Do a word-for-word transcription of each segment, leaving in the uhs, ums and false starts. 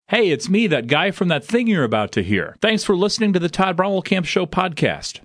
Hey, it's me, that guy from that thing you're about to hear. Thanks for listening to the Todd Bromwell-Camp Show podcast.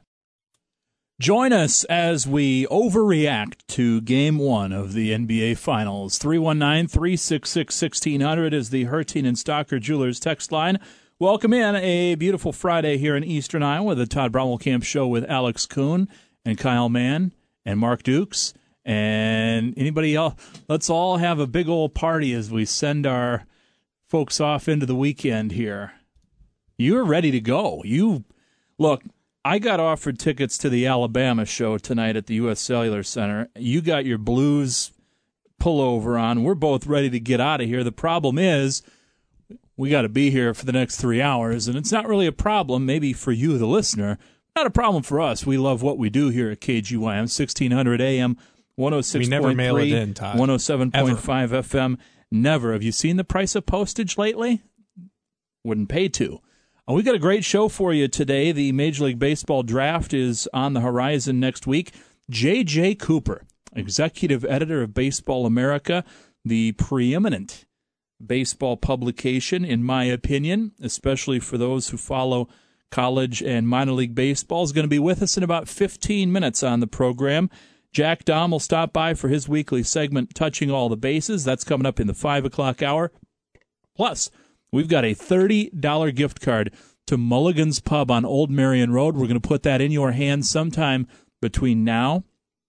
Join us as we overreact to Game one of the N B A Finals. three one nine, three six six, one six zero zero is the Hertine and Stocker Jewelers text line. Welcome in a beautiful Friday here in Eastern Iowa, the Todd Bromwell-Camp Show with Alex Kuhn and Kyle Mann and Mark Dukes and anybody else. Let's all have a big old party as we send our folks off into the weekend here. You're ready to go. You look, I got offered tickets to the Alabama show tonight at the U S Cellular Center. You got your Blues pullover on. We're both ready to get out of here. The problem is we got to be here for the next three hours, and it's not really a problem, maybe for you, the listener. Not a problem for us. We love what we do here at K G Y M, sixteen hundred A M, one oh six point three, we never mail it in, Todd. one oh seven point five F M. Never. Have you seen the price of postage lately? Wouldn't pay to. Uh, we got a great show for you today. The Major League Baseball draft is on the horizon next week. J J. Cooper, executive editor of Baseball America, the preeminent baseball publication, in my opinion, especially for those who follow college and minor league baseball, is going to be with us in about fifteen minutes on the program. Jack Dahm will stop by for his weekly segment, Touching All the Bases. That's coming up in the five o'clock hour. Plus, we've got a thirty dollars gift card to Mulligan's Pub on Old Marion Road. We're going to put that in your hands sometime between now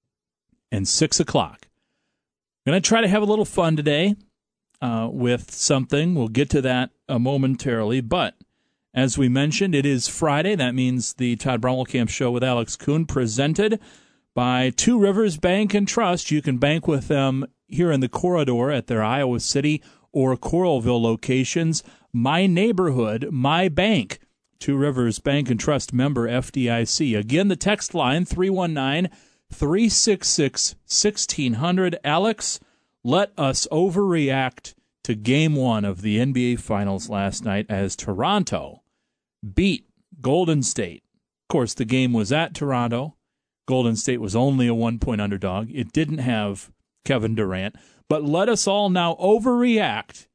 and six o'clock. We're going to try to have a little fun today uh, with something. We'll get to that uh, momentarily. But as we mentioned, it is Friday. That means the Todd Bromwell-Camp Show with Alex Kuhn, presented by Two Rivers Bank and Trust. You can bank with them here in the corridor at their Iowa City or Coralville locations. My neighborhood, my bank. Two Rivers Bank and Trust, member F D I C. Again, the text line, three one nine, three six six, one six zero zero. Alex, let us overreact to Game one of the N B A Finals last night as Toronto beat Golden State. Of course, the game was at Toronto. Golden State was only a one-point underdog. It didn't have Kevin Durant. But let us all now overreact,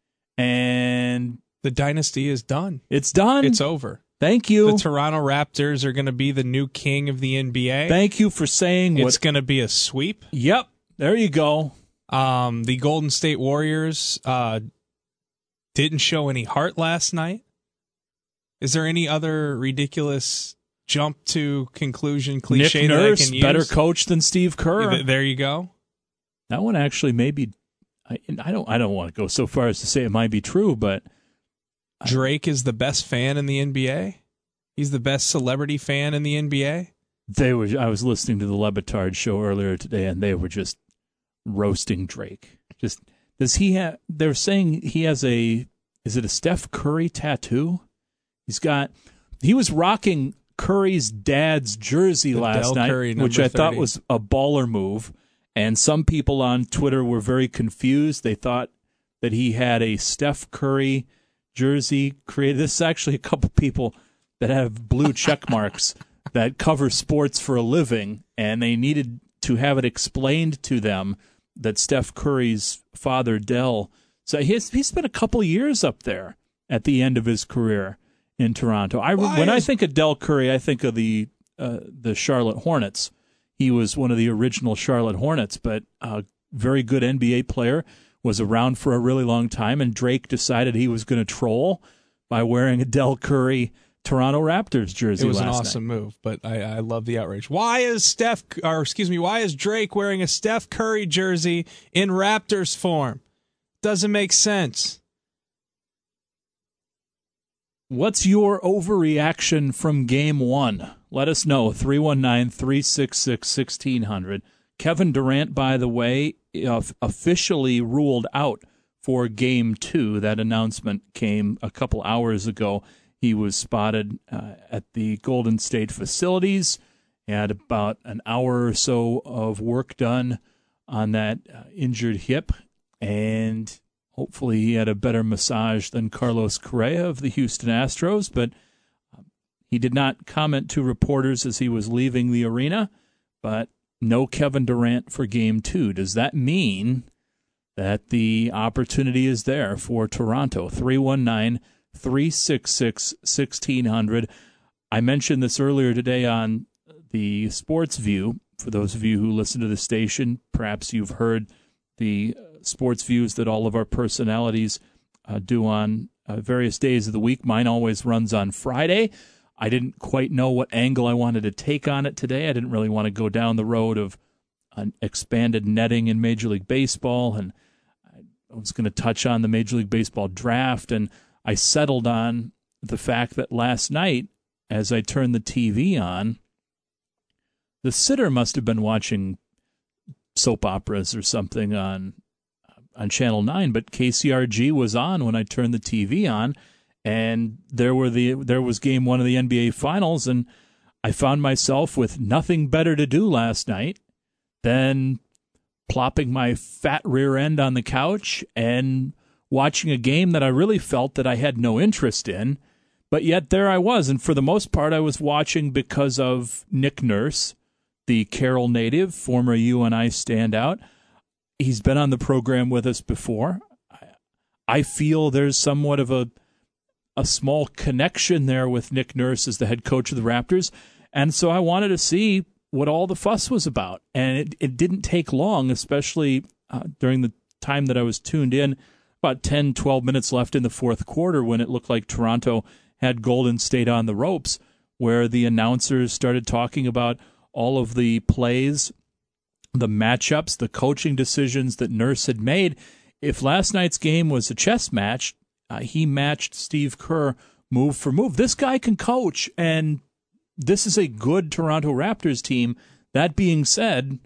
and the dynasty is done. It's done. It's over. Thank you. The Toronto Raptors are going to be the new king of the N B A. Thank you for saying what. It's going to be a sweep. Yep. There you go. Um, the Golden State Warriors uh, didn't show any heart last night. Is there any other ridiculous jump to conclusion cliche Nick that Nurse, I can use? Better coach than Steve Kerr. There you go. That one actually may be. I, I don't. I don't want to go so far as to say it might be true, but Drake is the best fan in the N B A. He's the best celebrity fan in the N B A. They were. I was listening to the Le Batard show earlier today, and they were just roasting Drake. Just does he have? They're saying he has a. Is it a Steph Curry tattoo? He's got. He was rocking Curry's dad's jersey the last Del night, Curry, which I thirty. thought was a baller move. And some people on Twitter were very confused. They thought that he had a Steph Curry jersey created. This is actually a couple people that have blue check marks that cover sports for a living, and they needed to have it explained to them that Steph Curry's father, Del, so he's, he spent a couple years up there at the end of his career in Toronto. I, when is- I think of Del Curry, I think of the uh, the Charlotte Hornets. He was one of the original Charlotte Hornets, but a very good N B A player, was around for a really long time, and Drake decided he was going to troll by wearing a Del Curry Toronto Raptors jersey. It was last an awesome night. move, but I, I love the outrage. Why is Steph, or excuse me, why is Drake wearing a Steph Curry jersey in Raptors form? Doesn't make sense. What's your overreaction from Game One? Let us know. three one nine, three six six, one six zero zero. Kevin Durant, by the way, officially ruled out for Game Two. That announcement came a couple hours ago. He was spotted uh, at the Golden State facilities. He had about an hour or so of work done on that uh, injured hip, and hopefully he had a better massage than Carlos Correa of the Houston Astros, but um, he did not comment to reporters as he was leaving the arena, but no Kevin Durant for Game Two. Does that mean that the opportunity is there for Toronto. three one nine, three six six, one six zero zero. I mentioned this earlier today on the Sports View. For those of you who listen to the station, perhaps you've heard the sports views that all of our personalities uh, do on uh, various days of the week. Mine always runs on Friday. I didn't quite know what angle I wanted to take on it today. I didn't really want to go down the road of an expanded netting in Major League Baseball, and I was going to touch on the Major League Baseball draft, and I settled on the fact that last night, as I turned the T V on, the sitter must have been watching soap operas or something on on Channel nine, but K C R G was on when I turned the T V on, and there were the there was game one of the N B A Finals, and I found myself with nothing better to do last night than plopping my fat rear end on the couch and watching a game that I really felt that I had no interest in, but yet there I was, and for the most part I was watching because of Nick Nurse, the Carroll native, former U N I standout. He's been on the program with us before. I feel there's somewhat of a a small connection there with Nick Nurse as the head coach of the Raptors, and so I wanted to see what all the fuss was about. And it, it didn't take long, especially uh, during the time that I was tuned in, about ten, twelve minutes left in the fourth quarter when it looked like Toronto had Golden State on the ropes, where the announcers started talking about all of the plays, the matchups, the coaching decisions that Nurse had made. If last night's game was a chess match, uh, he matched Steve Kerr move for move. This guy can coach, and this is a good Toronto Raptors team. That being said,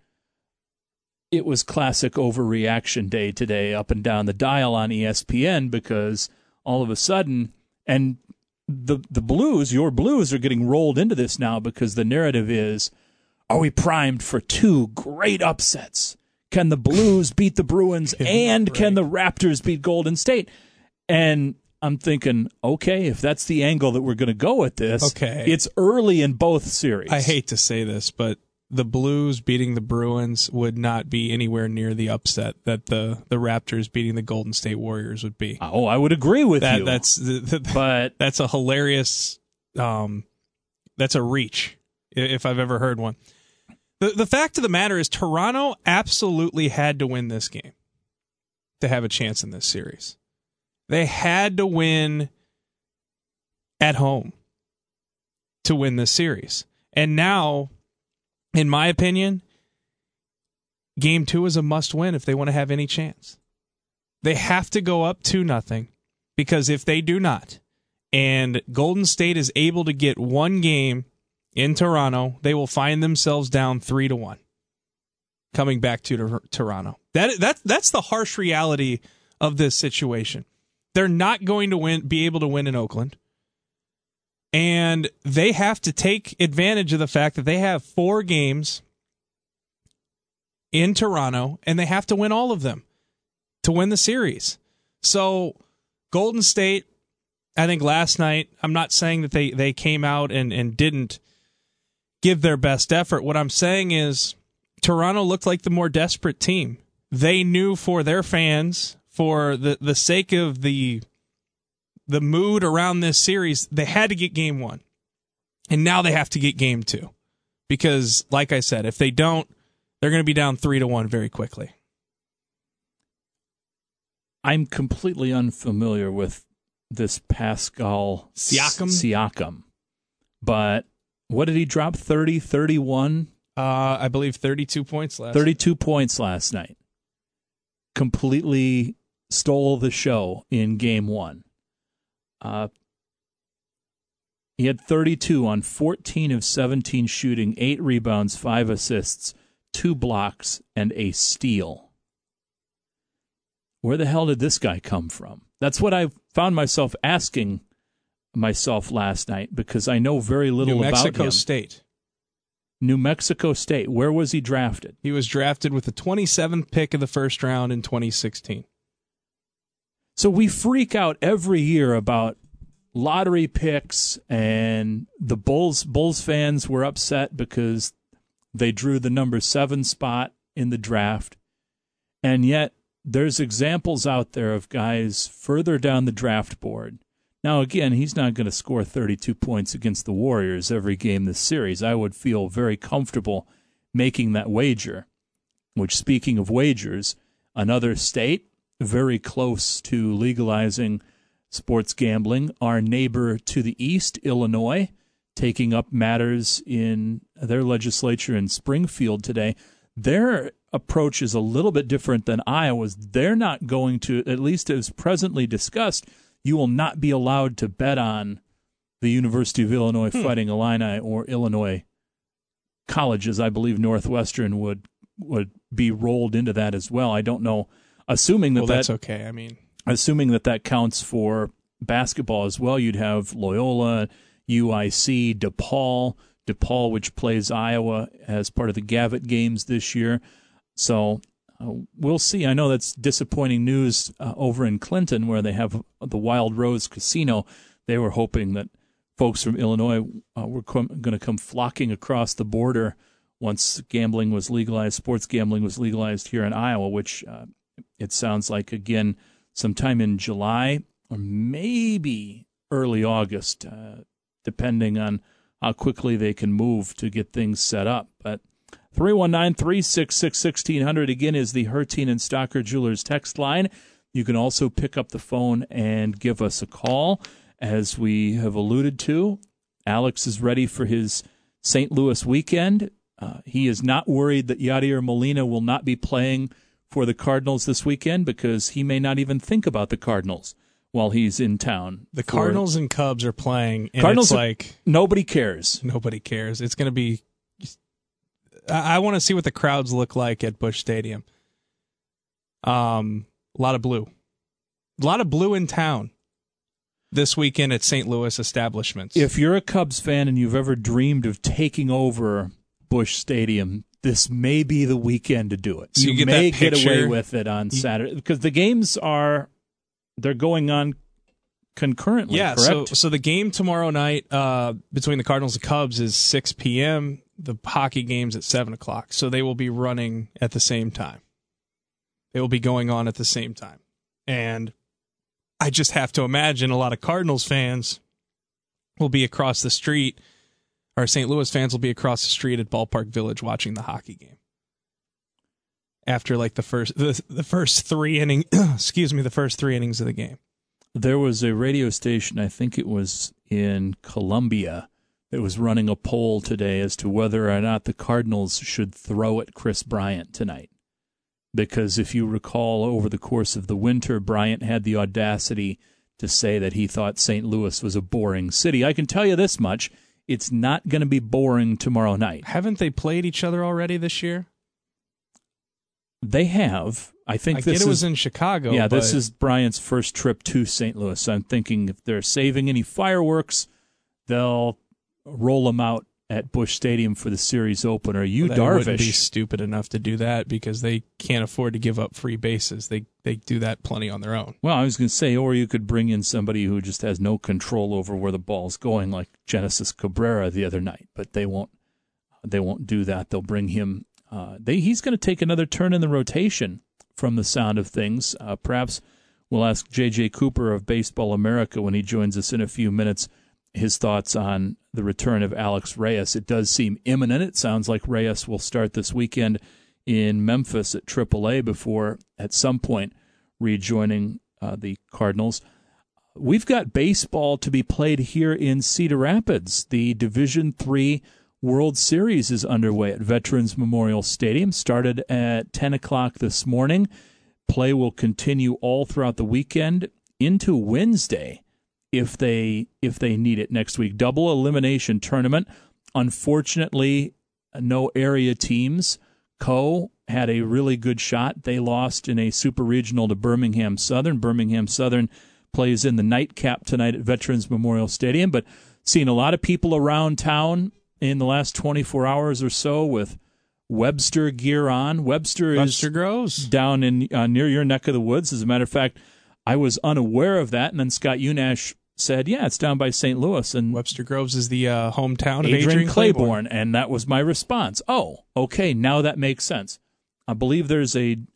it was classic overreaction day today up and down the dial on E S P N, because all of a sudden, and the the Blues, your Blues, are getting rolled into this now because the narrative is, are we primed for two great upsets? Can the Blues beat the Bruins and right. can the Raptors beat Golden State? And I'm thinking, okay, if that's the angle that we're going to go at this, okay. It's early in both series. I hate to say this, but the Blues beating the Bruins would not be anywhere near the upset that the, the Raptors beating the Golden State Warriors would be. Oh, I would agree with that, you. That's the, the, but that's a hilarious, um, that's a reach, if I've ever heard one. The the fact of the matter is Toronto absolutely had to win this game to have a chance in this series. They had to win at home to win this series. And now, in my opinion, game two is a must-win if they want to have any chance. They have to go up two nothing, because if they do not, and Golden State is able to get one game in Toronto, they will find themselves down three to one, coming back to, to Toronto. That that that's the harsh reality of this situation. They're not going to win, be able to win in Oakland, and they have to take advantage of the fact that they have four games in Toronto, and they have to win all of them to win the series. So Golden State, I think last night, I'm not saying that they, they came out and, and didn't give their best effort. What I'm saying is Toronto looked like the more desperate team. They knew for their fans, for the, the sake of the the mood around this series, they had to get game one. And now they have to get game two. Because, like I said, if they don't, they're going to be down three to one very quickly. I'm completely unfamiliar with this Pascal Siakam. Siakam. But what did he drop? thirty, thirty-one? Uh, I believe thirty-two points last thirty-two night. points last night. Completely stole the show in game one. Uh, he had thirty-two on fourteen of seventeen shooting, eight rebounds, five assists, two blocks, and a steal. Where the hell did this guy come from? That's what I found myself asking myself last night, because I know very little New about him. Mexico State. New Mexico State. Where was he drafted? He was drafted with the twenty-seventh pick of the first round in twenty sixteen. So we freak out every year about lottery picks, and the Bulls Bulls fans were upset because they drew the number seven spot in the draft. And yet there's examples out there of guys further down the draft board. Now, again, he's not going to score thirty-two points against the Warriors every game this series. I would feel very comfortable making that wager, which, speaking of wagers, another state very close to legalizing sports gambling, our neighbor to the east, Illinois, taking up matters in their legislature in Springfield today. Their approach is a little bit different than Iowa's. They're not going to, at least as presently discussed, you will not be allowed to bet on the University of Illinois hmm. Fighting Illini or Illinois colleges. I believe Northwestern would would be rolled into that as well. I don't know. Assuming that well, that, that's okay. I mean, assuming that that counts for basketball as well, you'd have Loyola, U I C, DePaul, DePaul, which plays Iowa as part of the Gavitt games this year. So uh, we'll see. I know that's disappointing news uh, over in Clinton, where they have the Wild Rose Casino. They were hoping that folks from Illinois uh, were com- going to come flocking across the border once gambling was legalized, sports gambling was legalized here in Iowa, which uh, it sounds like, again, sometime in July or maybe early August, uh, depending on how quickly they can move to get things set up. But three one nine, three six six, one six zero zero, again, is the Herteen and Stocker Jewelers text line. You can also pick up the phone and give us a call. As we have alluded to, Alex is ready for his Saint Louis weekend. Uh, he is not worried that Yadier Molina will not be playing for the Cardinals this weekend because he may not even think about the Cardinals while he's in town. The Cardinals and Cubs are playing, and Cardinals it's like... Nobody cares. Nobody cares. It's going to be... I, I want to see what the crowds look like at Busch Stadium. Um, a lot of blue. A lot of blue in town this weekend at Saint Louis establishments. If you're a Cubs fan and you've ever dreamed of taking over Busch Stadium, this may be the weekend to do it. So you, you get may that get picture, away with it on Saturday because the games are they're going on concurrently. Yeah, correct? so so the game tomorrow night uh, between the Cardinals and Cubs is six p.m. The hockey game's at seven o'clock, so they will be running at the same time. They will be going on at the same time, and I just have to imagine a lot of Cardinals fans will be across the street. Our Saint Louis fans will be across the street at Ballpark Village watching the hockey game. After like the first the, the first three inning, excuse me, the first three innings of the game. There was a radio station, I think it was in Columbia, that was running a poll today as to whether or not the Cardinals should throw at Chris Bryant tonight. Because if you recall, over the course of the winter, Bryant had the audacity to say that he thought Saint Louis was a boring city. I can tell you this much. It's not going to be boring tomorrow night. Haven't they played each other already this year? They have. I think I this get it is, was in Chicago. Yeah, but... this is Bryant's first trip to Saint Louis. I'm thinking if they're saving any fireworks, they'll roll them out at Busch Stadium for the series opener. You well, they Darvish wouldn't be stupid enough to do that because they can't afford to give up free bases. They they do that plenty on their own. Well, I was going to say, or you could bring in somebody who just has no control over where the ball's going, like Genesis Cabrera the other night. But they won't. They won't do that. They'll bring him. Uh, they he's going to take another turn in the rotation from the sound of things. Uh, perhaps we'll ask J J Cooper of Baseball America when he joins us in a few minutes his thoughts on the return of Alex Reyes. It does seem imminent. It sounds like Reyes will start this weekend in Memphis at triple A before at some point rejoining uh, the Cardinals. We've got baseball to be played here in Cedar Rapids. The Division three World Series is underway at Veterans Memorial Stadium. Started at ten o'clock this morning. Play will continue all throughout the weekend into Wednesday if they if they need it next week. Double elimination tournament. Unfortunately, no area teams. Co had a really good shot. They lost in a super regional to Birmingham Southern. Birmingham Southern plays in the nightcap tonight at Veterans Memorial Stadium, but seeing a lot of people around town in the last twenty-four hours or so with Webster gear on. Webster, Webster is grows. down in uh, near your neck of the woods. As a matter of fact, I was unaware of that, and then Scott Unash said, yeah, it's down by Saint Louis. And Webster Groves is the uh, hometown of Adrian, Adrian Claiborne, Claiborne. and that was my response. Oh, okay, now that makes sense. I believe there's a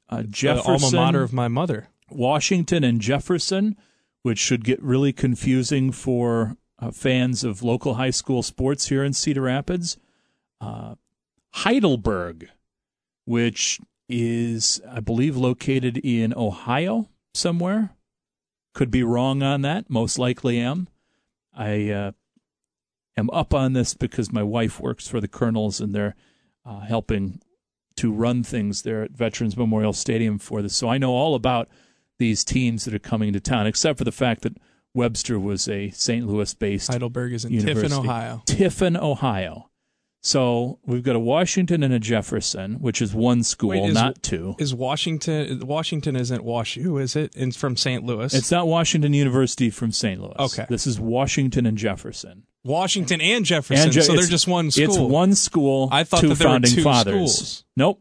uh, The Jefferson, alma mater of my mother. Washington, and Jefferson, which should get really confusing for uh, fans of local high school sports here in Cedar Rapids. Uh, Heidelberg, which is, I believe, located in Ohio somewhere. Could be wrong on that. Most likely am. I uh, am up on this because my wife works for the Colonels, and they're uh, helping to run things there at Veterans Memorial Stadium for this. So I know all about these teams that are coming to town, except for the fact that Webster was a Saint Louis-based Heidelberg is in university. Tiffin, Ohio. Tiffin, Ohio. So we've got a Washington and a Jefferson, which is one school, Wait, is, not two. Is Washington? Washington isn't WashU, is it? It's from Saint Louis. It's not Washington University from Saint Louis. Okay. This is Washington and Jefferson. Washington and Jefferson, And Je- so they're it's- just one school. It's one school, I thought two that there were founding two fathers. schools. Nope.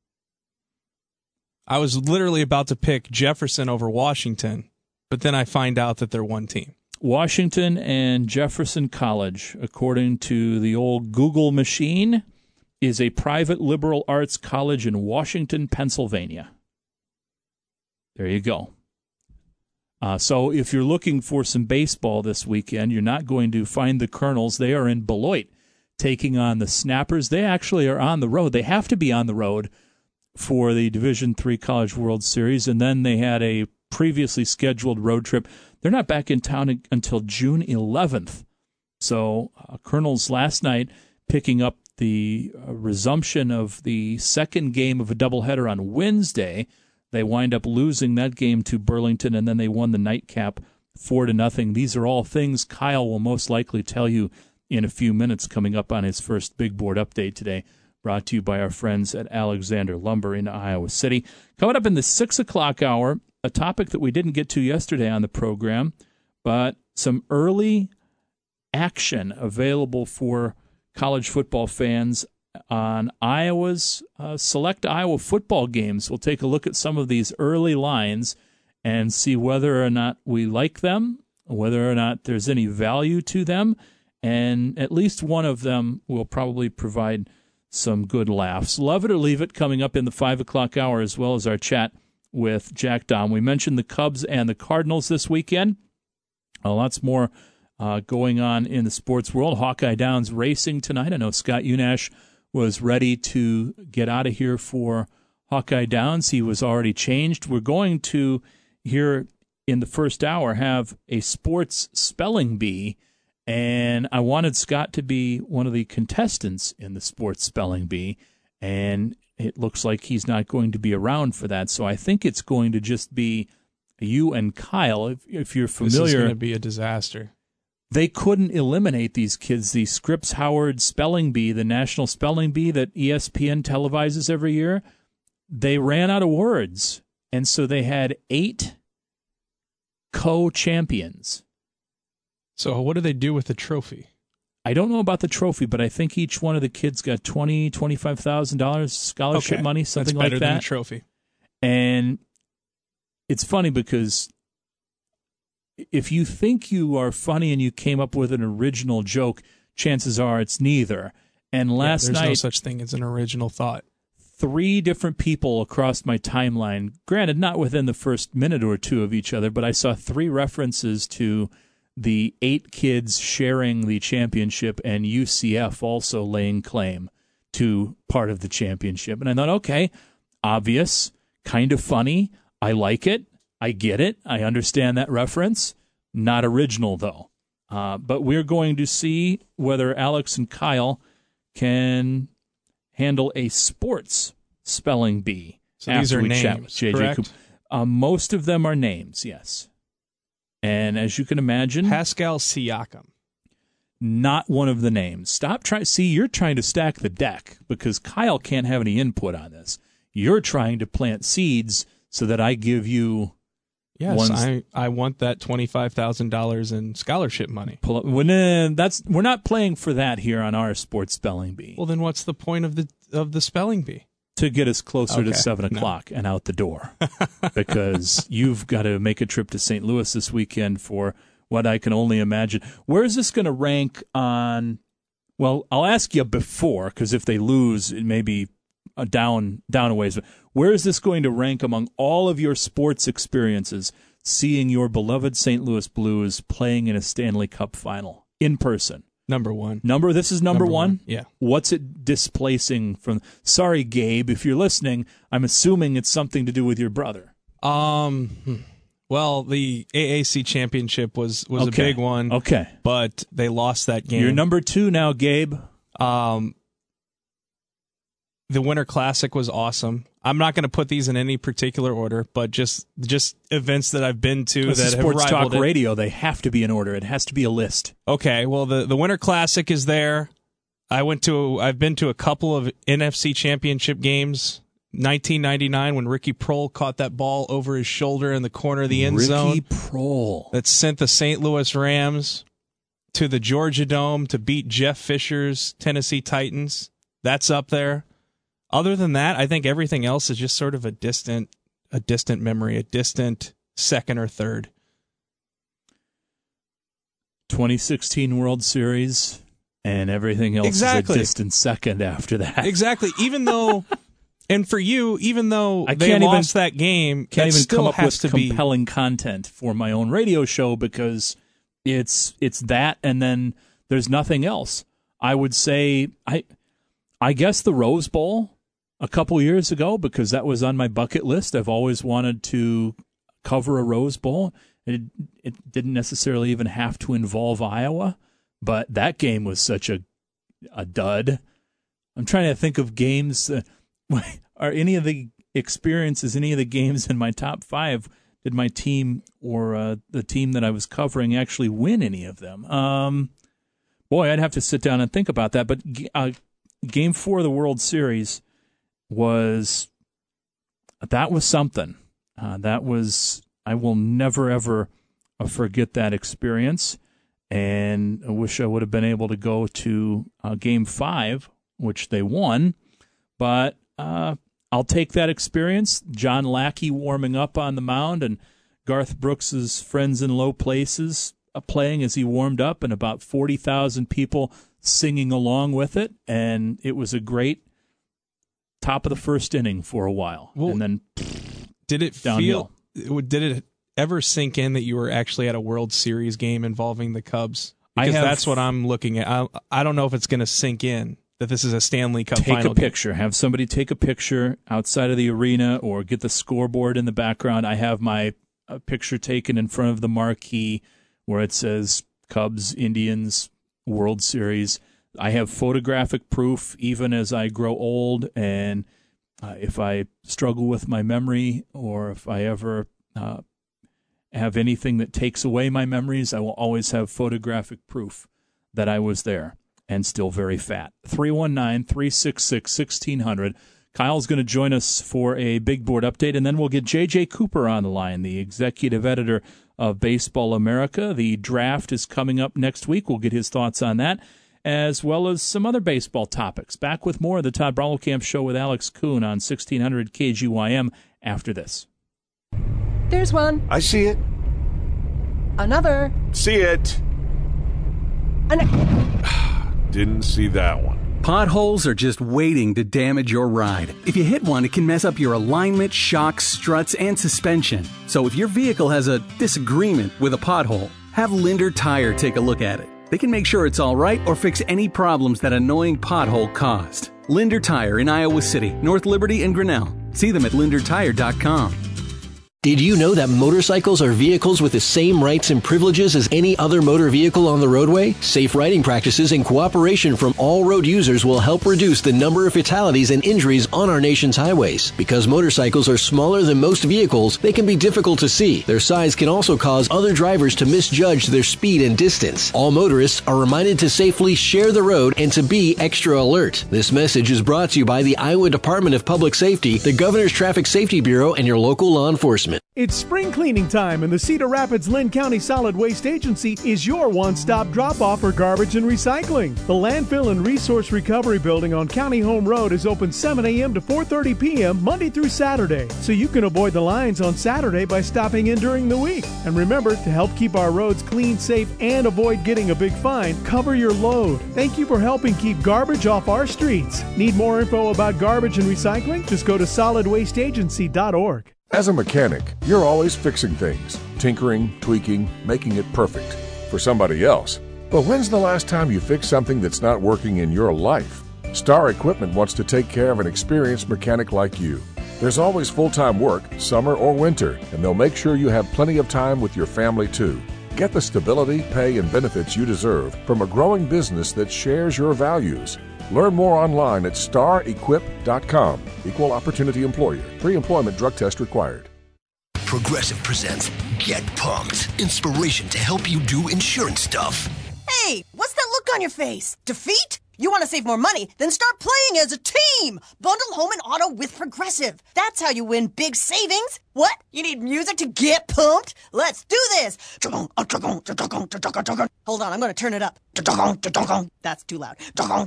I was literally about to pick Jefferson over Washington, but then I find out that they're one team. Washington and Jefferson College, according to the old Google machine, is a private liberal arts college in Washington, Pennsylvania. There you go. Uh, so if you're looking for some baseball this weekend, you're not going to find the Colonels. They are in Beloit taking on the Snappers. They actually are on the road. They have to be on the road for the Division three College World Series, and then they had a previously scheduled road trip. They're not back in town until June eleventh. So uh, Colonels last night picking up the uh, resumption of the second game of a doubleheader on Wednesday. They wind up losing that game to Burlington, and then they won the nightcap four to nothing. These are all things Kyle will most likely tell you in a few minutes coming up on his first Big Board update today, brought to you by our friends at Alexander Lumber in Iowa City. Coming up in the six o'clock hour, a topic that we didn't get to yesterday on the program, but some early action available for college football fans on Iowa's uh, select Iowa football games. We'll take a look at some of these early lines and see whether or not we like them, whether or not there's any value to them, and at least one of them will probably provide some good laughs. Love it or leave it coming up in the five o'clock hour, as well as our chat with Jack Dahm. We mentioned the Cubs and the Cardinals this weekend. Uh, lots more uh, going on in the sports world. Hawkeye Downs racing tonight. I know Scott Unash was ready to get out of here for Hawkeye Downs. He was already changed. We're going to, here in the first hour, have a sports spelling bee, and I wanted Scott to be one of the contestants in the sports spelling bee, and it looks like he's not going to be around for that. So I think it's going to just be you and Kyle. If, if you're familiar, This is going to be a disaster. They couldn't eliminate these kids. The Scripps Howard Spelling Bee, the National Spelling Bee that E S P N televises every year, they ran out of words, and so they had eight co-champions. So what do they do with the trophy? I don't know about the trophy, but I think each one of the kids got twenty thousand dollars, twenty-five thousand dollars scholarship Okay. money, something That's better like that. than a trophy. And it's funny because if you think you are funny and you came up with an original joke, chances are it's neither. And last yeah, there's night, no such thing as an original thought. three different people across my timeline, granted not within the first minute or two of each other, but I saw three references to the eight kids sharing the championship and U C F also laying claim to part of the championship. And I thought, okay, obvious, kind of funny. I like it. I get it. I understand that reference. Not original, though. Uh, but we're going to see whether Alex and Kyle can handle a sports spelling bee. So these are we names, chat with J J correct? Cooper. Uh, most of them are names, yes. And as you can imagine, Pascal Siakam. not one of the names. Stop trying. See, you're trying to stack the deck because Kyle can't have any input on this. You're trying to plant seeds so that I give you. Yes, ones- I, I want that twenty-five thousand dollars in scholarship money. Pull up, when, uh, that's we're not playing for that here on our sports spelling bee. Well, then what's the point of the of the spelling bee? To get us closer to Okay, seven no. o'clock and out the door, because you've got to make a trip to Saint Louis this weekend for what I can only imagine. Where is this going to rank on? Well, I'll ask you before, because if they lose, it may be uh, down down a ways. Where is this going to rank among all of your sports experiences, seeing your beloved Saint Louis Blues playing in a Stanley Cup final in person? Number one. Number. This is number, number one? one? Yeah. What's it displacing from? Sorry, Gabe, if you're listening, I'm assuming it's something to do with your brother. Um. Well, the A A C championship was, was okay. a big one. Okay. But they lost that game. You're number two now, Gabe. Um. The Winter Classic was awesome. I'm not going to put these in any particular order, but just just events that I've been to This that is have Sports rivaled Talk it. Radio. They have to be in order. It has to be a list. Okay, well the, the Winter Classic is there. I went to I've been to a couple of N F C Championship games. nineteen ninety-nine when Ricky Prohl caught that ball over his shoulder in the corner of the end Ricky zone. Ricky Prohl. That sent the Saint Louis Rams to the Georgia Dome to beat Jeff Fisher's Tennessee Titans. That's up there. Other than that, I think everything else is just sort of a distant, a distant memory, a distant second or third. twenty sixteen World Series, and everything else exactly. is a distant second after that. Exactly. Even though, and for you, even though I they can't lost even, that game, can't that even still come up has with to compelling be, content for my own radio show because it's it's that, and then there's nothing else. I would say I, I guess the Rose Bowl. A couple years ago, because that was on my bucket list. I've always wanted to cover a Rose Bowl. It, it didn't necessarily even have to involve Iowa, but that game was such a a dud. I'm trying to think of games. Uh, are any of the experiences, any of the games in my top five, did my team or uh, the team that I was covering actually win any of them? Um, boy, I'd have to sit down and think about that. But uh, game four of the World Series was that was something uh, that was I will never ever uh, forget that experience, and I wish I would have been able to go to uh, game five, which they won, but uh, I'll take that experience. John Lackey warming up on the mound and Garth Brooks's Friends in Low Places uh, playing as he warmed up, and about forty thousand people singing along with it, and it was a great top of the first inning for a while, well, and then pfft, did it downhill. feel? Did it ever sink in that you were actually at a World Series game involving the Cubs? Because I have, that's what I'm looking at. I, I don't know if it's going to sink in that this is a Stanley Cup take final a picture. Game. Have somebody take a picture outside of the arena, or get the scoreboard in the background. I have my uh, picture taken in front of the marquee where it says Cubs Indians World Series. I have photographic proof, even as I grow old, and uh, if I struggle with my memory, or if I ever uh, have anything that takes away my memories, I will always have photographic proof that I was there, and still very fat. three one nine, three six six, one six zero zero. Kyle's going to join us for a big board update, and then we'll get J J Cooper on the line, the executive editor of Baseball America. The draft is coming up next week. We'll get his thoughts on that, as well as some other baseball topics. Back with more of the Todd Brommelkamp Show with Alex Kuhn on sixteen hundred K G Y M after this. There's one. I see it. Another. See it. An- Didn't see that one. Potholes are just waiting to damage your ride. If you hit one, it can mess up your alignment, shocks, struts, and suspension. So if your vehicle has a disagreement with a pothole, have Linder Tire take a look at it. They can make sure it's all right or fix any problems that annoying pothole caused. Linder Tire in Iowa City, North Liberty, and Grinnell. See them at linder tire dot com. Did you know that motorcycles are vehicles with the same rights and privileges as any other motor vehicle on the roadway? Safe riding practices and cooperation from all road users will help reduce the number of fatalities and injuries on our nation's highways. Because motorcycles are smaller than most vehicles, they can be difficult to see. Their size can also cause other drivers to misjudge their speed and distance. All motorists are reminded to safely share the road and to be extra alert. This message is brought to you by the Iowa Department of Public Safety, the Governor's Traffic Safety Bureau, and your local law enforcement. entertainment. It's spring cleaning time, and the Cedar Rapids Lynn County Solid Waste Agency is your one-stop drop-off for garbage and recycling. The Landfill and Resource Recovery Building on County Home Road is open seven a.m. to four thirty p.m. Monday through Saturday, so you can avoid the lines on Saturday by stopping in during the week. And remember, to help keep our roads clean, safe, and avoid getting a big fine, cover your load. Thank you for helping keep garbage off our streets. Need more info about garbage and recycling? Just go to solid waste agency dot org. As a mechanic, you're always fixing things, tinkering, tweaking, making it perfect for somebody else. But when's the last time you fixed something that's not working in your life? Star Equipment wants to take care of an experienced mechanic like you. There's always full-time work, summer or winter, and they'll make sure you have plenty of time with your family too. Get the stability, pay, and benefits you deserve from a growing business that shares your values. Learn more online at star equip dot com. Equal opportunity employer. Pre-employment drug test required. Progressive presents Get Pumped. Inspiration to help you do insurance stuff. Hey, what's that look on your face? Defeat? You want to save more money? Then start playing as a team! Bundle home and auto with Progressive. That's how you win big savings. What? You need music to get pumped? Let's do this! Hold on, I'm going to turn it up. That's too loud.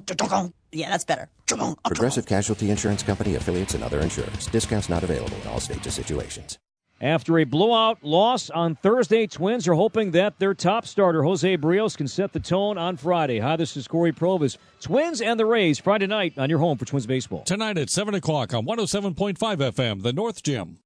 Yeah, that's better. Progressive Casualty Insurance Company, affiliates, and other insurers. Discounts not available in all states or situations. After a blowout loss on Thursday, Twins are hoping that their top starter, Jose Barrios, can set the tone on Friday. Hi, this is Corey Provis. Twins and the Rays, Friday night on your home for Twins baseball. Tonight at seven o'clock on one oh seven point five F M, the North Gym.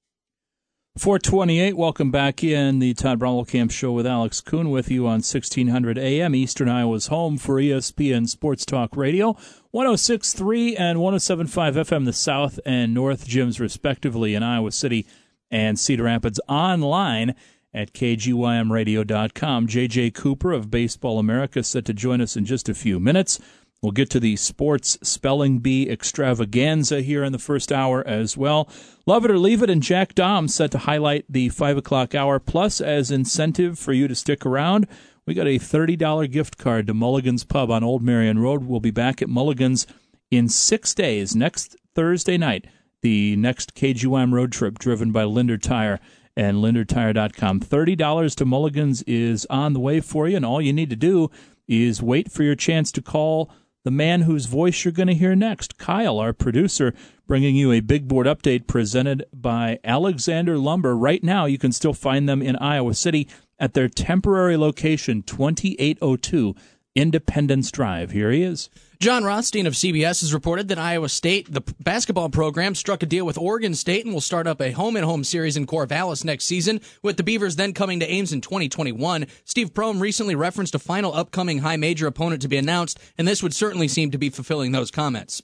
four twenty-eight, welcome back in. The Todd Brommelkamp Show with Alex Kuhn with you on sixteen hundred A M, Eastern Iowa's home for E S P N Sports Talk Radio. one oh six point three and one oh seven point five F M, the South and North Gyms, respectively, in Iowa City and Cedar Rapids, online at K G Y M radio dot com. J J Cooper of Baseball America set to join us in just a few minutes. We'll get to the sports spelling bee extravaganza here in the first hour as well. Love it or leave it, and Jack Dom set to highlight the five o'clock hour. Plus, as incentive for you to stick around, we got a thirty dollars gift card to Mulligan's Pub on Old Marion Road. We'll be back at Mulligan's in six days, next Thursday night. The next K G Y M road trip driven by Linder Tire and linder tire dot com. thirty dollars to Mulligan's is on the way for you, and all you need to do is wait for your chance to call the man whose voice you're going to hear next, Kyle, our producer, bringing you a big board update presented by Alexander Lumber. Right now, you can still find them in Iowa City at their temporary location, twenty-eight oh two Independence Drive. Here he is. John Rothstein of C B S has reported that Iowa State, the basketball program, struck a deal with Oregon State and will start up a home-and-home series in Corvallis next season, with the Beavers then coming to Ames in twenty twenty-one. Steve Prohm recently referenced a final upcoming high-major opponent to be announced, and this would certainly seem to be fulfilling those comments.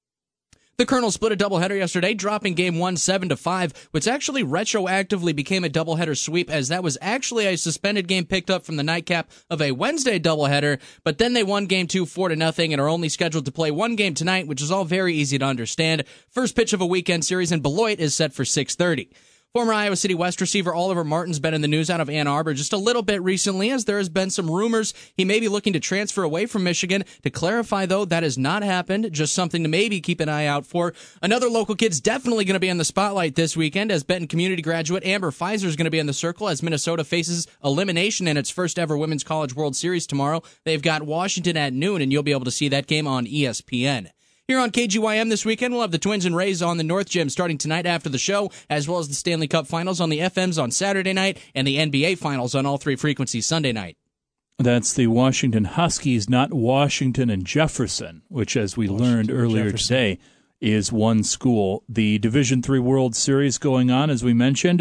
The Colonels split a doubleheader yesterday, dropping game one seven to five, which actually retroactively became a doubleheader sweep, as that was actually a suspended game picked up from the nightcap of a Wednesday doubleheader. But then they won game two four to nothing and are only scheduled to play one game tonight, which is all very easy to understand. First pitch of a weekend series in Beloit is set for six thirty. Former Iowa City West receiver Oliver Martin's been in the news out of Ann Arbor just a little bit recently, as there has been some rumors he may be looking to transfer away from Michigan. To clarify, though, that has not happened, just something to maybe keep an eye out for. Another local kid's definitely going to be in the spotlight this weekend, as Benton Community graduate Amber Pfizer is going to be in the circle as Minnesota faces elimination in its first ever Women's College World Series tomorrow. They've got Washington at noon, and you'll be able to see that game on E S P N. Here on K G Y M this weekend, we'll have the Twins and Rays on the North Gym starting tonight after the show, as well as the Stanley Cup Finals on the F Ms on Saturday night and the N B A Finals on all three frequencies Sunday night. That's the Washington Huskies, not Washington and Jefferson, which, as we Washington learned earlier Jefferson. today, is one school. The Division three World Series going on, as we mentioned.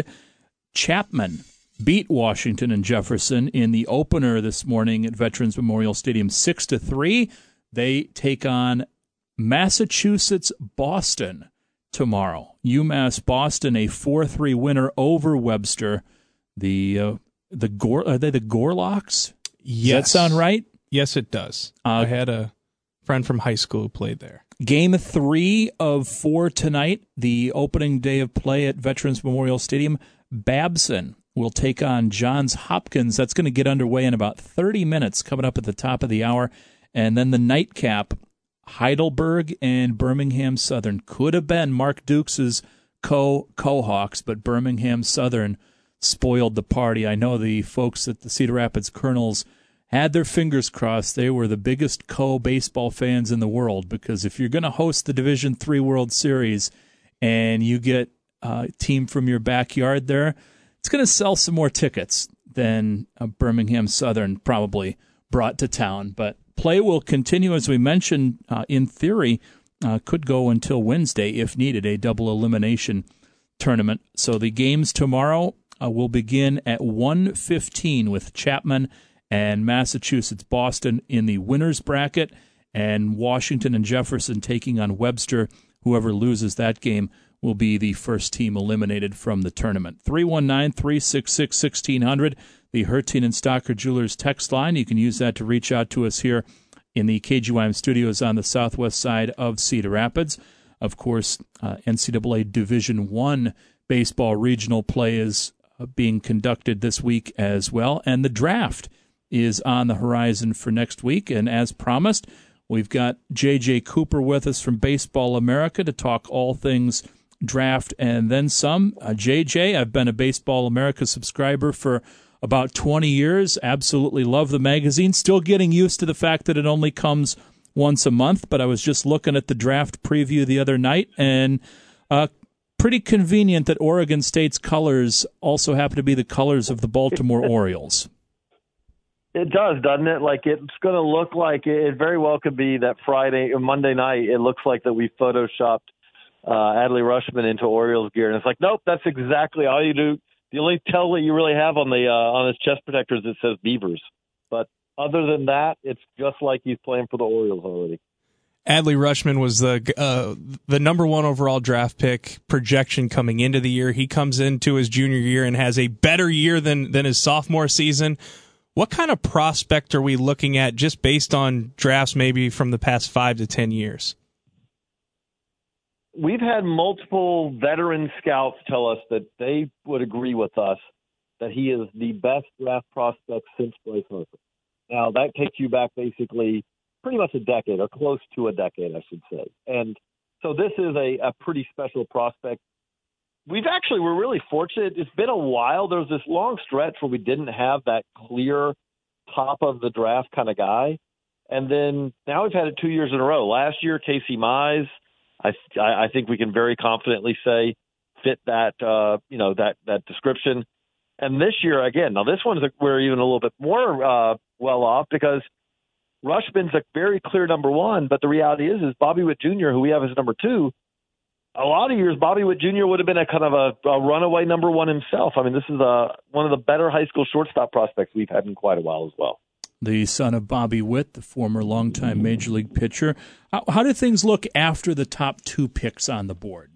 Chapman beat Washington and Jefferson in the opener this morning at Veterans Memorial Stadium six to three. They take on Massachusetts Boston tomorrow. UMass Boston, a four three winner over Webster. The uh, the Gore are they the Gorlocks? Yes. Does that sound right? Yes, it does. Uh, I had a friend from high school who played there. Game three of four tonight, the opening day of play at Veterans Memorial Stadium. Babson will take on Johns Hopkins. That's going to get underway in about thirty minutes, coming up at the top of the hour. And then the nightcap, Heidelberg and Birmingham Southern. Could have been Mark Dukes' Co Co-Hawks, but Birmingham Southern spoiled the party. I know the folks at the Cedar Rapids Colonels had their fingers crossed. They were the biggest co-baseball fans in the world, because if you're going to host the Division three World Series and you get a team from your backyard there, it's going to sell some more tickets than uh, Birmingham Southern probably brought to town. But play will continue, as we mentioned, uh, in theory, uh, could go until Wednesday if needed, a double elimination tournament. So the games tomorrow uh, will begin at one fifteen with Chapman and Massachusetts Boston in the winners bracket, and Washington and Jefferson taking on Webster. Whoever loses that game will be the first team eliminated from the tournament. three one nine, three six six, one six zero zero, the Hertine and Stocker Jewelers text line. You can use that to reach out to us here in the K G Y M studios on the southwest side of Cedar Rapids. Of course, uh, N C double A Division One baseball regional play is uh, being conducted this week as well, and the draft is on the horizon for next week. And as promised, we've got J J Cooper with us from Baseball America to talk all things draft and then some. Uh, J J, I've been a Baseball America subscriber for about twenty years. Absolutely love the magazine. Still getting used to the fact that it only comes once a month, but I was just looking at the draft preview the other night, and uh, pretty convenient that Oregon State's colors also happen to be the colors of the Baltimore Orioles. It does, doesn't it? Like, it's going to look like it, it very well could be that Friday or Monday night. It looks like that we photoshopped uh, Adley Rutschman into Orioles gear, and it's like, nope, that's exactly all you do. The only tell that you really have on the uh, on his chest protector is it says Beavers. But other than that, it's just like he's playing for the Orioles already. Adley Rutschman was the uh, the number one overall draft pick projection coming into the year. He comes into his junior year and has a better year than than his sophomore season. What kind of prospect are we looking at just based on drafts maybe from the past five to ten years? We've had multiple veteran scouts tell us that they would agree with us that he is the best draft prospect since Bryce Harper. Now, that takes you back basically pretty much a decade, or close to a decade, I should say. And so this is a, a pretty special prospect. We've actually, we're really fortunate. It's been a while. There was this long stretch where we didn't have that clear top of the draft kind of guy. And then now we've had it two years in a row. Last year, Casey Mize, I, I think we can very confidently say fit that, uh, you know, that, that description. And this year, again, now this one's, we're even a little bit more uh, well off because Rushman's a very clear number one, but the reality is, is Bobby Witt Junior, who we have as number two, a lot of years, Bobby Witt Junior would have been a kind of a, a runaway number one himself. I mean, this is a, one of the better high school shortstop prospects we've had in quite a while as well. The son of Bobby Witt, the former longtime Major League pitcher. How, how do things look after the top two picks on the board?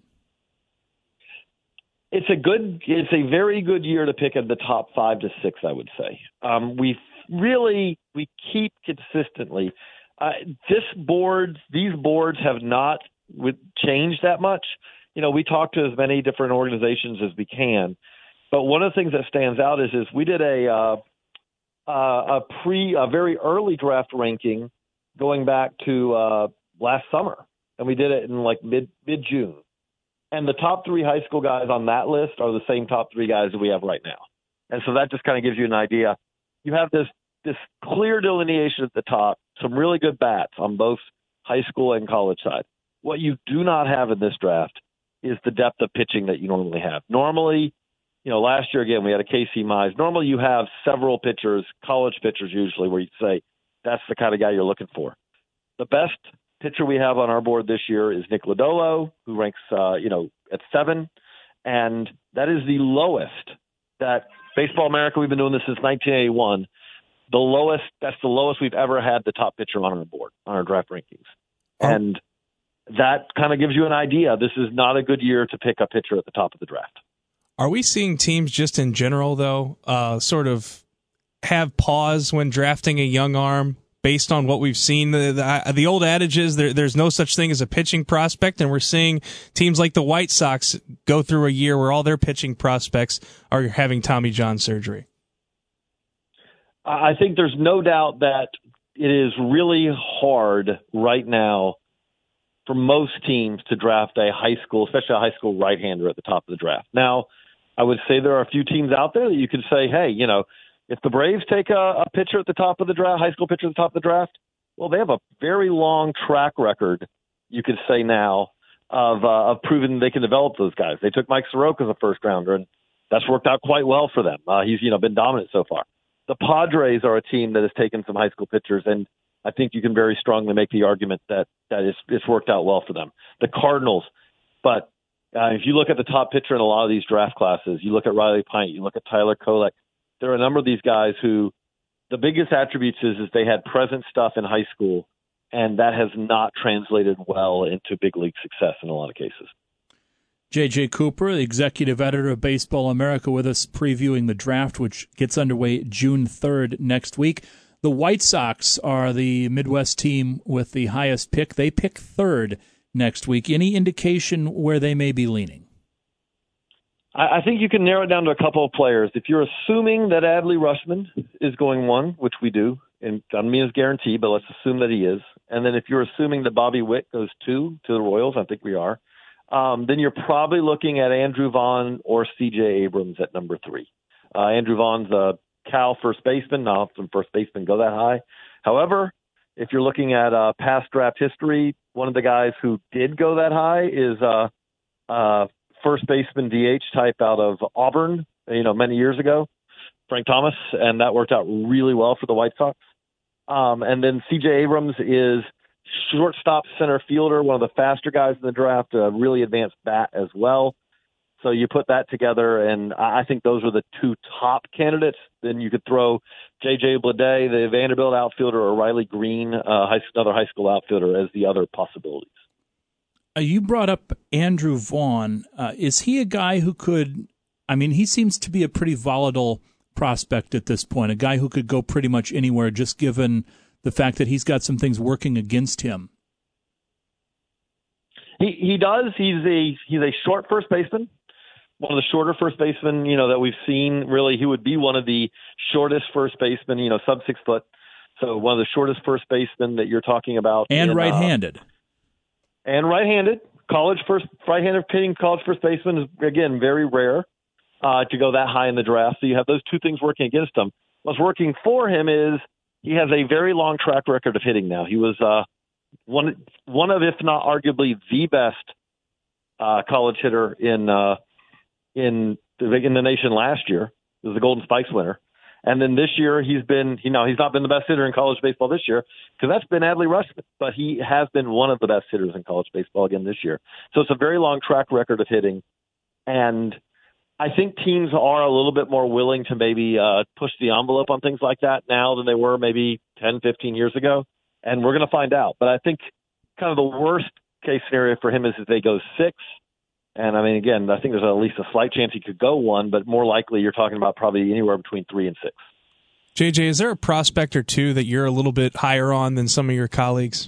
It's a good, it's a very good year to pick at the top five to six, I would say. Um, we really, we keep consistently. Uh, this board, these boards have not changed that much. You know, we talk to as many different organizations as we can, but one of the things that stands out is, is we did a, uh, uh, a pre, a very early draft ranking going back to uh, last summer, and we did it in like mid mid June. And the top three high school guys on that list are the same top three guys that we have right now. And so that just kind of gives you an idea. You have this this clear delineation at the top, some really good bats on both high school and college side. What you do not have in this draft is the depth of pitching that you normally have. Normally, you know, last year, again, we had a Casey Mize. Normally you have several pitchers, college pitchers usually, where you say that's the kind of guy you're looking for. The best pitcher we have on our board this year is Nick Lodolo, who ranks, uh, you know, at seven. And that is the lowest that Baseball America, we've been doing this since nineteen eighty-one. The lowest, that's the lowest we've ever had the top pitcher on our board, on our draft rankings. And that kind of gives you an idea. This is not a good year to pick a pitcher at the top of the draft. Are we seeing teams just in general, though, uh, sort of have pause when drafting a young arm based on what we've seen? The, the, the old adage is there, there's no such thing as a pitching prospect, and we're seeing teams like the White Sox go through a year where all their pitching prospects are having Tommy John surgery. I think there's no doubt that it is really hard right now for most teams to draft a high school, especially a high school right-hander at the top of the draft. Now, I would say there are a few teams out there that you could say, hey, you know, if the Braves take a, a pitcher at the top of the draft, high school pitcher at the top of the draft, well, they have a very long track record, you could say now, of uh, of proving they can develop those guys. They took Mike Soroka as a first rounder, and that's worked out quite well for them. Uh, he's you know been dominant so far. The Padres are a team that has taken some high school pitchers, and I think you can very strongly make the argument that that it's, it's worked out well for them. The Cardinals, but uh, if you look at the top pitcher in a lot of these draft classes, you look at Riley Pint, you look at Tyler Kolek, there are a number of these guys who the biggest attributes is, is they had present stuff in high school, and that has not translated well into big league success in a lot of cases. J J. Cooper, the executive editor of Baseball America, with us previewing the draft, which gets underway June third next week. The White Sox are the Midwest team with the highest pick. They pick third next week. Any indication where they may be leaning? I, I think you can narrow it down to a couple of players. If you're assuming that Adley Rutschman is going one, which we do, and I mean it's guaranteed, but let's assume that he is. And then if you're assuming that Bobby Witt goes two to the Royals, I think we are, um, then you're probably looking at Andrew Vaughn or C J Abrams at number three. Uh, Andrew Vaughn's a Cal first baseman. Not often first basemen go that high. However, if you're looking at uh, past draft history, one of the guys who did go that high is uh, uh, first baseman D H type out of Auburn, you know, many years ago, Frank Thomas, and that worked out really well for the White Sox. Um, and then C J Abrams is shortstop center fielder, one of the faster guys in the draft, a really advanced bat as well. So you put that together, and I think those are the two top candidates. Then you could throw J J Bleday, the Vanderbilt outfielder, or Riley Green, uh, high, another high school outfielder, as the other possibilities. Uh, you brought up Andrew Vaughn. Uh, is he a guy who could, I mean, he seems to be a pretty volatile prospect at this point, a guy who could go pretty much anywhere just given the fact that he's got some things working against him. He he does. He's a he's a short first baseman. One of the shorter first basemen, you know, that we've seen. Really, he would be one of the shortest first basemen, you know, sub six foot. So one of the shortest first basemen that you're talking about. And in, right-handed. Uh, and right-handed. College first, right-handed pitching college first baseman is, again, very rare uh, to go that high in the draft. So you have those two things working against him. What's working for him is he has a very long track record of hitting now. He was uh, one, one of, if not arguably, the best uh, college hitter in uh, in the, in the nation last year. He was the Golden Spikes winner. And then this year he's been, you know, he's not been the best hitter in college baseball this year because that's been Adley Rutschman, but he has been one of the best hitters in college baseball again this year. So it's a very long track record of hitting. And I think teams are a little bit more willing to maybe uh, push the envelope on things like that now than they were maybe ten, fifteen years ago. And we're going to find out. But I think kind of the worst case scenario for him is if they go six. And, I mean, again, I think there's at least a slight chance he could go one, but more likely you're talking about probably anywhere between three and six. J J, is there a prospect or two that you're a little bit higher on than some of your colleagues?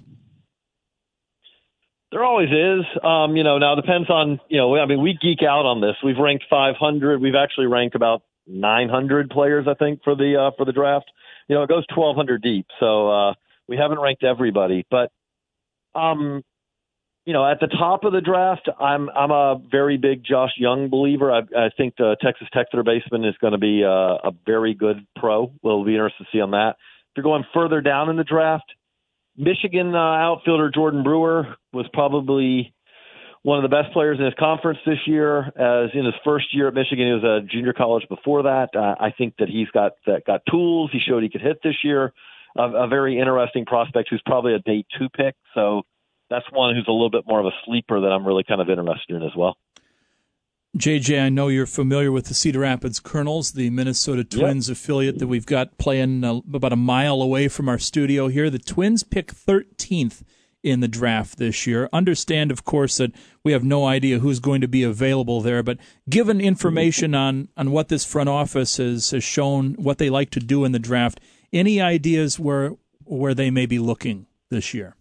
There always is. Um, you know, now it depends on, you know, I mean, we geek out on this. We've ranked five hundred. We've actually ranked about nine hundred players, I think, for the uh, for the draft. You know, it goes twelve hundred deep. So uh, we haven't ranked everybody. But, um, you know, at the top of the draft, I'm I'm a very big Josh Young believer. I, I think the Texas Tech third baseman is going to be a, a very good pro. We'll be interested to see on that. If you're going further down in the draft, Michigan uh, outfielder Jordan Brewer was probably one of the best players in his conference this year. As in his first year at Michigan, he was a junior college before that. Uh, I think that he's got that got tools. He showed he could hit this year. A, a very interesting prospect who's probably a day two pick. So that's one who's a little bit more of a sleeper that I'm really kind of interested in as well. J J, I know you're familiar with the Cedar Rapids Colonels, the Minnesota Twins yep. affiliate that we've got playing uh, about a mile away from our studio here. The Twins pick thirteenth in the draft this year. Understand, of course, that we have no idea who's going to be available there, but given information on, on what this front office has, has shown, what they like to do in the draft, any ideas where where they may be looking this year?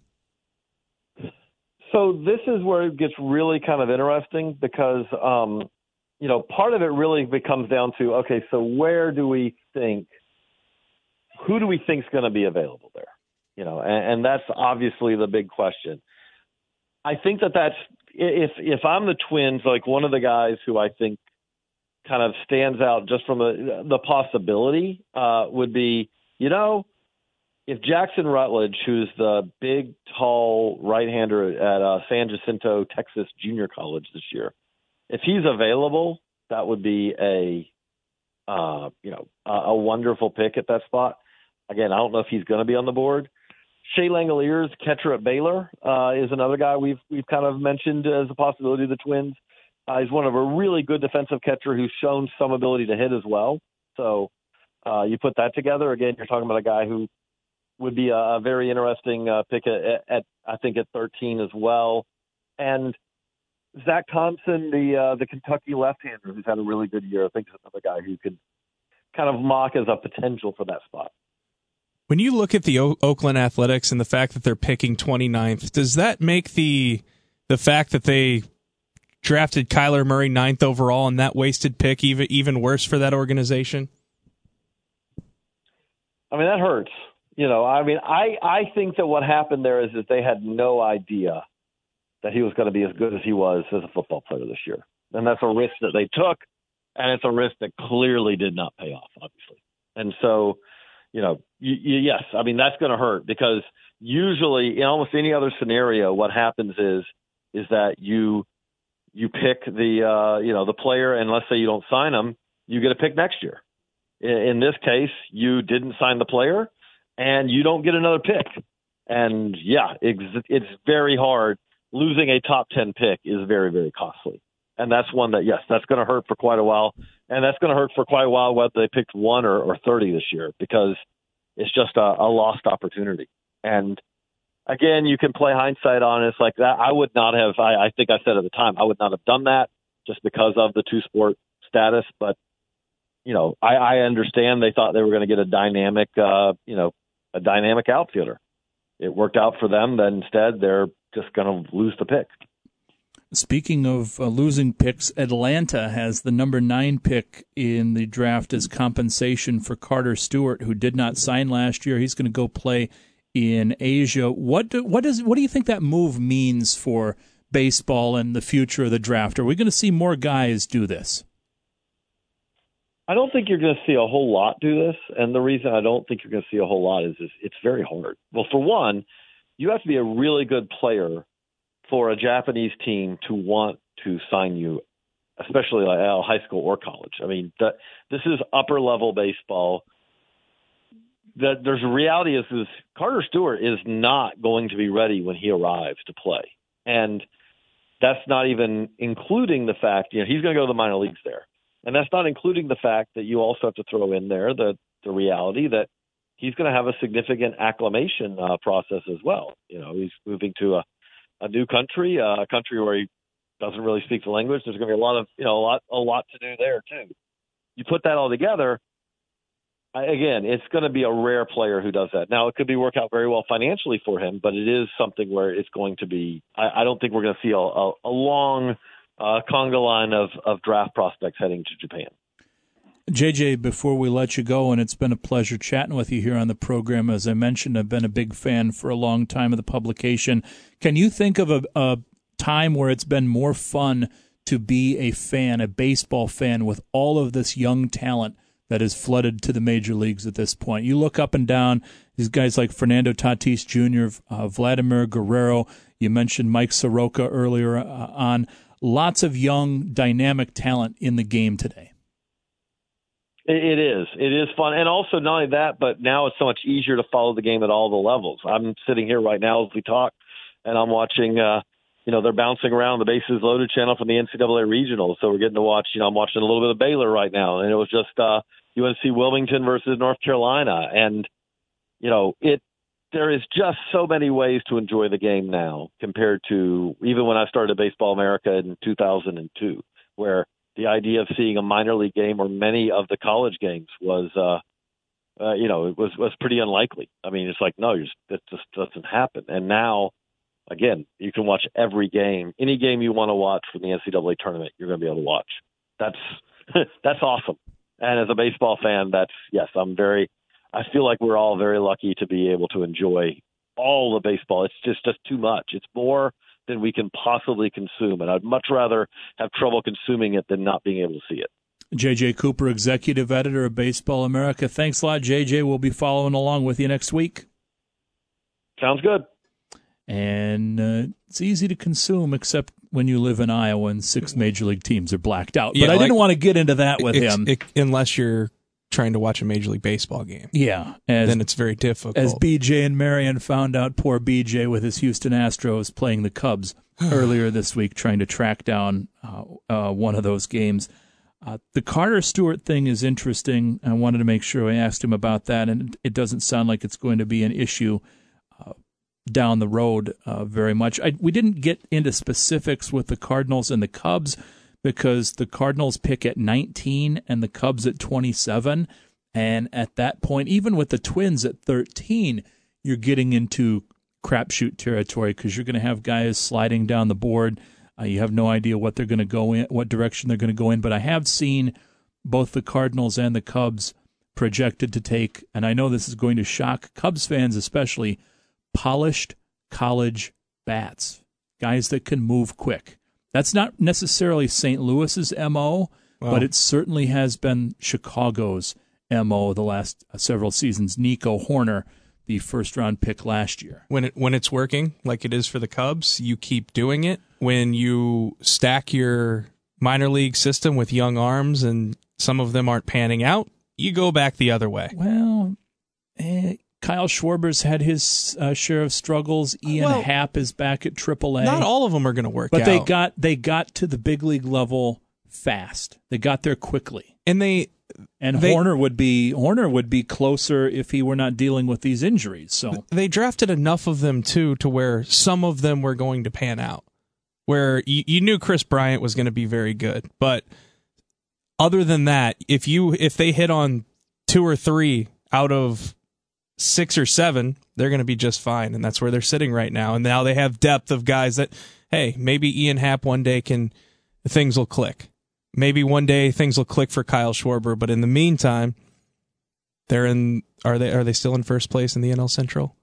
So this is where it gets really kind of interesting because, um, you know, part of it really comes down to, okay, so where do we think, who do we think is going to be available there? You know, and, and that's obviously the big question. I think that that's if if I'm the Twins, like one of the guys who I think kind of stands out just from a, the possibility uh, would be, you know, if Jackson Rutledge, who's the big, tall right-hander at uh, San Jacinto, Texas Junior College this year, if he's available, that would be a uh, you know a, a wonderful pick at that spot. Again, I don't know if he's going to be on the board. Shea Langoliers, catcher at Baylor, uh, is another guy we've we've kind of mentioned as a possibility of the Twins. Uh, he's one of a really good defensive catcher who's shown some ability to hit as well. So uh, you put that together, again, you're talking about a guy who would be a, a very interesting uh, pick at, at, I think, at thirteen as well. And Zach Thompson, the uh, the Kentucky left-hander, who's had a really good year, I think is another guy who could kind of mock as a potential for that spot. When you look at the o- Oakland Athletics and the fact that they're picking twenty-ninth, does that make the the fact that they drafted Kyler Murray ninth overall and that wasted pick even even worse for that organization? I mean, that hurts. You know, I mean, I, I think that what happened there is that they had no idea that he was going to be as good as he was as a football player this year. And that's a risk that they took, and it's a risk that clearly did not pay off, obviously. And so, you know, you, you, yes, I mean, that's going to hurt because usually in almost any other scenario, what happens is is that you you pick the, uh, you know, the player, and let's say you don't sign him, you get a pick next year. In, in this case, you didn't sign the player, and you don't get another pick. And, yeah, it's, it's very hard. Losing a top ten pick is very, very costly. And that's one that, yes, that's going to hurt for quite a while. And that's going to hurt for quite a while whether they picked one or, or thirty this year because it's just a, a lost opportunity. And, again, you can play hindsight on it. It's like that. I would not have, I, I think I said at the time, I would not have done that just because of the two-sport status. But, you know, I, I understand they thought they were going to get a dynamic, uh, you know, a dynamic outfielder. It worked out for them. Then instead, they're just going to lose the pick. Speaking of uh, losing picks, Atlanta has the number nine pick in the draft as compensation for Carter Stewart, who did not sign last year. He's going to go play in Asia. What do, what does what do you think that move means for baseball and the future of the draft? Are we going to see more guys do this? I don't think you're going to see a whole lot do this, and the reason I don't think you're going to see a whole lot is, is it's very hard. Well, for one, you have to be a really good player for a Japanese team to want to sign you, especially like uh, high school or college. I mean, the, this is upper-level baseball. The, there's a reality is, is Carter Stewart is not going to be ready when he arrives to play. And that's not even including the fact, you know, he's going to go to the minor leagues there. And that's not including the fact that you also have to throw in there the, the reality that he's going to have a significant acclimation uh, process as well. You know, he's moving to a, a new country, uh, a country where he doesn't really speak the language. There's going to be a lot of, you know, a lot, a lot to do there too. You put that all together, I, again, it's going to be a rare player who does that. Now, it could be work out very well financially for him, but it is something where it's going to be, I, I don't think we're going to see a, a, a long uh, conga line of, of draft prospects heading to Japan. J J, before we let you go, and it's been a pleasure chatting with you here on the program. As I mentioned, I've been a big fan for a long time of the publication. Can you think of a, a time where it's been more fun to be a fan, a baseball fan, with all of this young talent that has flooded to the major leagues at this point? You look up and down, these guys like Fernando Tatis Junior, uh, Vladimir Guerrero, you mentioned Mike Soroka earlier uh, on. Lots of young, dynamic talent in the game today. It is. It is fun. And also not only that, but now it's so much easier to follow the game at all the levels. I'm sitting here right now as we talk, and I'm watching, uh, you know, they're bouncing around the Bases Loaded channel from the N C double A regionals. So we're getting to watch, you know, I'm watching a little bit of Baylor right now. And it was just uh, U N C Wilmington versus North Carolina. And, you know, it there is just so many ways to enjoy the game now compared to even when I started Baseball America in two thousand two, where the idea of seeing a minor league game or many of the college games was, uh, uh, you know, it was, was pretty unlikely. I mean, it's like, no, you're just, it just doesn't happen. And now, again, you can watch every game, any game you want to watch from the N C double A tournament, you're going to be able to watch. That's, that's awesome. And as a baseball fan, that's, yes, I'm very, I feel like we're all very lucky to be able to enjoy all the baseball. It's just, just too much. It's more than we can possibly consume. And I'd much rather have trouble consuming it than not being able to see it. J J. Cooper, executive editor of Baseball America. Thanks a lot, J J. We'll be following along with you next week. Sounds good. And uh, it's easy to consume, except when you live in Iowa and six major league teams are blacked out. Yeah, but I like, didn't want to get into that with ex- him. ex- unless you're trying to watch a Major League Baseball game. Yeah. As, then it's very difficult. As B J and Marion found out, poor B J with his Houston Astros playing the Cubs earlier this week, trying to track down uh, uh, one of those games. Uh, the Carter Stewart thing is interesting. I wanted to make sure I asked him about that, and it doesn't sound like it's going to be an issue uh, down the road uh, very much. I, we didn't get into specifics with the Cardinals and the Cubs because the Cardinals pick at nineteen and the Cubs at twenty-seven. And at that point, even with the Twins at thirteen, you're getting into crapshoot territory because you're going to have guys sliding down the board. Uh, you have no idea what they're going to go in, what direction they're going to go in. But I have seen both the Cardinals and the Cubs projected to take, and I know this is going to shock Cubs fans especially, polished college bats, guys that can move quick. That's not necessarily Saint Louis's M O, wow. but it certainly has been Chicago's M O the last several seasons. Nico Horner, the first-round pick last year. When it when it's working, like it is for the Cubs, you keep doing it. When you stack your minor league system with young arms and some of them aren't panning out, you go back the other way. Well, eh, Kyle Schwarber's had his uh, share of struggles. Ian well, Happ is back at triple A. Not all of them are going to work but out. But they got they got to the big league level fast. They got there quickly. And they and they, Horner would be Horner would be closer if he were not dealing with these injuries. So they drafted enough of them too to where some of them were going to pan out. Where you, you knew Chris Bryant was going to be very good, but other than that, if you if they hit on two or three out of six or seven, they're going to be just fine, and that's where they're sitting right now. And now they have depth of guys that, hey, maybe Ian Happ one day can things will click. Maybe one day things will click for Kyle Schwarber, but in the meantime, they're in. Are they are they still in first place in the N L Central?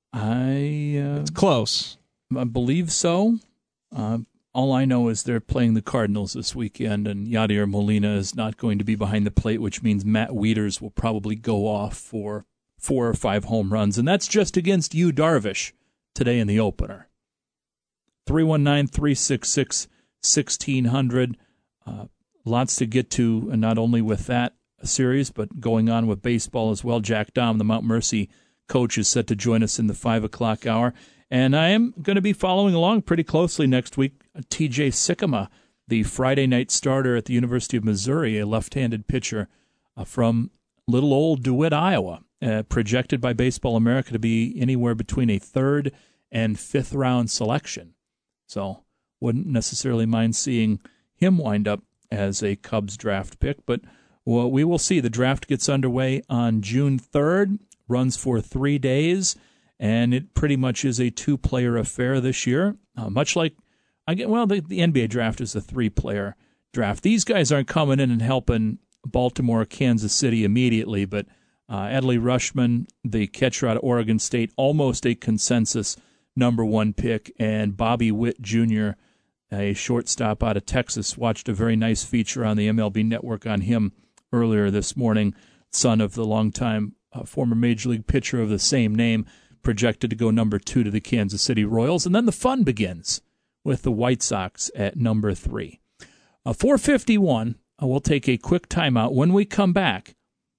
I uh, it's close. I believe so. Uh, all I know is they're playing the Cardinals this weekend, and Yadier Molina is not going to be behind the plate, which means Matt Wieters will probably go off for four or five home runs, and that's just against Yu Darvish today in the opener. three one nine, three six six, one six zero zero. Uh, lots to get to, and not only with that series, but going on with baseball as well. Jack Dahm, the Mount Mercy coach, is set to join us in the five o'clock hour. And I am going to be following along pretty closely next week. T J Sikkema, the Friday night starter at the University of Missouri, a left-handed pitcher uh, from little old DeWitt, Iowa, uh, projected by Baseball America to be anywhere between a third and fifth round selection. So wouldn't necessarily mind seeing him wind up as a Cubs draft pick. But well, we will see. The draft gets underway on June third, runs for three days. And it pretty much is a two-player affair this year, uh, much like, I get. well, the, the N B A draft is a three-player draft. These guys aren't coming in and helping Baltimore, Kansas City immediately, but uh, Adley Rutschman, the catcher out of Oregon State, almost a consensus number one pick, and Bobby Witt Junior, a shortstop out of Texas, watched a very nice feature on the M L B Network on him earlier this morning, son of the longtime uh, former Major League pitcher of the same name, projected to go number two to the Kansas City Royals. And then the fun begins with the White Sox at number three. Uh, four fifty-one, uh, we'll take a quick timeout. When we come back,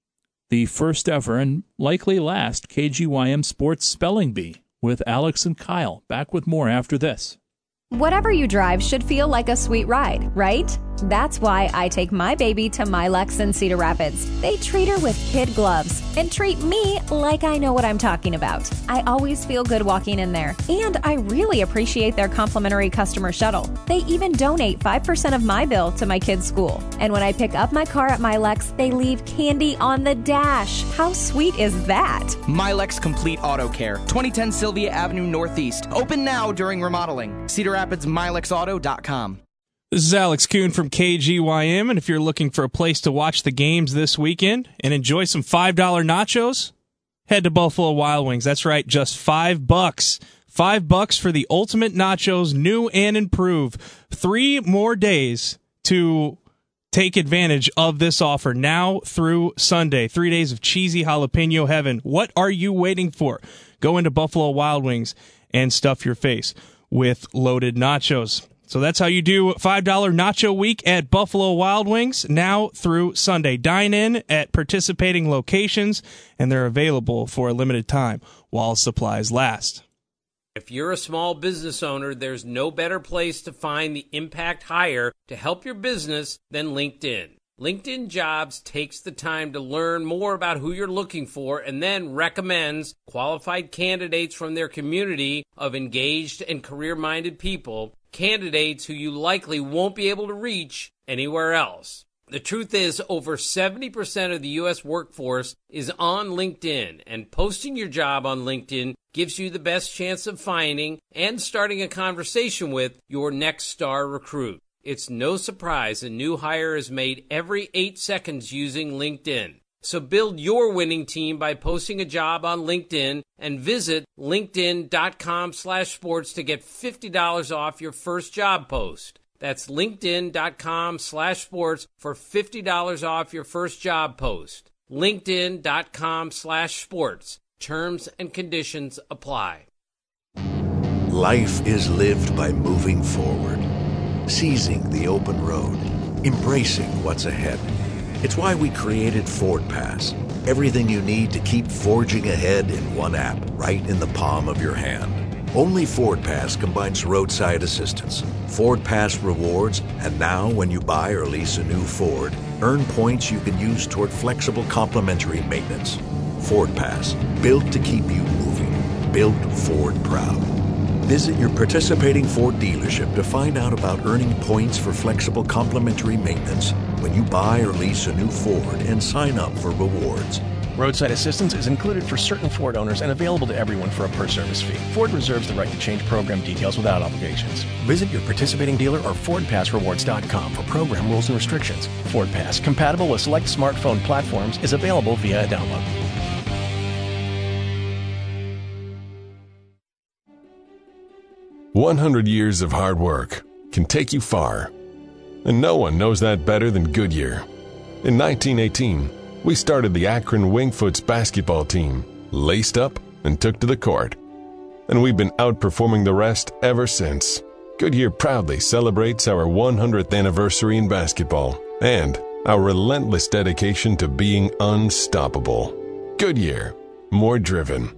the first ever and likely last K G Y M Sports Spelling Bee with Alex and Kyle. Back with more after this. Whatever you drive should feel like a sweet ride, right? That's why I take my baby to Milex in Cedar Rapids. They treat her with kid gloves and treat me like I know what I'm talking about. I always feel good walking in there, and I really appreciate their complimentary customer shuttle. They even donate five percent of my bill to my kids' school. And when I pick up my car at Milex, they leave candy on the dash. How sweet is that? Milex Complete Auto Care, twenty ten Sylvia Avenue Northeast. Open now during remodeling. Cedar Rapids Milex Auto dot com. This is Alex Kuhn from K G Y M, and if you're looking for a place to watch the games this weekend and enjoy some five dollar nachos, head to Buffalo Wild Wings. That's right, just five bucks Five bucks for the ultimate nachos, new and improved. Three more days to take advantage of this offer now through Sunday. Three days of cheesy jalapeno heaven. What are you waiting for? Go into Buffalo Wild Wings and stuff your face with loaded nachos. So that's how you do five dollar Nacho Week at Buffalo Wild Wings now through Sunday. Dine in at participating locations, and they're available for a limited time while supplies last. If you're a small business owner, there's no better place to find the impact hire to help your business than LinkedIn. LinkedIn Jobs takes the time to learn more about who you're looking for and then recommends qualified candidates from their community of engaged and career-minded people, candidates who you likely won't be able to reach anywhere else. The truth is, over seventy percent of the U S workforce is on LinkedIn, and posting your job on LinkedIn gives you the best chance of finding and starting a conversation with your next star recruit. It's no surprise a new hire is made every eight seconds using LinkedIn. So build your winning team by posting a job on LinkedIn and visit linkedin.com slash sports to get fifty dollars off your first job post. That's linkedin.com slash sports for fifty dollars off your first job post. linkedin.com slash sports. Terms and conditions apply. Life is lived by moving forward, seizing the open road, embracing what's ahead. It's why we created Ford Pass. Everything you need to keep forging ahead in one app, right in the palm of your hand. Only Ford Pass combines roadside assistance, Ford Pass rewards, and now when you buy or lease a new Ford, earn points you can use toward flexible complimentary maintenance. Ford Pass, built to keep you moving, built Ford proud. Visit your participating Ford dealership to find out about earning points for flexible complimentary maintenance when you buy or lease a new Ford and sign up for rewards. Roadside assistance is included for certain Ford owners and available to everyone for a per-service fee. Ford reserves the right to change program details without obligations. Visit your participating dealer or Ford Pass Rewards dot com for program rules and restrictions. Ford Pass, compatible with select smartphone platforms, is available via a download. one hundred years of hard work can take you far. And no one knows that better than Goodyear. In nineteen eighteen, we started the Akron Wingfoots basketball team, laced up and took to the court. And we've been outperforming the rest ever since. Goodyear proudly celebrates our one hundredth anniversary in basketball and our relentless dedication to being unstoppable. Goodyear, more driven.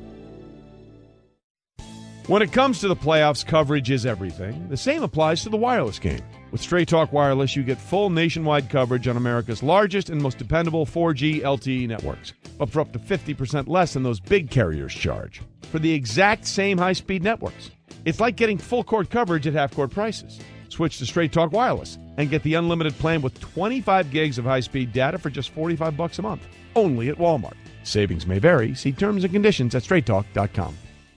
When it comes to the playoffs, coverage is everything. The same applies to the wireless game. With Straight Talk Wireless, you get full nationwide coverage on America's largest and most dependable four G L T E networks, but for up to fifty percent less than those big carriers charge, for the exact same high-speed networks. It's like getting full-court coverage at half-court prices. Switch to Straight Talk Wireless and get the unlimited plan with twenty-five gigs of high-speed data for just forty-five bucks a month, only at Walmart. Savings may vary. See terms and conditions at straight talk dot com.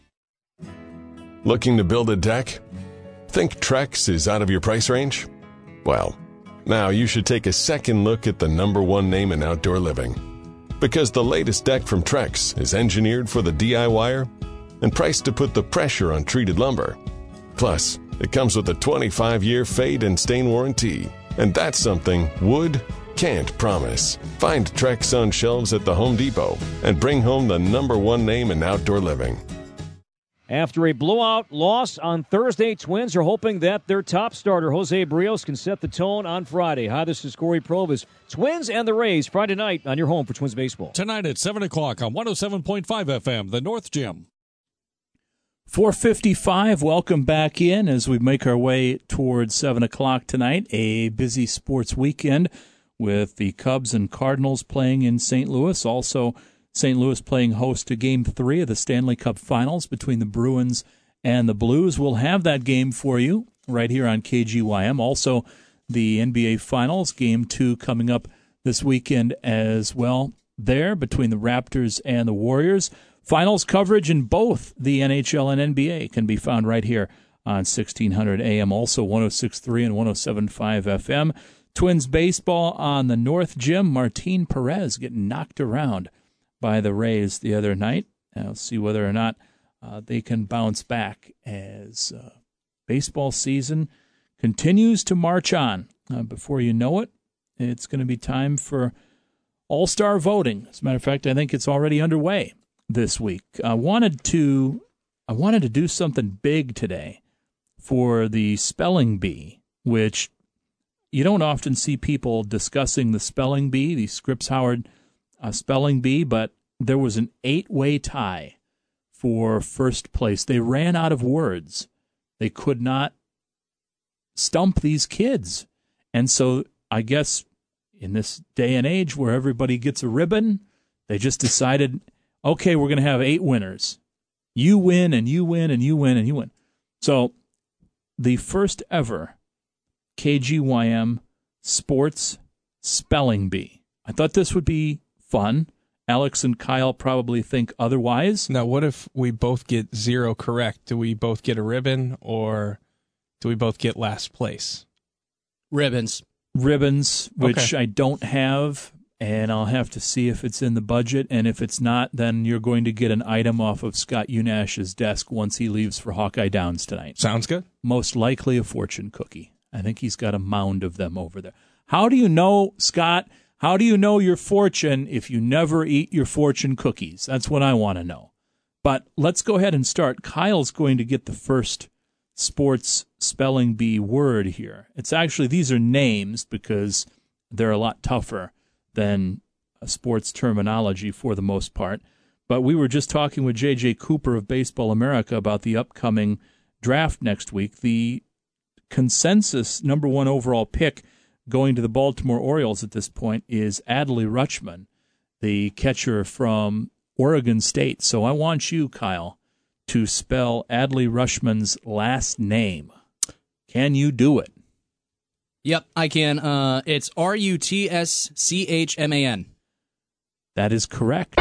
Looking to build a deck? Think Trex is out of your price range? Well, now you should take a second look at the number one name in outdoor living. Because the latest deck from Trex is engineered for the DIYer and priced to put the pressure on treated lumber. Plus, it comes with a twenty-five year fade and stain warranty. And that's something wood can't promise. Find Trex on shelves at the Home Depot and bring home the number one name in outdoor living. After a blowout loss on Thursday, Twins are hoping that their top starter, Jose Barrios, can set the tone on Friday. Hi, this is Corey Provis. Twins and the Rays, Friday night on your home for Twins baseball. Tonight at seven o'clock on one oh seven point five F M, the North Gym. four fifty-five, welcome back in as we make our way towards seven o'clock tonight. A busy sports weekend with the Cubs and Cardinals playing in Saint Louis. Also, Saint Louis playing host to Game three of the Stanley Cup Finals between the Bruins and the Blues. We'll have that game for you right here on K G Y M. Also, the N B A Finals, Game two coming up this weekend as well there between the Raptors and the Warriors. Finals coverage in both the N H L and N B A can be found right here on sixteen hundred A M, also one oh six point three and one oh seven point five F M. Twins baseball on the North Gym. Martin Perez getting knocked around by the Rays the other night. I'll see whether or not uh, they can bounce back as uh, baseball season continues to march on. Uh, before you know it, it's going to be time for All-Star voting. As a matter of fact, I think it's already underway this week. I wanted to, I wanted to do something big today for the spelling bee, which you don't often see people discussing the spelling bee, the Scripps Howard uh, spelling bee, but there was an eight-way tie for first place. They ran out of words. They could not stump these kids. And so I guess in this day and age where everybody gets a ribbon, they just decided, okay, we're going to have eight winners. You win, and you win, and you win, and you win. So the first ever K G Y M Sports Spelling Bee. I thought this would be fun. Alex and Kyle probably think otherwise. Now, what if we both get zero correct? Do we both get a ribbon, or do we both get last place? Ribbons. Ribbons, which Okay. I don't have, and I'll have to see if it's in the budget. And if it's not, then you're going to get an item off of Scott Unash's desk once he leaves for Hawkeye Downs tonight. Sounds good. Most likely a fortune cookie. I think he's got a mound of them over there. How do you know, Scott, how do you know your fortune if you never eat your fortune cookies? That's what I want to know. But let's go ahead and start. Kyle's going to get the first sports spelling bee word here. It's actually, these are names because they're a lot tougher than a sports terminology for the most part. But we were just talking with J J Cooper of Baseball America about the upcoming draft next week. The consensus number one overall pick going to the Baltimore Orioles at this point is Adley Rutschman, the catcher from Oregon State. So I want you, Kyle, to spell Adley Rutschman's last name. Can you do it? Yep, I can. Uh, it's R U T S C H M A N. That is correct.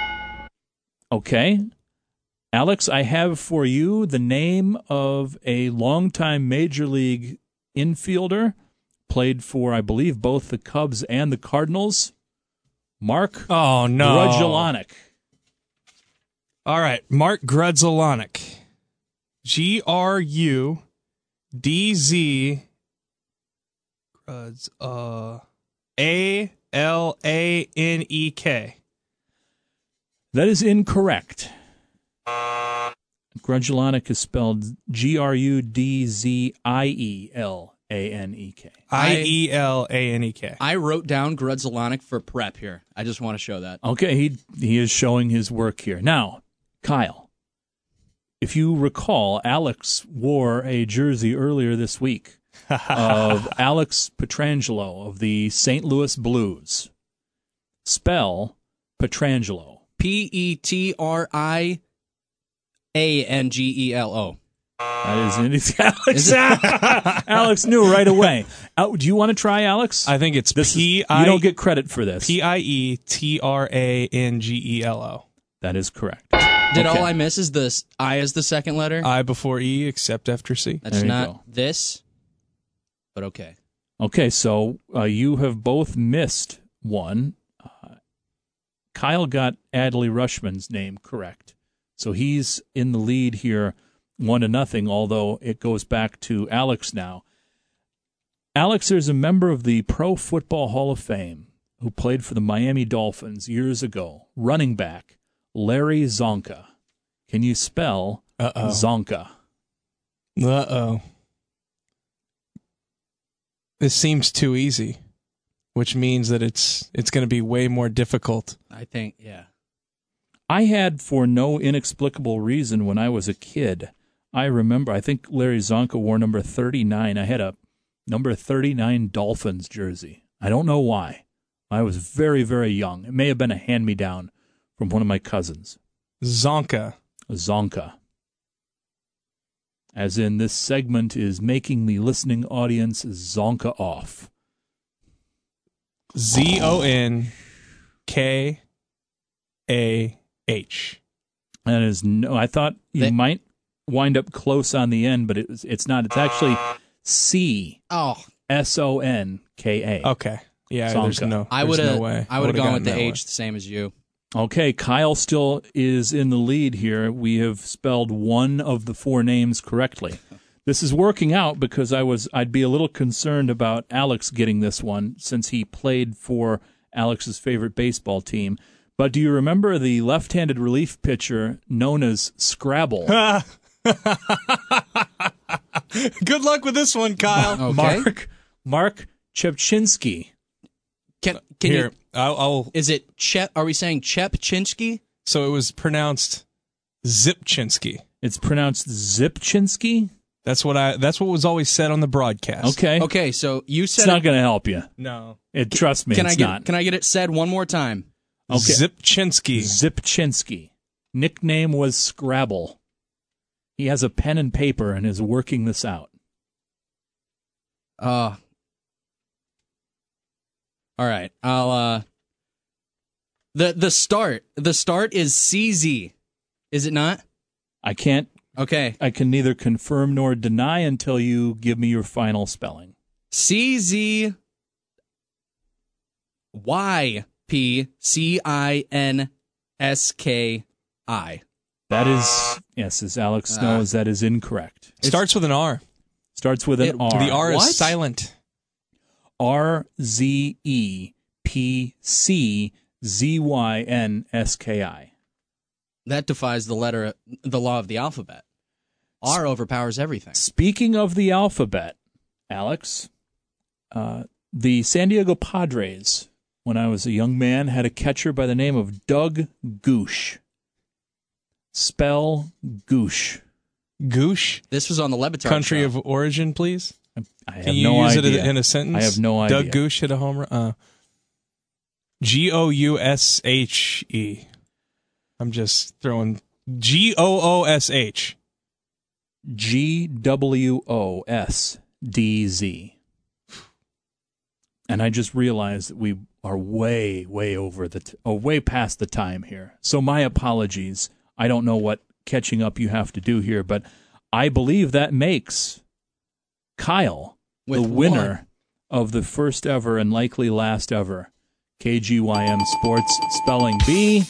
Okay. Alex, I have for you the name of a longtime Major League infielder, played for, I believe, both the Cubs and the Cardinals. Mark Oh, no. Grudzielanek. All right, Mark Grudzielanek. G R U D Z Gruds, uh, A L A N E K. That is incorrect. Grudzielanek is spelled G R U D Z I E L A N E K. I E L A N E K. I wrote down Grudzielanek for prep here. I just want to show that. Okay, he he is showing his work here. Now, Kyle, if you recall, Alex wore a jersey earlier this week of Alex Pietrangelo of the Saint Louis Blues. Spell Pietrangelo. P E T R I A N G E L O. That is it. Alex, Alex knew right away. Uh, do you want to try, Alex? I think it's this P is, I. You don't get credit for this. P I E T R A N G E L O. That is correct. Did Okay. all I miss is this I as the second letter? I before E, except after C. That's There you not go. this, but okay. Okay, so uh, you have both missed one. Uh, Kyle got Adley Rutschman's name correct. So he's in the lead here, one to nothing, although it goes back to Alex now. Alex is a member of the Pro Football Hall of Fame who played for the Miami Dolphins years ago, running back Larry Zonka. Can you spell Uh-oh. Zonka? Uh-oh. This seems too easy, which means that it's it's going to be way more difficult. I think, yeah. I had, for no inexplicable reason, when I was a kid, I remember, I think Larry Zonka wore number thirty-nine. I had a number thirty-nine Dolphins jersey. I don't know why. I was very, very young. It may have been a hand-me-down from one of my cousins. Zonka. Zonka. As in, this segment is making the listening audience zonka off. Z O N K A H. That is no. I thought you They- might wind up close on the end, but it was, it's not. It's actually C Oh, S O N K A. Okay. Yeah, Zonka. there's no I there's would have no way. I would have gone with gotten the that H one. the same as you. Okay, Kyle still is in the lead here. We have spelled one of the four names correctly. This is working out because I was I'd be a little concerned about Alex getting this one since he played for Alex's favorite baseball team. But do you remember the left-handed relief pitcher known as Scrabble? Good luck with this one, Kyle. Okay. Mark Mark Chepchinsky. Can, can Here, you, I'll, I'll. is it Chep? Are we saying Chepchinsky? So it was pronounced Zipchinsky. It's pronounced Zipchinsky? That's what I. That's what was always said on the broadcast. Okay. Okay, so you said It's not it- going to help you. No. It, trust me, Can it's I get not. Can I get it said one more time? Okay. Zipchinsky. Zipchinsky. Nickname was Scrabble. He has a pen and paper and is working this out. Uh. All right. I'll. Uh. The the start the start is C Z, is it not? I can't. Okay. I can neither confirm nor deny until you give me your final spelling. C Z Y P C I N S K I. That is, yes, as Alex Uh, knows, that is incorrect. It starts with an R. Starts with an It- R. The R What? is silent. R Z E P C Z Y N S K I. That defies the letter, the law of the alphabet. R overpowers everything. Speaking of the alphabet, Alex, uh, the San Diego Padres, when I was a young man, had a catcher by the name of Doug Goosh. Spell Goosh. Goosh. This was on the Levitard Country show. of origin, please. I have Can you no use idea. it in a sentence? I have no idea. Doug Goosh hit a home run. Uh, G O U S H E. I'm just throwing G O O S H. G W O S D Z. And I just realized that we are way, way over the, t- oh, way past the time here. So my apologies. I don't know what catching up you have to do here, but I believe that makes Kyle With the winner one. of the first ever and likely last ever K G Y M Sports Spelling Bee.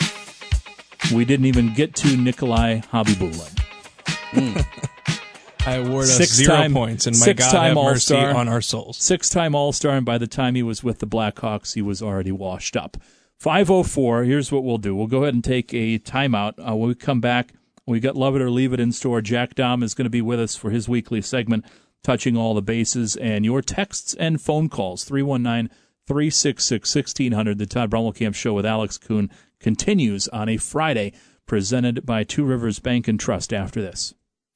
We didn't even get to Nikolai Habibulin. Mm. I award us Six zero time, points, and my six God time have mercy All-Star, on our souls. Six-time All-Star, and by the time he was with the Blackhawks, he was already washed up. five oh four, here's what we'll do. We'll go ahead and take a timeout. Uh, when we come back, we got Love It or Leave It in store. Jack Dom is going to be with us for his weekly segment, Touching All the Bases, and your texts and phone calls, three one nine, three six six, one six zero zero. The Todd Brommelkamp Show with Alex Kuhn continues on a Friday, presented by Two Rivers Bank and Trust after this.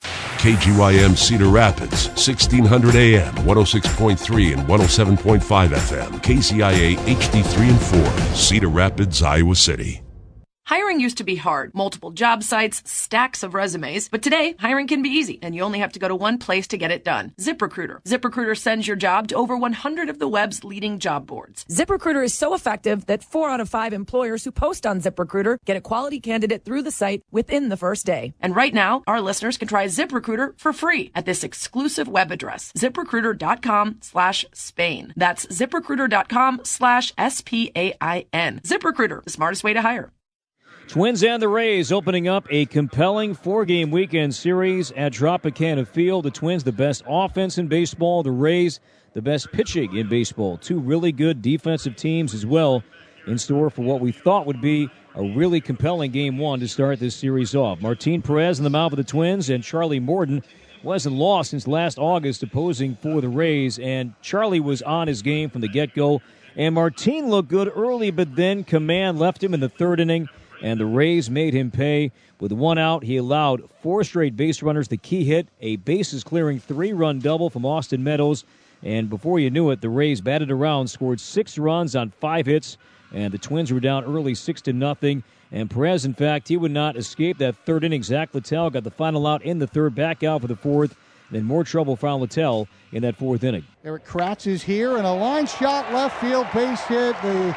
K G Y M Cedar Rapids, sixteen hundred A M, one oh six point three and one oh seven point five F M, K C I A H D three and four, Cedar Rapids, Iowa City. Hiring used to be hard. Multiple job sites, stacks of resumes. But today, hiring can be easy, and you only have to go to one place to get it done. ZipRecruiter. ZipRecruiter sends your job to over one hundred of the web's leading job boards. ZipRecruiter is so effective that four out of five employers who post on ZipRecruiter get a quality candidate through the site within the first day. And right now, our listeners can try ZipRecruiter for free at this exclusive web address, ZipRecruiter.com slash Spain. That's ZipRecruiter.com slash S P A I N. ZipRecruiter, the smartest way to hire. Twins and the Rays opening up a compelling four-game weekend series at Tropicana Field. The Twins, the best offense in baseball. The Rays, the best pitching in baseball. Two really good defensive teams as well in store for what we thought would be a really compelling game one to start this series off. Martin Perez in the mound for the Twins, and Charlie Morton wasn't lost since last August opposing for the Rays, and Charlie was on his game from the get-go. And Martin looked good early, but then command left him in the third inning, and the Rays made him pay. With one out, he allowed four straight base runners the key hit, a bases-clearing three-run double from Austin Meadows. And before you knew it, the Rays batted around, scored six runs on five hits, and the Twins were down early six to nothing. And Perez, in fact, he would not escape that third inning. Zach Littell got the final out in the third, back out for the fourth. Then more trouble found Littell in that fourth inning. Eric Kratz is here, and a line shot left field, base hit. The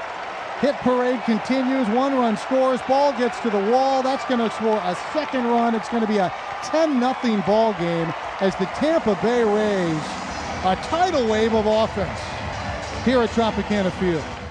hit parade continues. One run scores. Ball gets to the wall. That's going to score a second run. It's going to be a ten nothing ball game as the Tampa Bay Rays, a tidal wave of offense here at Tropicana Field.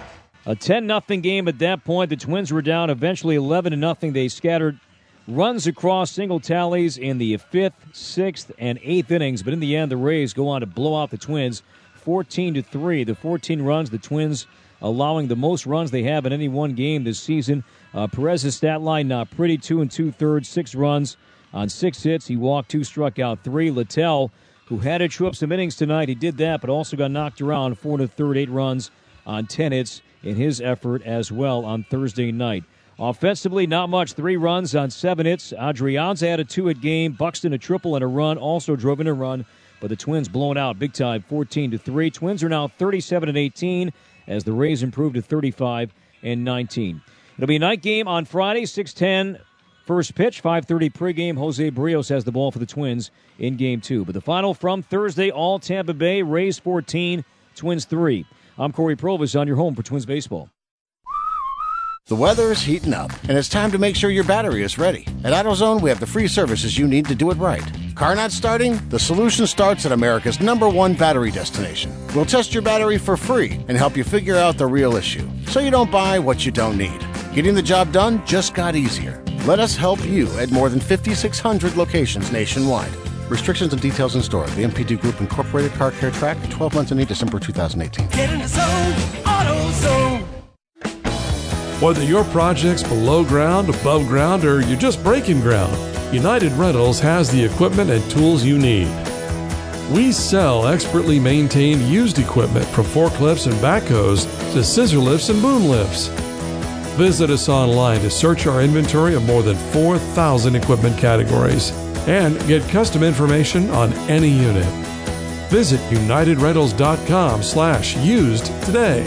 A ten nothing game at that point. The Twins were down eventually eleven to nothing. They scattered runs across single tallies in the fifth, sixth, and eighth innings. But in the end, the Rays go on to blow out the Twins fourteen to three. The fourteen runs, the Twins allowing the most runs they have in any one game this season. Uh, Perez's stat line not pretty. Two and two-thirds, six runs on six hits. He walked two, struck out three. Littell, who had to chew up some innings tonight, he did that, but also got knocked around. Four and a third, eight runs on ten hits in his effort as well on Thursday night. Offensively, not much. Three runs on seven hits. Adrianza had a two-hit game. Buxton a triple and a run, also drove in a run. But the Twins blown out big time, fourteen to three. Twins are now thirty-seven and eighteen as the Rays improve to thirty-five and nineteen. It'll be a night game on Friday, six ten first pitch, five thirty pregame. Jose Barrios has the ball for the Twins in game two. But the final from Thursday, all Tampa Bay, Rays fourteen, Twins three. I'm Corey Provis on your home for Twins baseball. The weather is heating up, and it's time to make sure your battery is ready. At AutoZone, we have the free services you need to do it right. Car not starting? The solution starts at America's number one battery destination. We'll test your battery for free and help you figure out the real issue, so you don't buy what you don't need. Getting the job done just got easier. Let us help you at more than fifty-six hundred locations nationwide. Restrictions and details in store. The M P D Group Incorporated Car Care Track, twelve months ending December two thousand eighteen. Get in the zone, AutoZone. Whether your project's below ground, above ground, or you're just breaking ground, United Rentals has the equipment and tools you need. We sell expertly maintained used equipment from forklifts and backhoes to scissor lifts and boom lifts. Visit us online to search our inventory of more than four thousand equipment categories and get custom information on any unit. Visit united rentals dot com slash used today.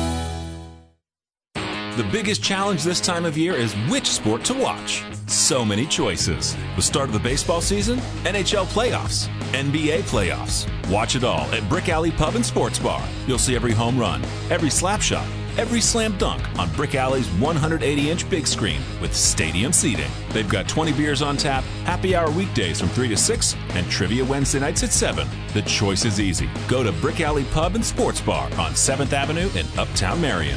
The biggest challenge this time of year is which sport to watch. So many choices. The start of the baseball season, N H L playoffs, N B A playoffs. Watch it all at Brick Alley Pub and Sports Bar. You'll see every home run, every slap shot, every slam dunk on Brick Alley's one hundred eighty inch big screen with stadium seating. They've got twenty beers on tap, happy hour weekdays from three to six, and trivia Wednesday nights at seven. The choice is easy. Go to Brick Alley Pub and Sports Bar on seventh Avenue in Uptown Marion.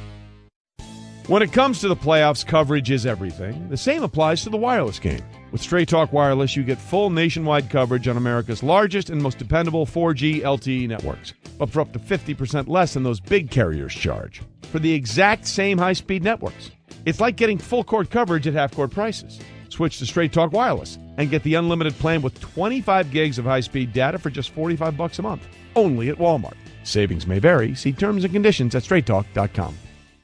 When it comes to the playoffs, coverage is everything. The same applies to the wireless game. With Straight Talk Wireless, you get full nationwide coverage on America's largest and most dependable four G L T E networks, but for up to fifty percent less than those big carriers charge, for the exact same high-speed networks. It's like getting full-court coverage at half-court prices. Switch to Straight Talk Wireless and get the unlimited plan with twenty-five gigs of high-speed data for just forty-five bucks a month, only at Walmart. Savings may vary. See terms and conditions at straight talk dot com.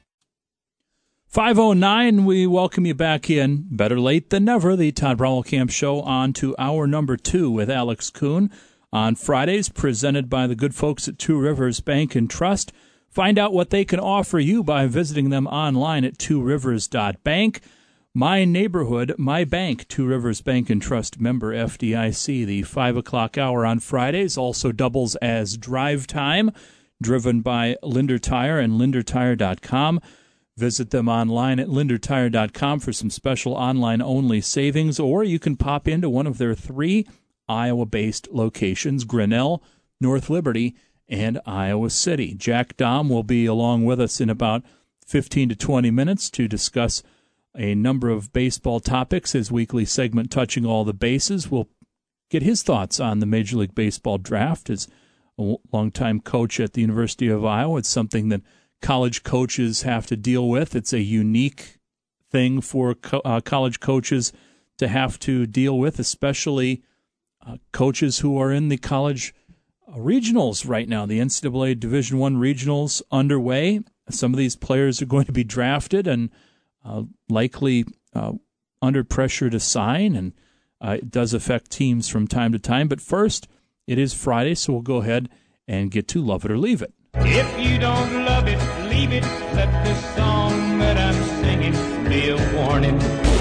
five oh nine, we welcome you back in. Better late than never, the Todd Camp Show on to hour number two with Alex Kuhn on Fridays, presented by the good folks at Two Rivers Bank and Trust. Find out what they can offer you by visiting them online at two rivers dot bank. My neighborhood, my bank, Two Rivers Bank and Trust, member F D I C. The five o'clock hour on Fridays also doubles as drive time, driven by Linder Tire and linder tire dot com. Visit them online at linder tire dot com for some special online-only savings, or you can pop into one of their three Iowa-based locations, Grinnell, North Liberty, and Iowa City. Jack Dahm will be along with us in about fifteen to twenty minutes to discuss a number of baseball topics, his weekly segment touching all the bases. We'll get his thoughts on the Major League Baseball draft. As a longtime coach at the University of Iowa, it's something that college coaches have to deal with. It's a unique thing for co- uh, college coaches to have to deal with, especially uh, coaches who are in the college uh, regionals right now. The N C double A Division One regionals underway. Some of these players are going to be drafted and uh, likely uh, under pressure to sign, and uh, it does affect teams from time to time. But first, it is Friday, so we'll go ahead and get to Love It or Leave It. If you don't love it, leave it. Let this song that I'm singing be a warning.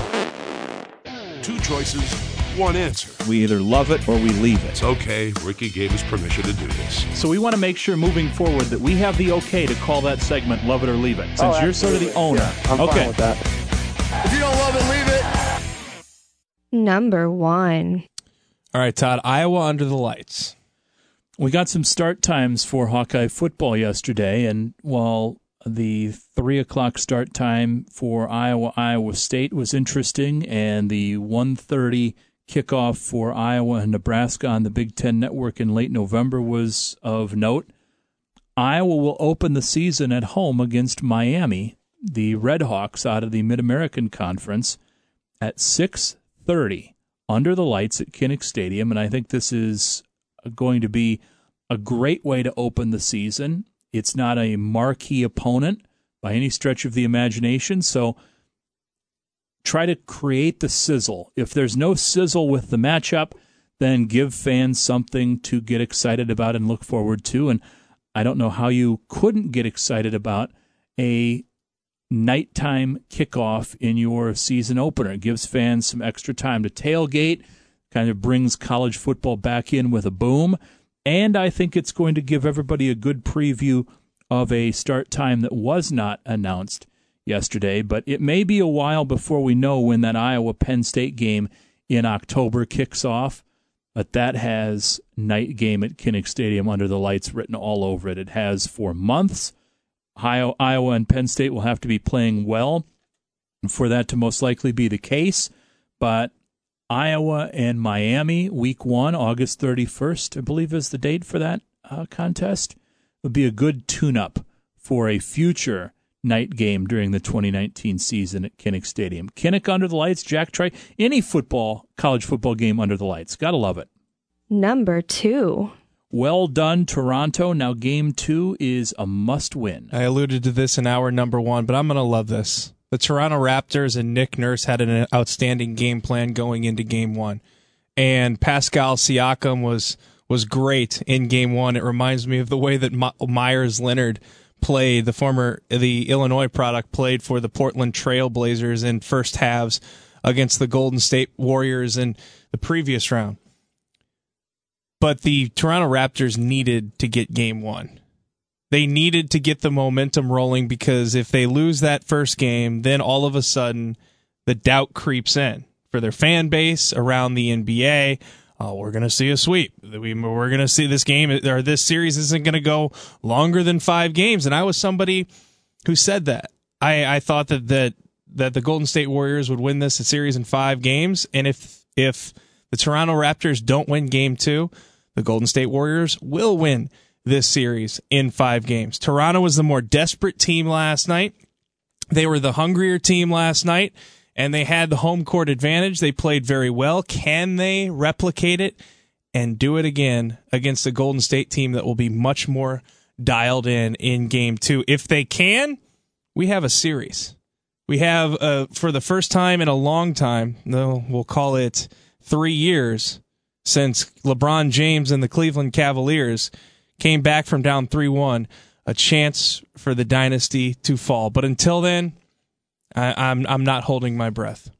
Two choices, one answer. We either love it or we leave it. It's okay. Ricky gave us permission to do this. So we want to make sure moving forward that we have the okay to call that segment Love It or Leave It, since oh, you're sort of the owner. Yeah, I'm okay. fine with that. If you don't love it, leave it. Number one. All right, Todd, Iowa under the lights. We got some start times for Hawkeye football yesterday, and while The three o'clock start time for Iowa Iowa State was interesting, and the one thirty kickoff for Iowa and Nebraska on the Big Ten Network in late November was of note. Iowa will open the season at home against Miami, the Redhawks out of the Mid-American Conference, at six thirty under the lights at Kinnick Stadium, and I think this is going to be a great way to open the season. It's not a marquee opponent by any stretch of the imagination, so try to create the sizzle. If there's no sizzle with the matchup, then give fans something to get excited about and look forward to. And I don't know how you couldn't get excited about a nighttime kickoff in your season opener. It gives fans some extra time to tailgate, kind of brings college football back in with a boom, and I think it's going to give everybody a good preview of a start time that was not announced yesterday, but it may be a while before we know when that Iowa-Penn State game in October kicks off, but that has night game at Kinnick Stadium under the lights written all over it. It has for months. Iowa and Penn State will have to be playing well for that to most likely be the case, but Iowa and Miami, week one, August thirty-first, I believe is the date for that uh, contest, would be a good tune-up for a future night game during the twenty nineteen season at Kinnick Stadium. Kinnick under the lights, Jack Trice, any football, college football game under the lights. Gotta love it. Number two. Well done, Toronto. Now game two is a must-win. I alluded to this in hour number one, but I'm going to love this. The Toronto Raptors and Nick Nurse had an outstanding game plan going into game one. And Pascal Siakam was was great in game one. It reminds me of the way that My- Myers Leonard played, the former, the Illinois product, played for the Portland Trail Blazers in first halves against the Golden State Warriors in the previous round. But the Toronto Raptors needed to get game one. They needed to get the momentum rolling, because if they lose that first game, then all of a sudden the doubt creeps in for their fan base around the N B A. Oh, we're going to see a sweep. We, we're going to see this game, or this series isn't going to go longer than five games. And I was somebody who said that. I, I thought that, that that the Golden State Warriors would win this series in five games. And if if the Toronto Raptors don't win game two, the Golden State Warriors will win this series in five games. Toronto was the more desperate team last night. They were the hungrier team last night, and they had the home court advantage. They played very well. Can they replicate it and do it again against a Golden State team that will be much more dialed in in game two? If they can, we have a series. We have, uh, for the first time in a long time, no, we'll call it three years, since LeBron James and the Cleveland Cavaliers came back from down three one, a chance for the dynasty to fall. But until then, I, I'm I'm not holding my breath.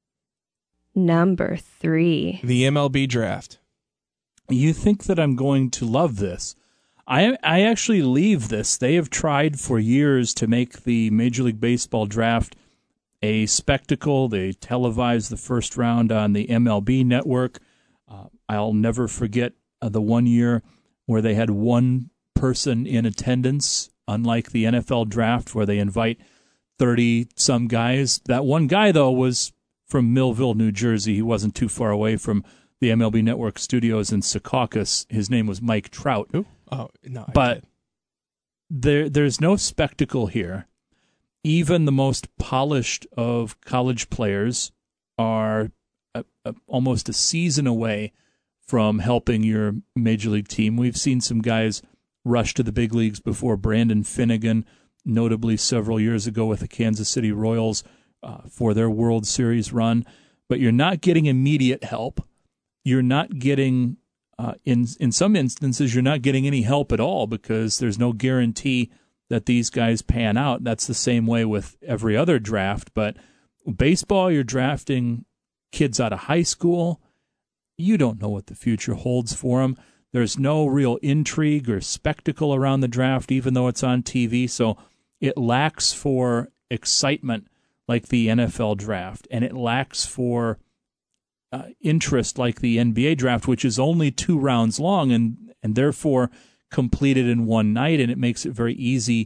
Number three. The M L B draft. You think that I'm going to love this. I I actually leave this. They have tried for years to make the Major League Baseball draft a spectacle. They televised the first round on the M L B network. Uh, I'll never forget uh, the one year where they had one person in attendance, unlike the N F L draft where they invite thirty-some guys. That one guy, though, was from Millville, New Jersey. He wasn't too far away from the M L B Network studios in Secaucus. His name was Mike Trout. Who? Oh, no. But there, there's no spectacle here. Even the most polished of college players are a, a, almost a season away from helping your major league team. We've seen some guys rush to the big leagues before. Brandon Finnegan, notably several years ago with the Kansas City Royals uh, for their World Series run. But you're not getting immediate help. You're not getting, uh, in in some instances, you're not getting any help at all because there's no guarantee that these guys pan out. That's the same way with every other draft. But baseball, you're drafting kids out of high school. You don't know what the future holds for them. There's no real intrigue or spectacle around the draft, even though it's on T V. So it lacks for excitement like the N F L draft, and it lacks for uh, interest like the N B A draft, which is only two rounds long and, and therefore completed in one night, and it makes it very easy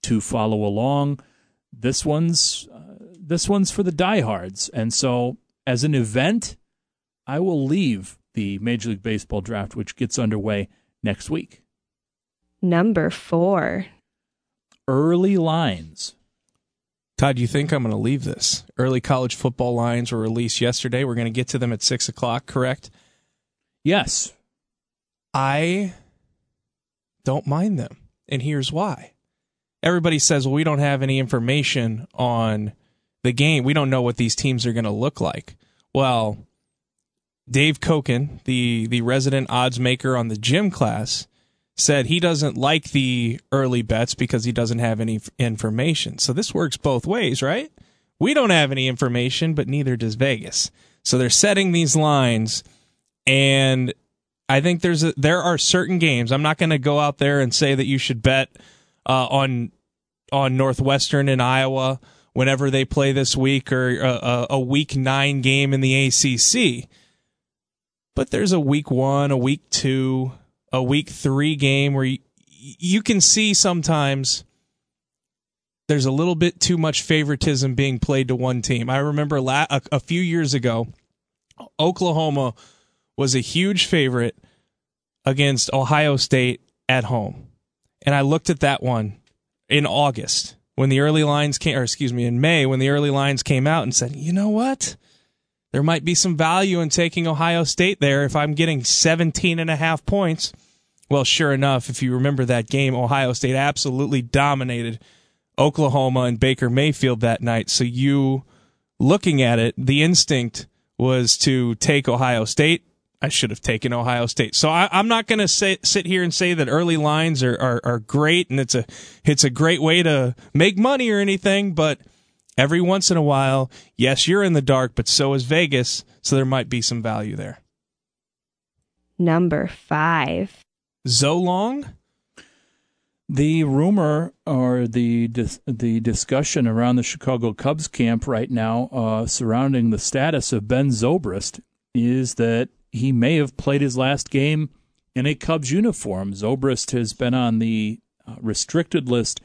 to follow along. This one's uh, this one's for the diehards. And so as an event, I will leave the Major League Baseball draft, which gets underway next week. Number four. Early lines. Todd, you think I'm going to leave this? Early college football lines were released yesterday. We're going to get to them at six o'clock, correct? Yes. I don't mind them, and here's why. Everybody says, well, we don't have any information on the game. We don't know what these teams are going to look like. Well, Dave Koken, the, the resident odds maker on the gym class, said he doesn't like the early bets because he doesn't have any f- information. So this works both ways, right? We don't have any information, but neither does Vegas. So they're setting these lines, and I think there's a, there are certain games. I'm not going to go out there and say that you should bet uh, on on Northwestern in Iowa whenever they play this week, or a, a week nine game in the A C C. But there's a week one, a week two, a week three game where you, you can see sometimes there's a little bit too much favoritism being played to one team. I remember la- a, a few years ago, Oklahoma was a huge favorite against Ohio State at home. And I looked at that one in August when the early lines came, or excuse me, in May when the early lines came out, and said, you know what? There might be some value in taking Ohio State there if I'm getting seventeen and a half points. Well, sure enough, if you remember that game, Ohio State absolutely dominated Oklahoma and Baker Mayfield that night. So you, looking at it, the instinct was to take Ohio State. I should have taken Ohio State. So I, I'm not going to sit here and say that early lines are, are, are great and it's a it's a great way to make money or anything, but every once in a while, yes, you're in the dark, but so is Vegas, so there might be some value there. Number five. Zolong? The rumor or the dis- the discussion around the Chicago Cubs camp right now uh, surrounding the status of Ben Zobrist is that he may have played his last game in a Cubs uniform. Zobrist has been on the uh, restricted list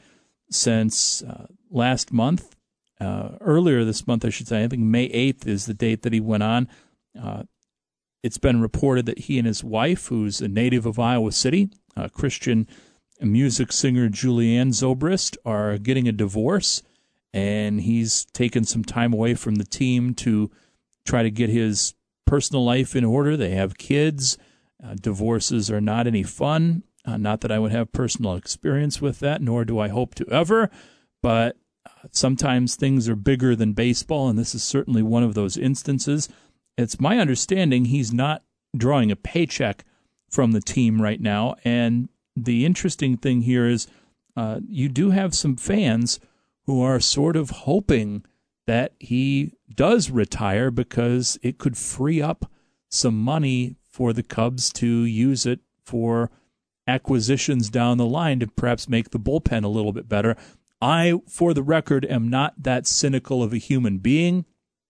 since uh, last month. Uh, earlier this month, I should say. I think May eighth is the date that he went on. Uh, it's been reported that he and his wife, who's a native of Iowa City, uh, Christian music singer Julianne Zobrist, are getting a divorce, and he's taken some time away from the team to try to get his personal life in order. They have kids. Uh, divorces are not any fun. Uh, not that I would have personal experience with that, nor do I hope to ever, but uh, sometimes things are bigger than baseball, and this is certainly one of those instances. It's my understanding he's not drawing a paycheck from the team right now, and the interesting thing here is uh, you do have some fans who are sort of hoping that he does retire because it could free up some money for the Cubs to use it for acquisitions down the line to perhaps make the bullpen a little bit better. I, for the record, am not that cynical of a human being.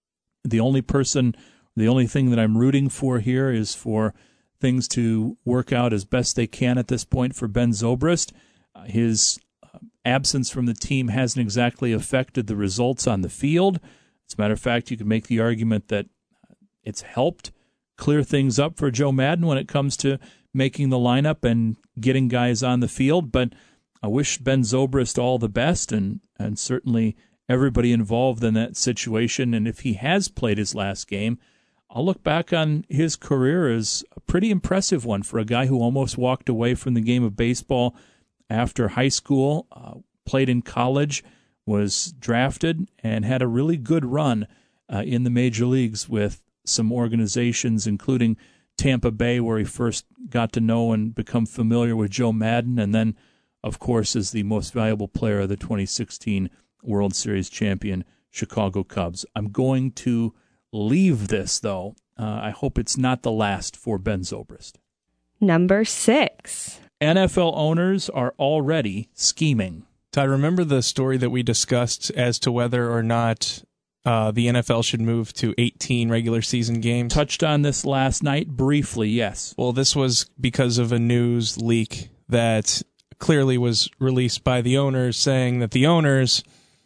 The only person, the only thing that I'm rooting for here is for things to work out as best they can at this point for Ben Zobrist. Uh, his uh, absence from the team hasn't exactly affected the results on the field. As a matter of fact, you can make the argument that it's helped clear things up for Joe Maddon when it comes to making the lineup and getting guys on the field. But I wish Ben Zobrist all the best, and, and certainly everybody involved in that situation. And if he has played his last game, I'll look back on his career as a pretty impressive one for a guy who almost walked away from the game of baseball after high school, uh, played in college, was drafted, and had a really good run uh, in the major leagues with some organizations, including Tampa Bay, where he first got to know and become familiar with Joe Maddon, and then, of course, is the most valuable player of the twenty sixteen World Series champion Chicago Cubs. I'm going to leave this, though. Uh, I hope it's not the last for Ben Zobrist. Number six. N F L owners are already scheming. Todd, remember the story that we discussed as to whether or not uh, the N F L should move to eighteen regular season games? Touched on this last night briefly, yes. Well, this was because of a news leak that clearly was released by the owners, saying that the owners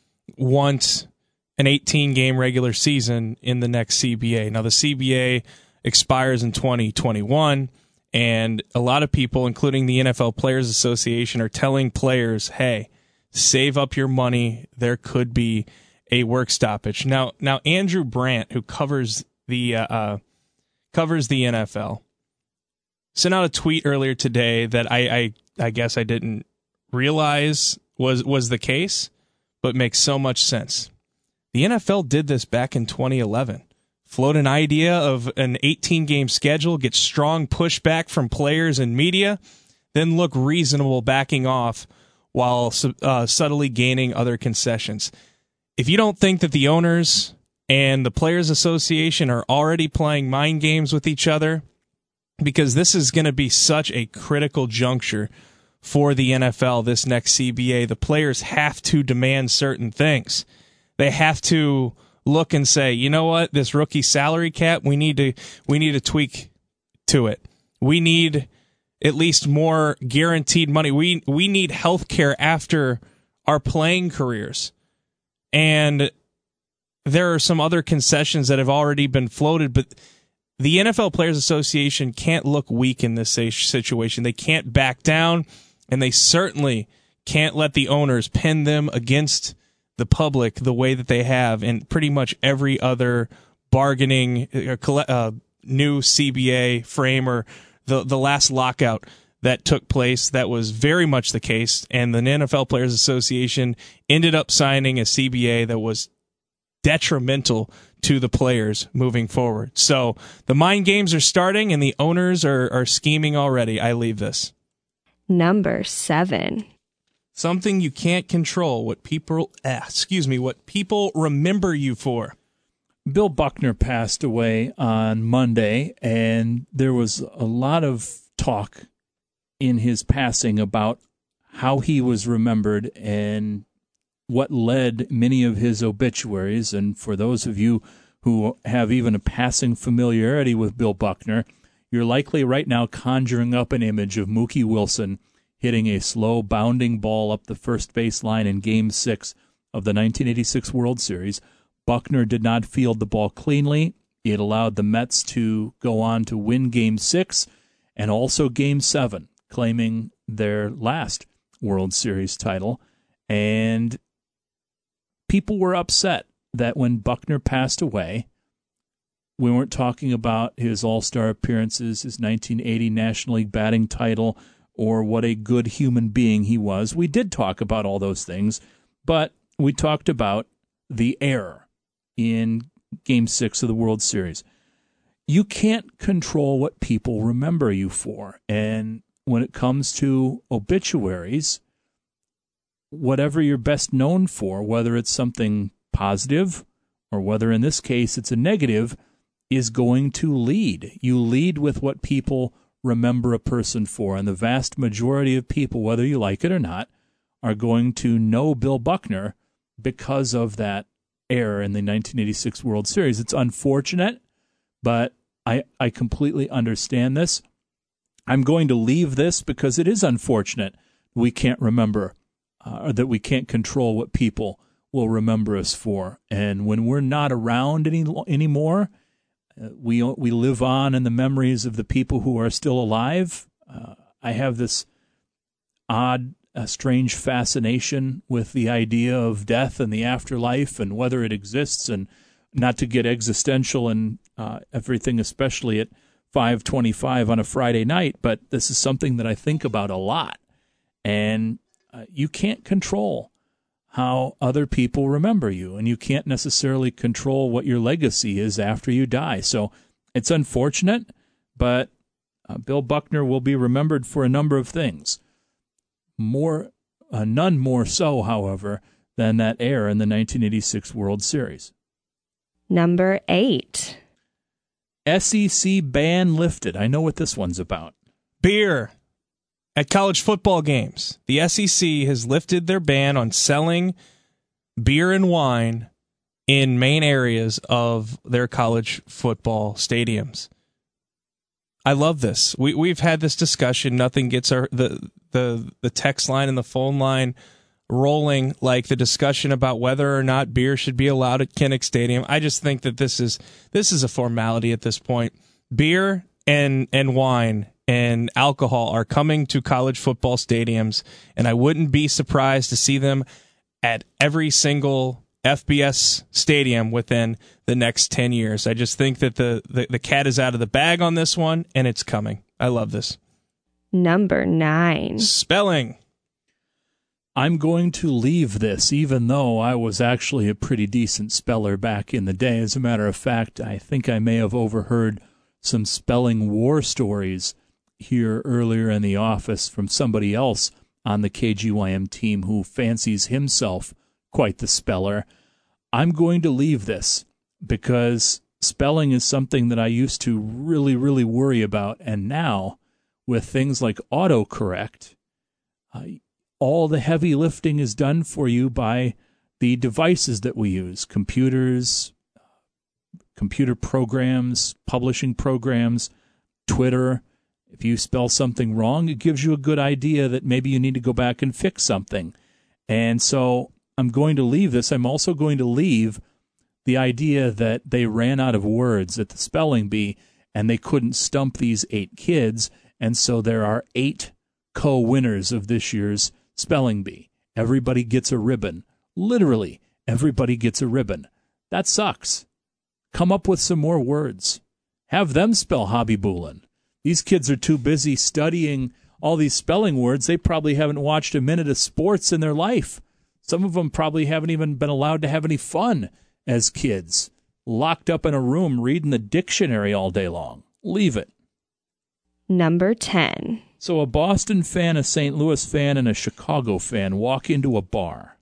want an eighteen-game regular season in the next C B A. Now, the C B A expires in twenty twenty-one, and a lot of people, including the N F L Players Association, are telling players, hey, save up your money. There could be a work stoppage. Now, now Andrew Brandt, who covers the uh, uh, covers the N F L, sent out a tweet earlier today that I, I, I guess I didn't realize was was the case, but makes so much sense. The N F L did this back in twenty eleven. Float an idea of an eighteen-game schedule, get strong pushback from players and media, then look reasonable backing off while uh, subtly gaining other concessions. If you don't think that the owners and the Players Association are already playing mind games with each other, because this is going to be such a critical juncture for the N F L this next C B A, the players have to demand certain things. They have to look and say, you know what, this rookie salary cap, we need to we need to tweak to it. We need at least more guaranteed money. We we need health care after our playing careers. And there are some other concessions that have already been floated, but the N F L Players Association can't look weak in this situation. They can't back down, and they certainly can't let the owners pin them against the public the way that they have in pretty much every other bargaining uh, new C B A frame or the, the last lockout that took place. That was very much the case, and the N F L Players Association ended up signing a C B A that was detrimental to the players moving forward. So the mind games are starting, and the owners are, are scheming already. I leave this. Number seven. Something you can't control, what people, eh, excuse me, what people remember you for. Bill Buckner passed away on Monday, and there was a lot of talk in his passing about how he was remembered and what led many of his obituaries. And for those of you who have even a passing familiarity with Bill Buckner, you're likely right now conjuring up an image of Mookie Wilson hitting a slow, bounding ball up the first baseline in Game six of the nineteen eighty-six World Series. Buckner did not field the ball cleanly. It allowed the Mets to go on to win Game six and also Game seven, claiming their last World Series title. And people were upset that when Buckner passed away, we weren't talking about his All-Star appearances, his nineteen eighty National League batting title, or what a good human being he was. We did talk about all those things, but we talked about the error in Game six of the World Series. You can't control what people remember you for. And when it comes to obituaries, whatever you're best known for, whether it's something positive or whether in this case it's a negative, is going to lead. You lead with what people remember a person for, and the vast majority of people, whether you like it or not, are going to know Bill Buckner because of that error in the nineteen eighty-six World Series. It's unfortunate, but I, I completely understand this. I'm going to leave this because it is unfortunate we can't remember, uh, or that we can't control what people will remember us for. And when we're not around any anymore, Uh, we we live on in the memories of the people who are still alive. Uh, I have this odd, uh, strange fascination with the idea of death and the afterlife and whether it exists, and not to get existential and uh, everything, especially at five twenty-five on a Friday night, but this is something that I think about a lot. And uh, you can't control how other people remember you, and you can't necessarily control what your legacy is after you die. So it's unfortunate, but uh, Bill Buckner will be remembered for a number of things. More, uh, none more so, however, than that error in the nineteen eighty-six World Series. Number eight. S E C ban lifted. I know what this one's about. Beer. At college football games, the S E C has lifted their ban on selling beer and wine in main areas of their college football stadiums. I love this. We we've had this discussion. Nothing gets our the the the text line and the phone line rolling like the discussion about whether or not beer should be allowed at Kinnick Stadium. I just think that this is this is a formality at this point. Beer and and wine and alcohol are coming to college football stadiums, and I wouldn't be surprised to see them at every single F B S stadium within the next ten years. I just think that the, the, the cat is out of the bag on this one, and it's coming. I love this. Number nine. Spelling. I'm going to leave this, even though I was actually a pretty decent speller back in the day. As a matter of fact, I think I may have overheard some spelling war stories here earlier in the office from somebody else on the K G Y M team who fancies himself quite the speller. I'm going to leave this because spelling is something that I used to really, really worry about. And now, with things like autocorrect, uh, all the heavy lifting is done for you by the devices that we use, computers, computer programs, publishing programs, Twitter. If you spell something wrong, it gives you a good idea that maybe you need to go back and fix something. And so I'm going to leave this. I'm also going to leave the idea that they ran out of words at the spelling bee and they couldn't stump these eight kids. And so there are eight co-winners of this year's spelling bee. Everybody gets a ribbon. Literally, everybody gets a ribbon. That sucks. Come up with some more words. Have them spell hobbyboolin'. These kids are too busy studying all these spelling words. They probably haven't watched a minute of sports in their life. Some of them probably haven't even been allowed to have any fun as kids, locked up in a room reading the dictionary all day long. Leave it. Number ten. So a Boston fan, a Saint Louis fan, and a Chicago fan walk into a bar.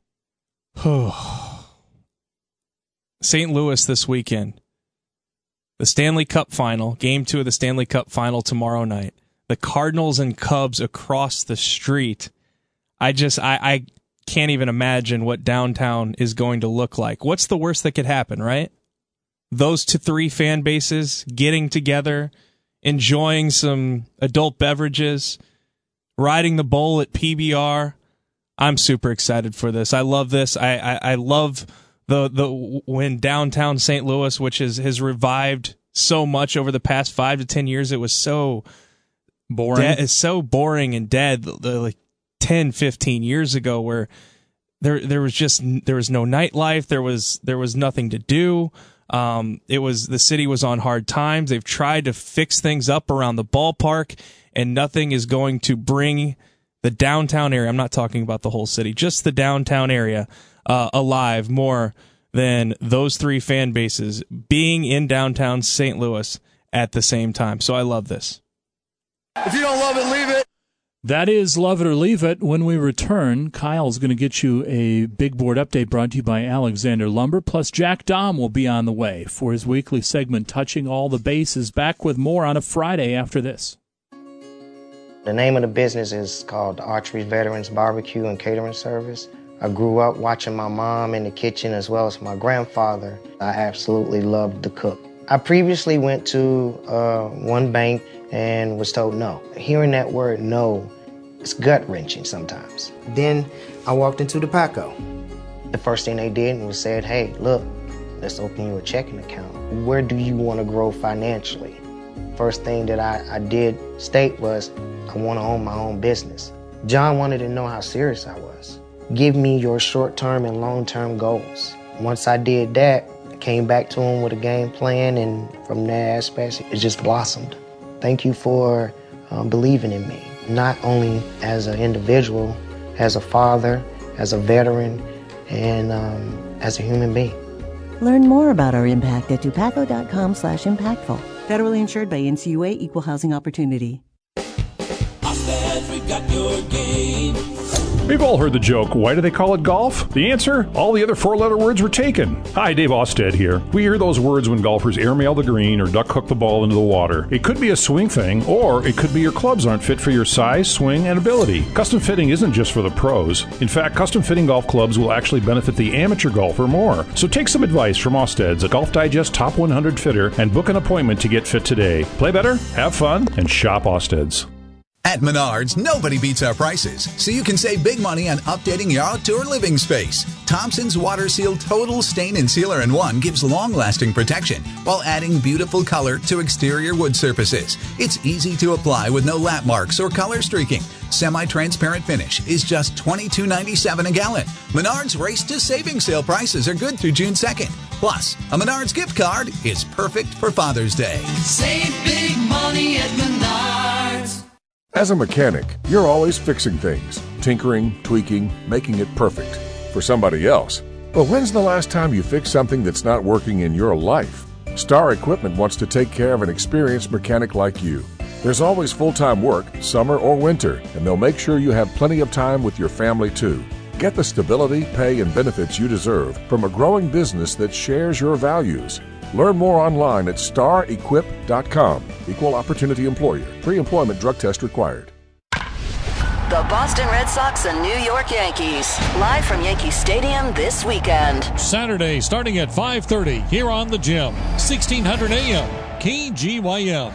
Saint Louis this weekend. The Stanley Cup Final, Game two of the Stanley Cup Final tomorrow night. The Cardinals and Cubs across the street. I just, I, I can't even imagine what downtown is going to look like. What's the worst that could happen, right? Those two, three fan bases getting together, enjoying some adult beverages, riding the bull at P B R. I'm super excited for this. I love this. I, I, I love the the when downtown Saint Louis, which is, has revived so much over the past five to ten years, it was so boring. De- it's so boring and dead. The, the, like ten, fifteen years ago, where there there was just there was no nightlife. There was there was nothing to do. Um, it was the city was on hard times. They've tried to fix things up around the ballpark, and nothing is going to bring the downtown area. I'm not talking about the whole city, just the downtown area uh, alive more than those three fan bases being in downtown Saint Louis at the same time. So I love this. If you don't love it, leave it. That is Love It or Leave It. When we return, Kyle's going to get you a big board update brought to you by Alexander Lumber. Plus, Jack Dahm will be on the way for his weekly segment, Touching All the Bases. Back with more on a Friday after this. The name of the business is called Archery Veterans Barbecue and Catering Service. I grew up watching my mom in the kitchen as well as my grandfather. I absolutely loved to cook. I previously went to uh, one bank and was told no. Hearing that word no, it's gut-wrenching sometimes. Then I walked into the Paco. The first thing they did was said, hey, look, let's open you a checking account. Where do you want to grow financially? First thing that I, I did state was, I want to own my own business. John wanted to know how serious I was. Give me your short-term and long-term goals. Once I did that, I came back to him with a game plan, and from that aspect, it just blossomed. Thank you for um, believing in me, not only as an individual, as a father, as a veteran, and um, as a human being. Learn more about our impact at dupaco.com slash impactful. Federally insured by N C U A, Equal Housing Opportunity. we got your game. We've all heard the joke, why do they call it golf? The answer? All the other four-letter words were taken. Hi, Dave Osted here. We hear those words when golfers airmail the green or duck hook the ball into the water. It could be a swing thing, or it could be your clubs aren't fit for your size, swing, and ability. Custom fitting isn't just for the pros. In fact, custom fitting golf clubs will actually benefit the amateur golfer more. So take some advice from Osted's, a Golf Digest Top one hundred fitter, and book an appointment to get fit today. Play better, have fun, and shop Osted's. At Menards, nobody beats our prices, so you can save big money on updating your outdoor living space. Thompson's Water Seal Total Stain and Sealer in One gives long-lasting protection while adding beautiful color to exterior wood surfaces. It's easy to apply with no lap marks or color streaking. Semi-transparent finish is just twenty-two ninety-seven a gallon. Menards Race to Saving sale prices are good through June second. Plus, a Menards gift card is perfect for Father's Day. Save big money at Menards. As a mechanic, you're always fixing things, tinkering, tweaking, making it perfect for somebody else. But when's the last time you fixed something that's not working in your life? Star Equipment wants to take care of an experienced mechanic like you. There's always full-time work, summer or winter, and they'll make sure you have plenty of time with your family too. Get the stability, pay, and benefits you deserve from a growing business that shares your values. Learn more online at star equip dot com. Equal opportunity employer. Pre-employment drug test required. The Boston Red Sox and New York Yankees. Live from Yankee Stadium this weekend. Saturday starting at five thirty here on the Gym. sixteen hundred A M. K G Y M.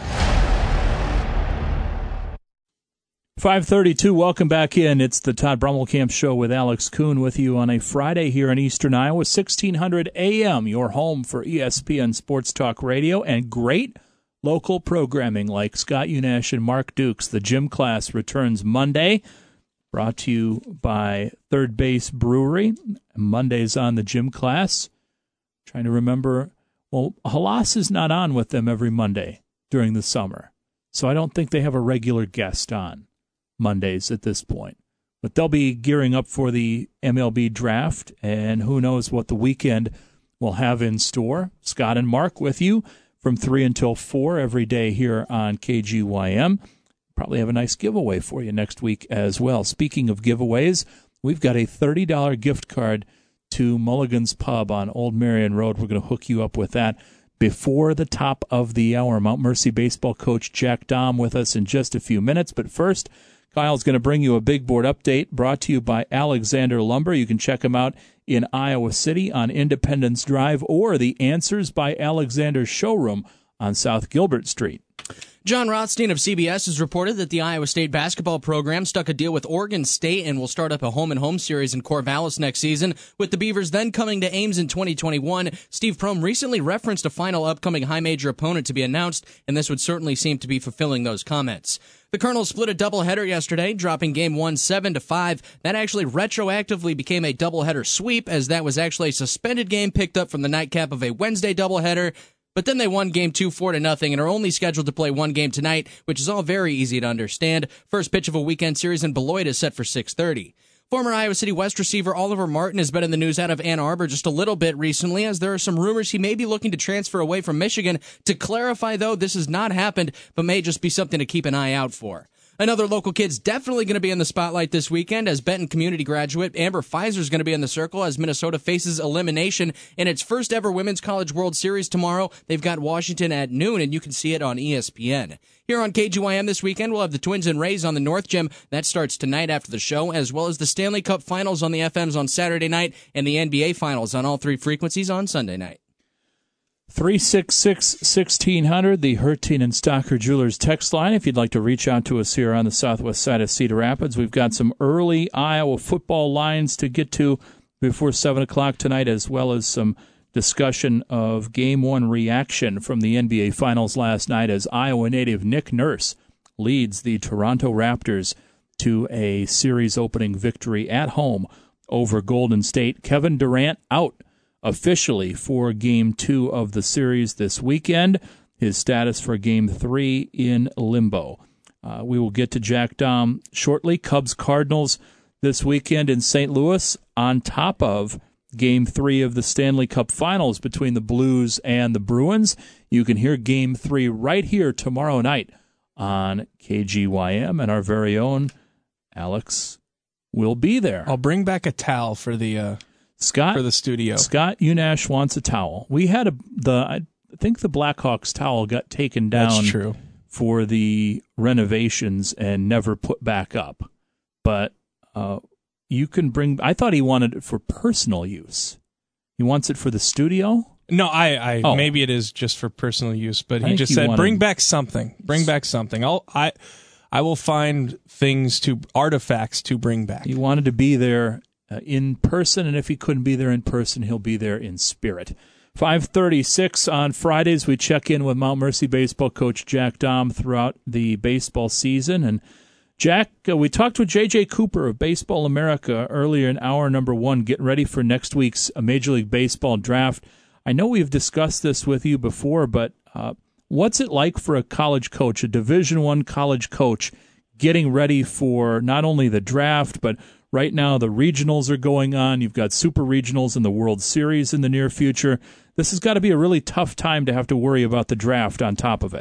five thirty-two, welcome back in. It's the Todd Brummelkamp Show with Alex Kuhn with you on a Friday here in Eastern Iowa, sixteen hundred A M, your home for E S P N Sports Talk Radio and great local programming like Scott Unash and Mark Dukes. The gym class returns Monday, brought to you by Third Base Brewery. Monday's on the gym class. Trying to remember, well, Halas is not on with them every Monday during the summer, so I don't think they have a regular guest on Mondays at this point. But they'll be gearing up for the M L B draft, and who knows what the weekend will have in store. Scott and Mark with you from three until four every day here on K G Y M. Probably have a nice giveaway for you next week as well. Speaking of giveaways, we've got a thirty dollars gift card to Mulligan's Pub on Old Marion Road. We're going to hook you up with that before the top of the hour. Mount Mercy baseball coach Jack Dahm with us in just a few minutes. But first, Kyle's going to bring you a big board update brought to you by Alexander Lumber. You can check them out in Iowa City on Independence Drive or the Answers by Alexander showroom on South Gilbert Street. John Rothstein of C B S has reported that the Iowa State basketball program struck a deal with Oregon State and will start up a home-and-home series in Corvallis next season, with the Beavers then coming to Ames in twenty twenty-one. Steve Prohm recently referenced a final upcoming high-major opponent to be announced, and this would certainly seem to be fulfilling those comments. The Colonels split a doubleheader yesterday, dropping game one seven to five. That actually retroactively became a doubleheader sweep, as that was actually a suspended game picked up from the nightcap of a Wednesday doubleheader. But then they won game two, four to nothing, and are only scheduled to play one game tonight, which is all very easy to understand. First pitch of a weekend series in Beloit is set for six thirty. Former Iowa City West receiver Oliver Martin has been in the news out of Ann Arbor just a little bit recently, as there are some rumors he may be looking to transfer away from Michigan. To clarify, though, this has not happened, but may just be something to keep an eye out for. Another local kid's definitely going to be in the spotlight this weekend, as Benton Community graduate Amber Pfizer is going to be in the circle as Minnesota faces elimination in its first ever Women's College World Series tomorrow. They've got Washington at noon, and you can see it on E S P N. Here on K G Y M this weekend, we'll have the Twins and Rays on the North Gym. That starts tonight after the show, as well as the Stanley Cup Finals on the F Ms on Saturday night and the N B A Finals on all three frequencies on Sunday night. three six six, one six zero zero, the Hertin and Stocker Jewelers text line. If you'd like to reach out to us here on the southwest side of Cedar Rapids, we've got some early Iowa football lines to get to before seven o'clock tonight, as well as some discussion of Game one reaction from the N B A Finals last night, as Iowa native Nick Nurse leads the Toronto Raptors to a series-opening victory at home over Golden State. Kevin Durant out officially for Game two of the series this weekend. His status for Game three in limbo. Uh, we will get to Jack Dahm shortly. Cubs-Cardinals this weekend in Saint Louis, on top of Game three of the Stanley Cup Finals between the Blues and the Bruins. You can hear Game three right here tomorrow night on K G Y M, and our very own Alex will be there. I'll bring back a towel for the uh, Scott for the studio. Scott Unash wants a towel. We had a the I think the Blackhawks towel got taken down. That's true. For the renovations and never put back up, but uh, you can bring. I thought he wanted it for personal use. He wants it for the studio. No, I, I oh. maybe it is just for personal use, but I he just he said, wanted... "Bring back something. Bring back something." I'll I I will find things to artifacts to bring back. He wanted to be there uh, in person, and if he couldn't be there in person, he'll be there in spirit. five thirty-six on Fridays, we check in with Mount Mercy baseball coach Jack Dahm throughout the baseball season. And Jack, uh, we talked with J J Cooper of Baseball America earlier in hour number one, getting ready for next week's Major League Baseball draft. I know we've discussed this with you before, but uh, what's it like for a college coach, a Division I college coach, getting ready for not only the draft, but right now the regionals are going on. You've got super regionals in the World Series in the near future. This has got to be a really tough time to have to worry about the draft on top of it.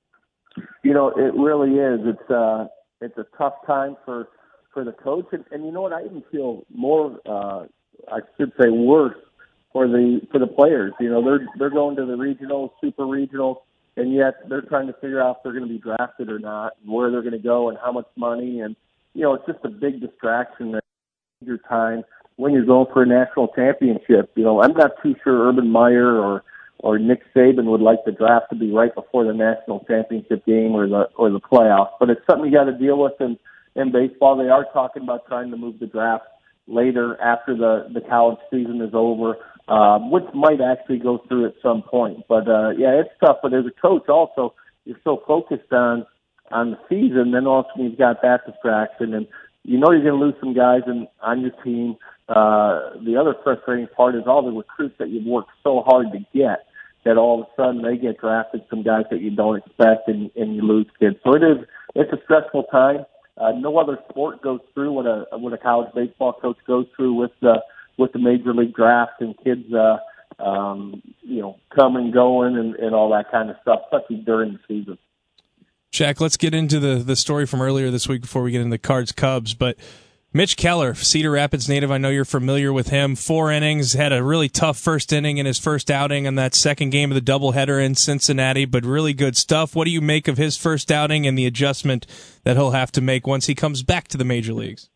You know, it really is. It's uh, it's a tough time for, for the coach. And, and you know what? I even feel more, uh, I should say worse, for the for the players. You know, they're they're going to the regionals, super regionals, and yet they're trying to figure out if they're going to be drafted or not, and where they're going to go, and how much money. And you know, it's just a big distraction at your time when you're going for a national championship. You know, I'm not too sure Urban Meyer or or Nick Saban would like the draft to be right before the national championship game or the or the playoffs. But it's something you got to deal with in in baseball. They are talking about trying to move the draft later after the the college season is over. Uh, which might actually go through at some point. But, uh, yeah, it's tough. But as a coach also, you're so focused on on the season, then also you've got that distraction. And you know you're going to lose some guys in, on your team. Uh, the other frustrating part is all the recruits that you've worked so hard to get that all of a sudden they get drafted, some guys that you don't expect, and, and you lose kids. So it is, it's a stressful time. Uh, no other sport goes through what a what a college baseball coach goes through with the with the Major League draft and kids, uh, um, you know, coming and going and, and all that kind of stuff, especially during the season. Jack, let's get into the, the story from earlier this week before we get into the Cards-Cubs. But Mitch Keller, Cedar Rapids native, I know you're familiar with him. Four innings, had a really tough first inning in his first outing in that second game of the doubleheader in Cincinnati, but really good stuff. What do you make of his first outing and the adjustment that he'll have to make once he comes back to the major leagues?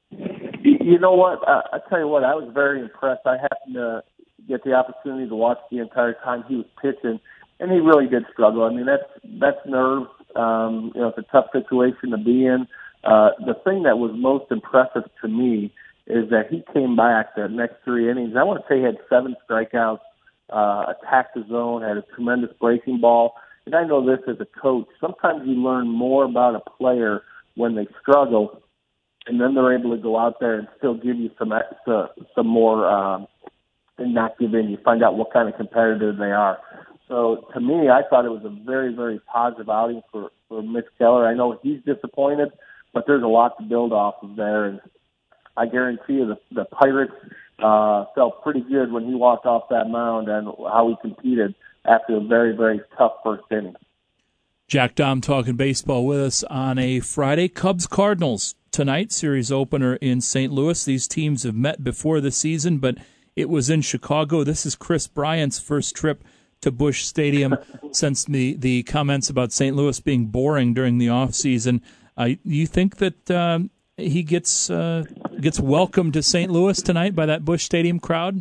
You know what? Uh, I tell you what, I was very impressed. I happened to get the opportunity to watch the entire time he was pitching, and he really did struggle. I mean, that's that's nerve. Um, you know, it's a tough situation to be in. Uh, the thing that was most impressive to me is that he came back the next three innings. I want to say he had seven strikeouts, uh, attacked the zone, had a tremendous breaking ball. And I know this as a coach. Sometimes you learn more about a player when they struggle, and then they're able to go out there and still give you some extra, some more, um, and not give in. You find out what kind of competitor they are. So to me, I thought it was a very, very positive outing for, for Mitch Keller. I know he's disappointed, but there's a lot to build off of there. And I guarantee you the, the Pirates uh, felt pretty good when he walked off that mound and how he competed after a very, very tough first inning. Jack Dahm talking baseball with us on a Friday. Cubs-Cardinals tonight, series opener in Saint Louis. These teams have met before the season, but it was in Chicago. This is Chris Bryant's first trip to Busch Stadium since the, the comments about Saint Louis being boring during the offseason. Uh, you think that um, he gets uh, gets welcomed to Saint Louis tonight by that Busch Stadium crowd?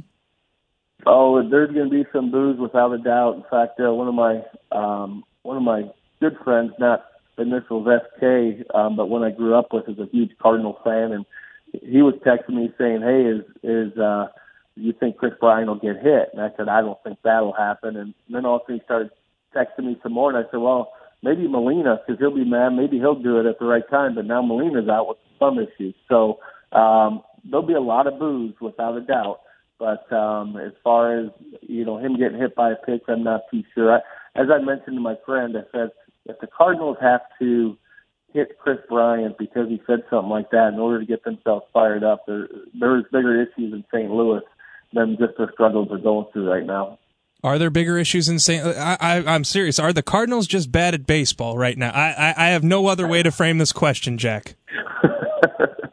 Oh, there's going to be some boos without a doubt. In fact, uh, one of my um, one of my good friends, not initials S K, um, but when I grew up with, is a huge Cardinal fan, and he was texting me saying, "Hey, is is uh, you think Chris Bryant will get hit?" And I said, "I don't think that'll happen." And then also he started texting me some more, and I said, "Well, maybe Molina, because he'll be mad. Maybe he'll do it at the right time." But now Molina's out with some issues, so um, there'll be a lot of boos without a doubt. But um, as far as you know, him getting hit by a pitch, I'm not too sure. I, as I mentioned to my friend, I said, if the Cardinals have to hit Chris Bryant because he said something like that in order to get themselves fired up, there there's bigger issues in Saint Louis than just the struggles they're going through right now. Are there bigger issues in Saint Louis? I, I, I'm serious. Are the Cardinals just bad at baseball right now? I, I, I have no other way to frame this question, Jack.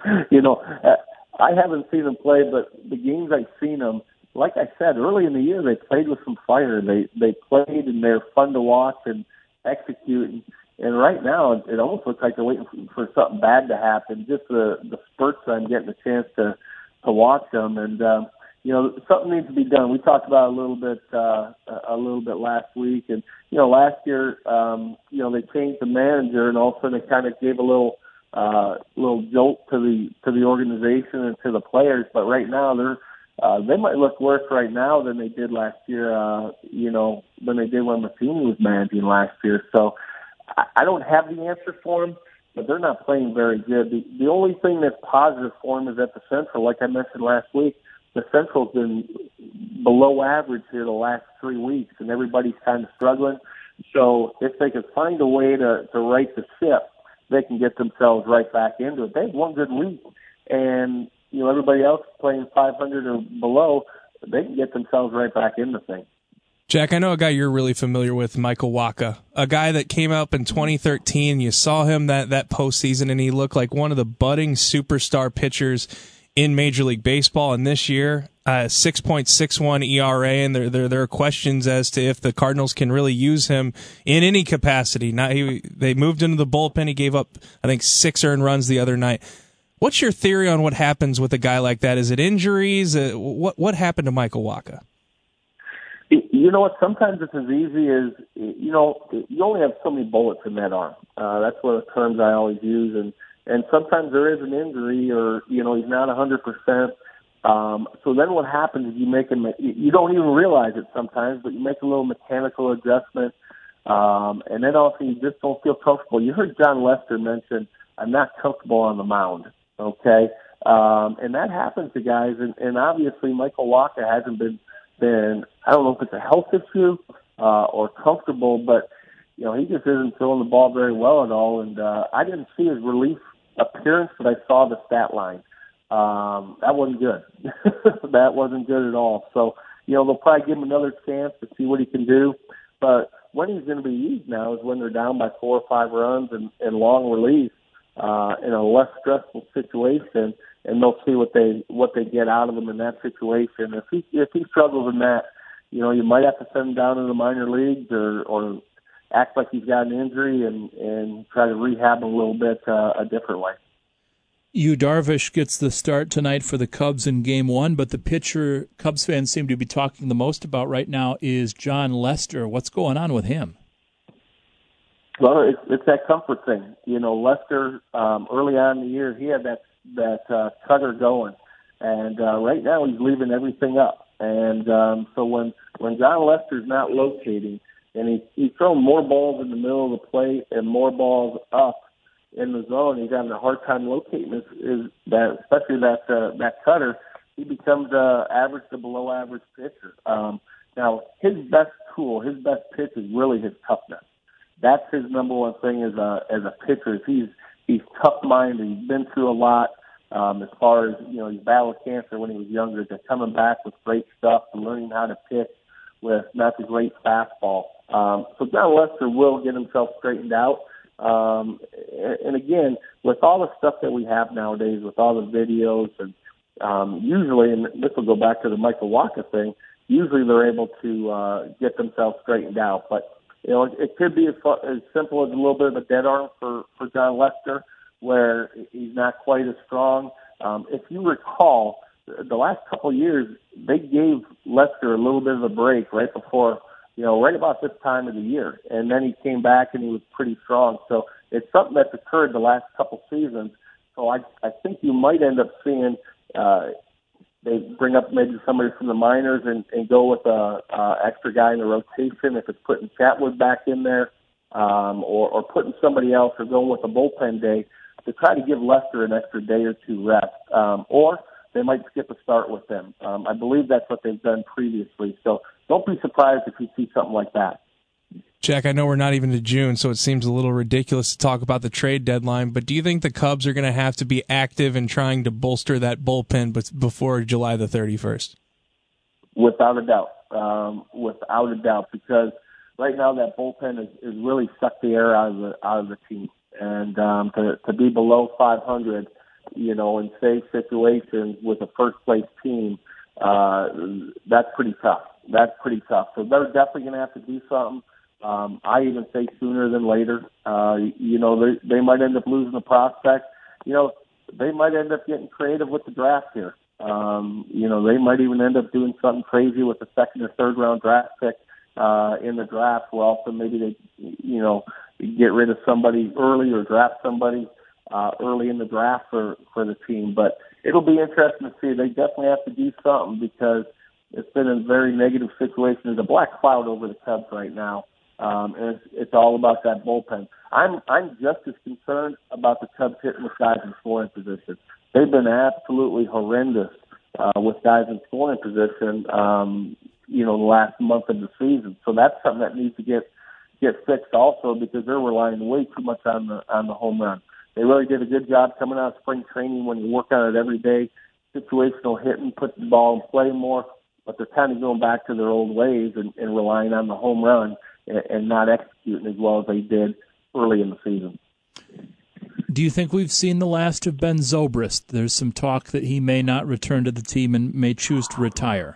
you know, I haven't seen them play, but the games I've seen them, like I said, early in the year, they played with some fire. They they played, and they're fun to watch and execute. And, and right now, it almost looks like they're waiting for, for something bad to happen. Just the, the spurts I'm getting a chance to, to watch them. And, um, you know, something needs to be done. We talked about it a little bit uh, a little bit last week. And, you know, last year, um, you know, they changed the manager, and all of a sudden it kind of gave a little uh, little jolt to the to the organization and to the players. But right now, they're Uh, they might look worse right now than they did last year, uh, you know, than they did when Matheny was managing last year. So I, I don't have the answer for them, but they're not playing very good. The, the only thing that's positive for them is at the Central. Like I mentioned last week, the Central's been below average here the last three weeks, and everybody's kind of struggling. So if they could find a way to, to right the ship, they can get themselves right back into it. They had one good week, and you know, everybody else playing five hundred or below, they can get themselves right back in the thing. Jack, I know a guy you're really familiar with, Michael Wacha, a guy that came up in twenty thirteen. You saw him that, that postseason, and he looked like one of the budding superstar pitchers in Major League Baseball. And this year, uh, six point six one E R A, and there, there there are questions as to if the Cardinals can really use him in any capacity. Not he, they moved into the bullpen. He gave up, I think, six earned runs the other night. What's your theory on what happens with a guy like that? Is it injuries? Uh, what what happened to Michael Wacha? You know what? Sometimes it's as easy as, you know, you only have so many bullets in that arm. Uh, that's one of the terms I always use. And, and sometimes there is an injury, or, you know, he's not one hundred percent. Um, so then what happens is you make him, you don't even realize it sometimes, but you make a little mechanical adjustment. Um, and then also you just don't feel comfortable. You heard John Lester mention, I'm not comfortable on the mound. Okay, um, and that happens to guys, and, and obviously Michael Wacha hasn't been, been, I don't know if it's a health issue uh, or comfortable, but, you know, he just isn't throwing the ball very well at all, and uh, I didn't see his relief appearance, but I saw the stat line. Um, that wasn't good. That wasn't good at all. So, you know, they'll probably give him another chance to see what he can do, but when he's going to be used now is when they're down by four or five runs and, and long relief. Uh, in a less stressful situation, and they'll see what they what they get out of him in that situation. If he if he struggles in that, you know, you might have to send him down to the minor leagues, or, or act like he's got an injury and, and try to rehab him a little bit uh, a different way. Yu Darvish gets the start tonight for the Cubs in Game One, but the pitcher Cubs fans seem to be talking the most about right now is John Lester. What's going on with him? Well, it's, it's that comfort thing. You know, Lester, um, early on in the year, he had that that uh, cutter going. And uh, right now he's leaving everything up. And um, so when, when John Lester's not locating, and he, he's throwing more balls in the middle of the plate and more balls up in the zone, he's having a hard time locating is, is that, especially that uh, that cutter, he becomes a average to below average pitcher. Um, now, his best tool, his best pitch is really his toughness. That's his number one thing as a as a pitcher. Is he's he's tough minded. He's been through a lot. Um, as far as you know, he battled cancer when he was younger. Just coming back with great stuff and learning how to pitch with not the great fastball. Um, so John Lester will get himself straightened out. Um, and again, with all the stuff that we have nowadays, with all the videos, and um, usually, and this will go back to the Michael Wacha thing. Usually, they're able to uh, get themselves straightened out, but. You know, it could be as, as simple as a little bit of a dead arm for, for John Lester, where he's not quite as strong. Um, if you recall, the last couple of years, they gave Lester a little bit of a break right before, you know, right about this time of the year. And then he came back and he was pretty strong. So it's something that's occurred the last couple seasons. So I, I think you might end up seeing uh, they bring up maybe somebody from the minors and, and go with a, a extra guy in the rotation if it's putting Chatwood back in there, um, or, or putting somebody else, or going with a bullpen day to try to give Lester an extra day or two rest. Um, or they might skip a start with them. Um, I believe that's what they've done previously. So don't be surprised if you see something like that. Jack, I know we're not even to June, so it seems a little ridiculous to talk about the trade deadline, but do you think the Cubs are going to have to be active in trying to bolster that bullpen before July the thirty-first? Without a doubt. Um, without a doubt, because right now that bullpen is, is really sucked the air out of the, out of the team. And um, to, to be below five hundred, you know, in safe situations with a first-place team, uh, that's pretty tough. That's pretty tough. So they're definitely going to have to do something. Um, I even say sooner than later. Uh, you know, they, they might end up losing the prospect. You know, they might end up getting creative with the draft here. Um, you know, they might even end up doing something crazy with the second or third round draft pick uh, in the draft. Where also maybe they, you know, get rid of somebody early or draft somebody uh, early in the draft for, for the team. But it'll be interesting to see. They definitely have to do something because it's been a very negative situation. There's a black cloud over the Cubs right now. Um, and it's, it's all about that bullpen. I'm I'm just as concerned about the Cubs hitting with guys in scoring position. They've been absolutely horrendous uh, with guys in scoring position, um, you know, the last month of the season. So that's something that needs to get get fixed also because they're relying way too much on the on the home run. They really did a good job coming out of spring training when you work on it every day, situational hitting, put the ball in play more, but they're kind of going back to their old ways and, and relying on the home run and, and not executing as well as they did early in the season. Do you think we've seen the last of Ben Zobrist? There's some talk that he may not return to the team and may choose to retire.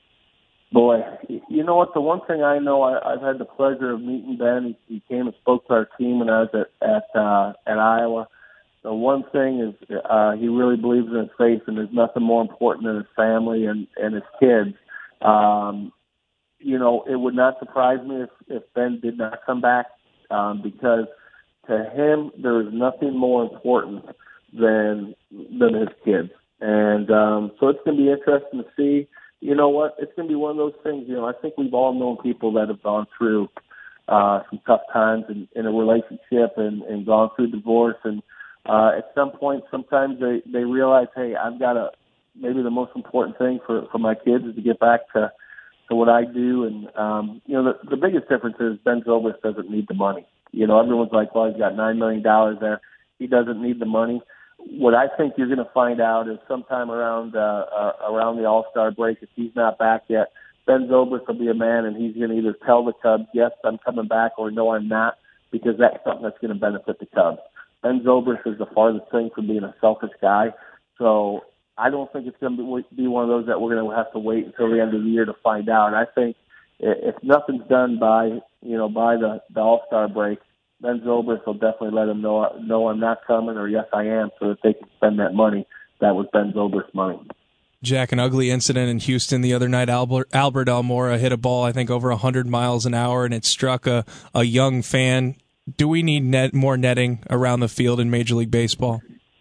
Boy, you know what? The one thing I know, I, I've had the pleasure of meeting Ben. He, he came and spoke to our team when I was at at, uh, at Iowa. The one thing is uh, he really believes in his faith, and there's nothing more important than his family and, and his kids. Um, you know, it would not surprise me if, if Ben did not come back um, because to him there is nothing more important than than his kids. And um, so it's going to be interesting to see. You know what? It's going to be one of those things. You know, I think we've all known people that have gone through uh, some tough times in, in a relationship and, and gone through divorce. And uh, at some point, sometimes they, they realize, hey, I've got to, maybe the most important thing for, for my kids is to get back to, to what I do. And, um, you know, the, the biggest difference is Ben Zobrist doesn't need the money. You know, everyone's like, well, he's got nine million dollars there. He doesn't need the money. What I think you're going to find out is sometime around uh, uh, around the All-Star break, if he's not back yet, Ben Zobrist will be a man, and he's going to either tell the Cubs, yes, I'm coming back, or no, I'm not, because that's something that's going to benefit the Cubs. Ben Zobrist is the farthest thing from being a selfish guy, so I don't think it's going to be one of those that we're going to have to wait until the end of the year to find out. I think if nothing's done by you know by the, the All-Star break, Ben Zobrist will definitely let him know, no, I'm not coming, or yes, I am, so that they can spend that money. That was Ben Zobrist's money. Jack, an ugly incident in Houston the other night. Albert, Albert Almora hit a ball, I think, over one hundred miles an hour, and it struck a, a young fan. Do we need net, more netting around the field in Major League Baseball?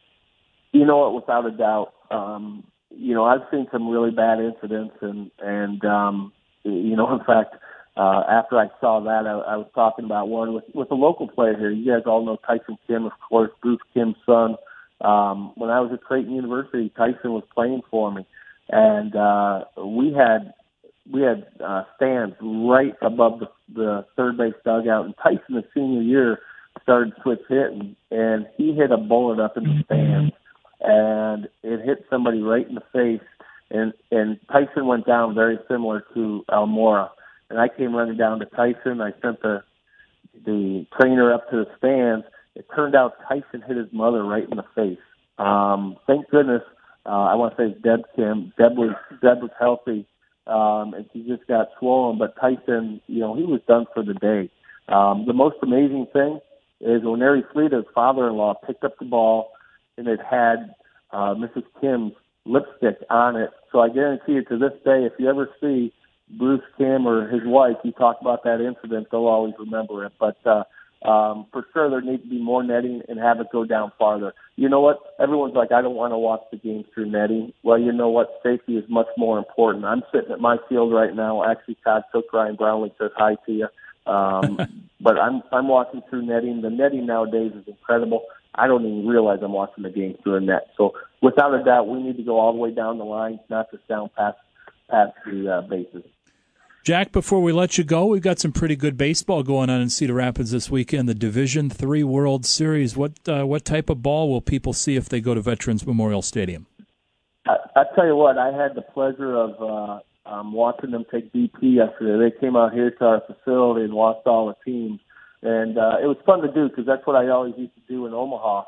You know what, without a doubt. Um, you know, I've seen some really bad incidents, and, and um, you know, in fact, Uh, after I saw that, I, I was talking about one with, with a local player here. You guys all know Tyson Kim, of course, Bruce Kim's son. Um, when I was at Creighton University, Tyson was playing for me, and uh, we had we had uh, stands right above the, the third base dugout. And Tyson, his senior year, started switch hitting, and he hit a bullet up in the stands, and it hit somebody right in the face. And and Tyson went down very similar to Almora. And I came running down to Tyson. I sent the the trainer up to the stands. It turned out Tyson hit his mother right in the face. Um, thank goodness. Uh, I want to say Deb Kim. Deb was Deb was healthy, um, and she just got swollen. But Tyson, you know, he was done for the day. Um, the most amazing thing is when Larry Fleeta's father-in-law picked up the ball, and it had uh, Missus Kim's lipstick on it. So I guarantee you, to this day, if you ever see Bruce Kim or his wife, you talk about that incident, they'll always remember it. But uh, um, for sure, there needs to be more netting and have it go down farther. You know what? Everyone's like, I don't want to watch the game through netting. Well, you know what? Safety is much more important. I'm sitting at my field right now. Actually, Todd Cook, Ryan Brownlee says hi to you. Um, but I'm I'm watching through netting. The netting nowadays is incredible. I don't even realize I'm watching the game through a net. So without a doubt, we need to go all the way down the line, not just down past past the uh, bases. Jack, before we let you go, we've got some pretty good baseball going on in Cedar Rapids this weekend. The Division Three World Series. What uh, what type of ball will people see if they go to Veterans Memorial Stadium? I, I tell you what, I had the pleasure of uh, um, watching them take B P yesterday. They came out here to our facility and watched all the teams, and uh, it was fun to do because that's what I always used to do in Omaha.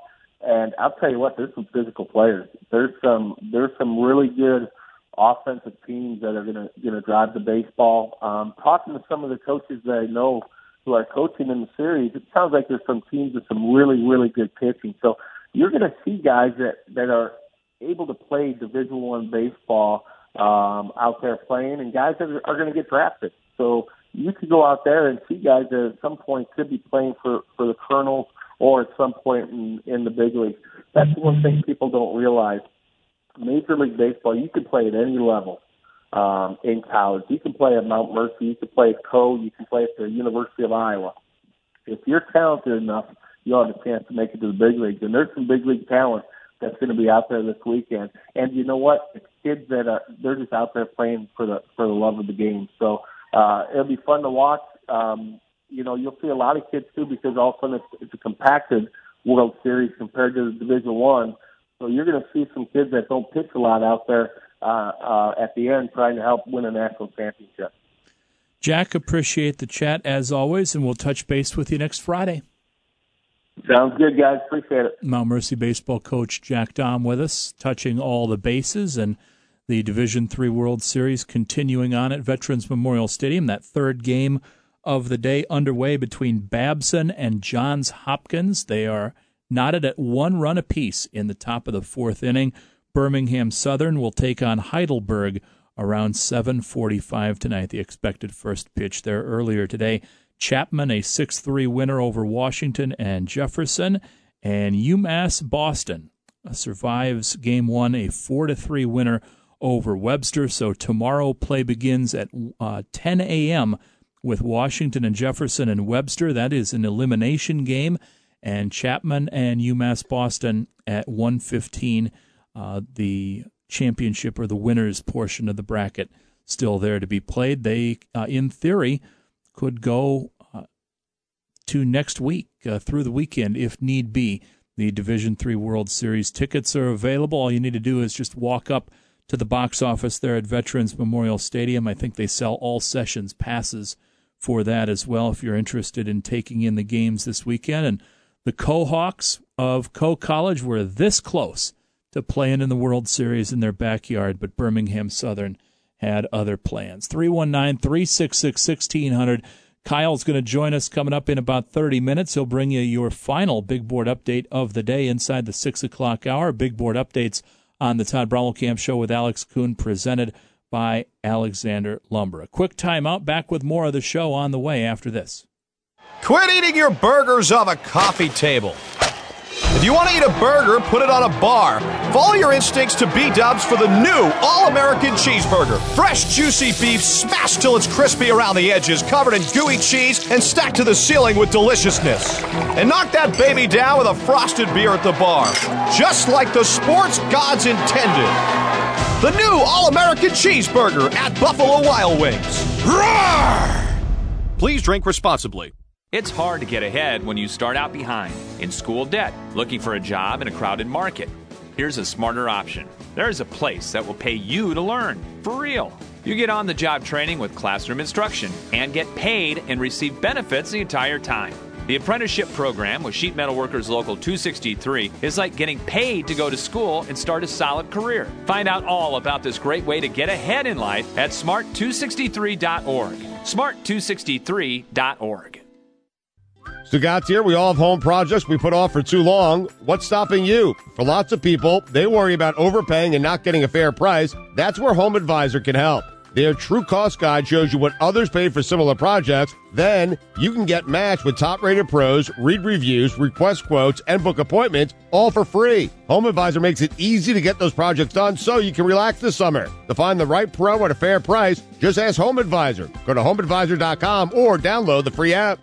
And I'll tell you what, there's some physical players. There's some there's some really good offensive teams that are gonna gonna drive the baseball. Um, talking to some of the coaches that I know who are coaching in the series, it sounds like there's some teams with some really, really good pitching. So you're gonna see guys that, that are able to play Division One baseball um, out there playing, and guys that are, are gonna get drafted. So you could go out there and see guys that at some point could be playing for, for the Colonels or at some point in, in the big leagues. That's one thing people don't realize. Major League Baseball, you can play at any level um, in college. You can play at Mount Mercy. You can play at Code. You can play at the University of Iowa. If you're talented enough, you'll have a chance to make it to the big leagues. And there's some big league talent that's going to be out there this weekend. And you know what? It's kids that are they're just out there playing for the for the love of the game. So uh, it'll be fun to watch. Um, you know, you'll see a lot of kids too, because all of a sudden it's, it's a compacted World Series compared to the Division One. So you're going to see some kids that don't pitch a lot out there uh, uh, at the end trying to help win a national championship. Jack, appreciate the chat as always, and we'll touch base with you next Friday. Sounds good, guys. Appreciate it. Mount Mercy baseball coach Jack Dahm with us, touching all the bases, and the Division Three World Series continuing on at Veterans Memorial Stadium. That third game of the day underway between Babson and Johns Hopkins. They are knotted at one run apiece in the top of the fourth inning. Birmingham Southern will take on Heidelberg around seven forty-five tonight, the expected first pitch there earlier today. Chapman, a six three winner over Washington and Jefferson, and UMass Boston survives game one, a four to three winner over Webster. So tomorrow play begins at uh, ten a.m. with Washington and Jefferson and Webster. That is an elimination game. And Chapman and UMass Boston at one fifteen, uh, the championship or the winners portion of the bracket still there to be played. They, uh, in theory, could go uh, to next week uh, through the weekend if need be. The Division Three World Series tickets are available. All you need to do is just walk up to the box office there at Veterans Memorial Stadium. I think they sell all sessions passes for that as well if you're interested in taking in the games this weekend. And the Co-Hawks of Coe College were this close to playing in the World Series in their backyard, but Birmingham Southern had other plans. three one nine, three six six, one six zero zero. Kyle's going to join us coming up in about thirty minutes. He'll bring you your final big board update of the day inside the six o'clock hour. Big board updates on the Todd Brommelkamp Show with Alex Kuhn, presented by Alexander Lumber. A quick timeout. Back with more of the show on the way after this. Quit eating your burgers off a coffee table. If you want to eat a burger, put it on a bar. Follow your instincts to B-Dubs for the new All-American Cheeseburger. Fresh, juicy beef smashed till it's crispy around the edges, covered in gooey cheese, and stacked to the ceiling with deliciousness. And knock that baby down with a frosted beer at the bar, just like the sports gods intended. The new All-American Cheeseburger at Buffalo Wild Wings. Roar! Please drink responsibly. It's hard to get ahead when you start out behind, in school debt, looking for a job in a crowded market. Here's a smarter option. There's a place that will pay you to learn, for real. You get on-the-job training with classroom instruction and get paid and receive benefits the entire time. The apprenticeship program with Sheet Metal Workers Local two sixty-three is like getting paid to go to school and start a solid career. Find out all about this great way to get ahead in life at smart two sixty-three dot org. smart two sixty-three dot org. Stugatz here. We all have home projects we put off for too long. What's stopping you? For lots of people, they worry about overpaying and not getting a fair price. That's where Home Advisor can help. Their True Cost Guide shows you what others paid for similar projects. Then you can get matched with top-rated pros, read reviews, request quotes, and book appointments, all for free. Home Advisor makes it easy to get those projects done so you can relax this summer. To find the right pro at a fair price, just ask Home Advisor. Go to home advisor dot com or download the free app.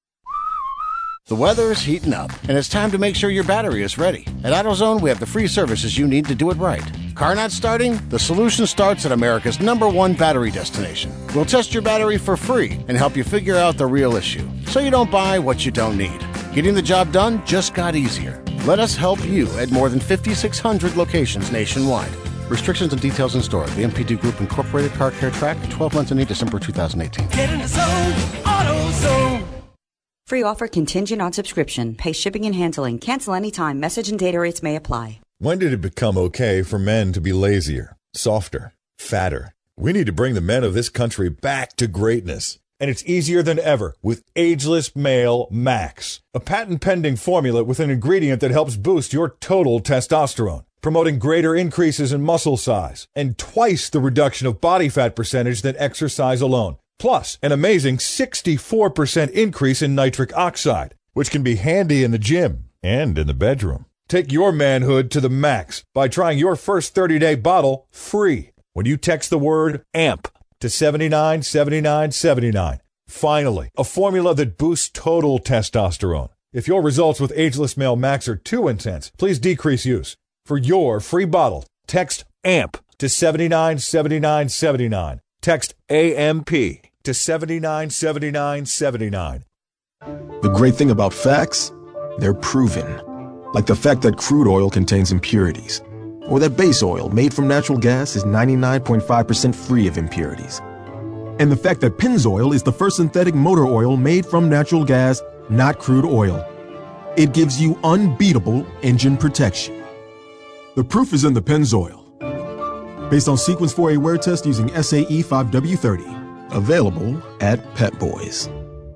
The weather is heating up, and it's time to make sure your battery is ready. At AutoZone, we have the free services you need to do it right. Car not starting? The solution starts at America's number one battery destination. We'll test your battery for free and help you figure out the real issue, so you don't buy what you don't need. Getting the job done just got easier. Let us help you at more than fifty-six hundred locations nationwide. Restrictions and details in store. The M P D Group Incorporated Car Care Track, twelve months in December two thousand eighteen. Get in the zone, AutoZone. Free offer contingent on subscription. Pay shipping and handling. Cancel anytime. Message and data rates may apply. When did it become okay for men to be lazier, softer, fatter? We need to bring the men of this country back to greatness. And it's easier than ever with Ageless Male Max, a patent-pending formula with an ingredient that helps boost your total testosterone, promoting greater increases in muscle size and twice the reduction of body fat percentage than exercise alone. Plus, an amazing sixty-four percent increase in nitric oxide, which can be handy in the gym and in the bedroom. Take your manhood to the max by trying your first thirty-day bottle free when you text the word A M P to seven nine seven nine seven nine. Finally, a formula that boosts total testosterone. If your results with Ageless Male Max are too intense, please decrease use. For your free bottle, text A M P to seven nine seven nine seven nine. Text A M P to seven nine seven nine seven nine. The great thing about facts, they're proven. Like the fact that crude oil contains impurities, or that base oil made from natural gas is ninety-nine point five percent free of impurities. And the fact that Pennzoil is the first synthetic motor oil made from natural gas, not crude oil. It gives you unbeatable engine protection. The proof is in the Pennzoil. Based on Sequence four A wear test using S A E five W thirty. Available at Pet Boys.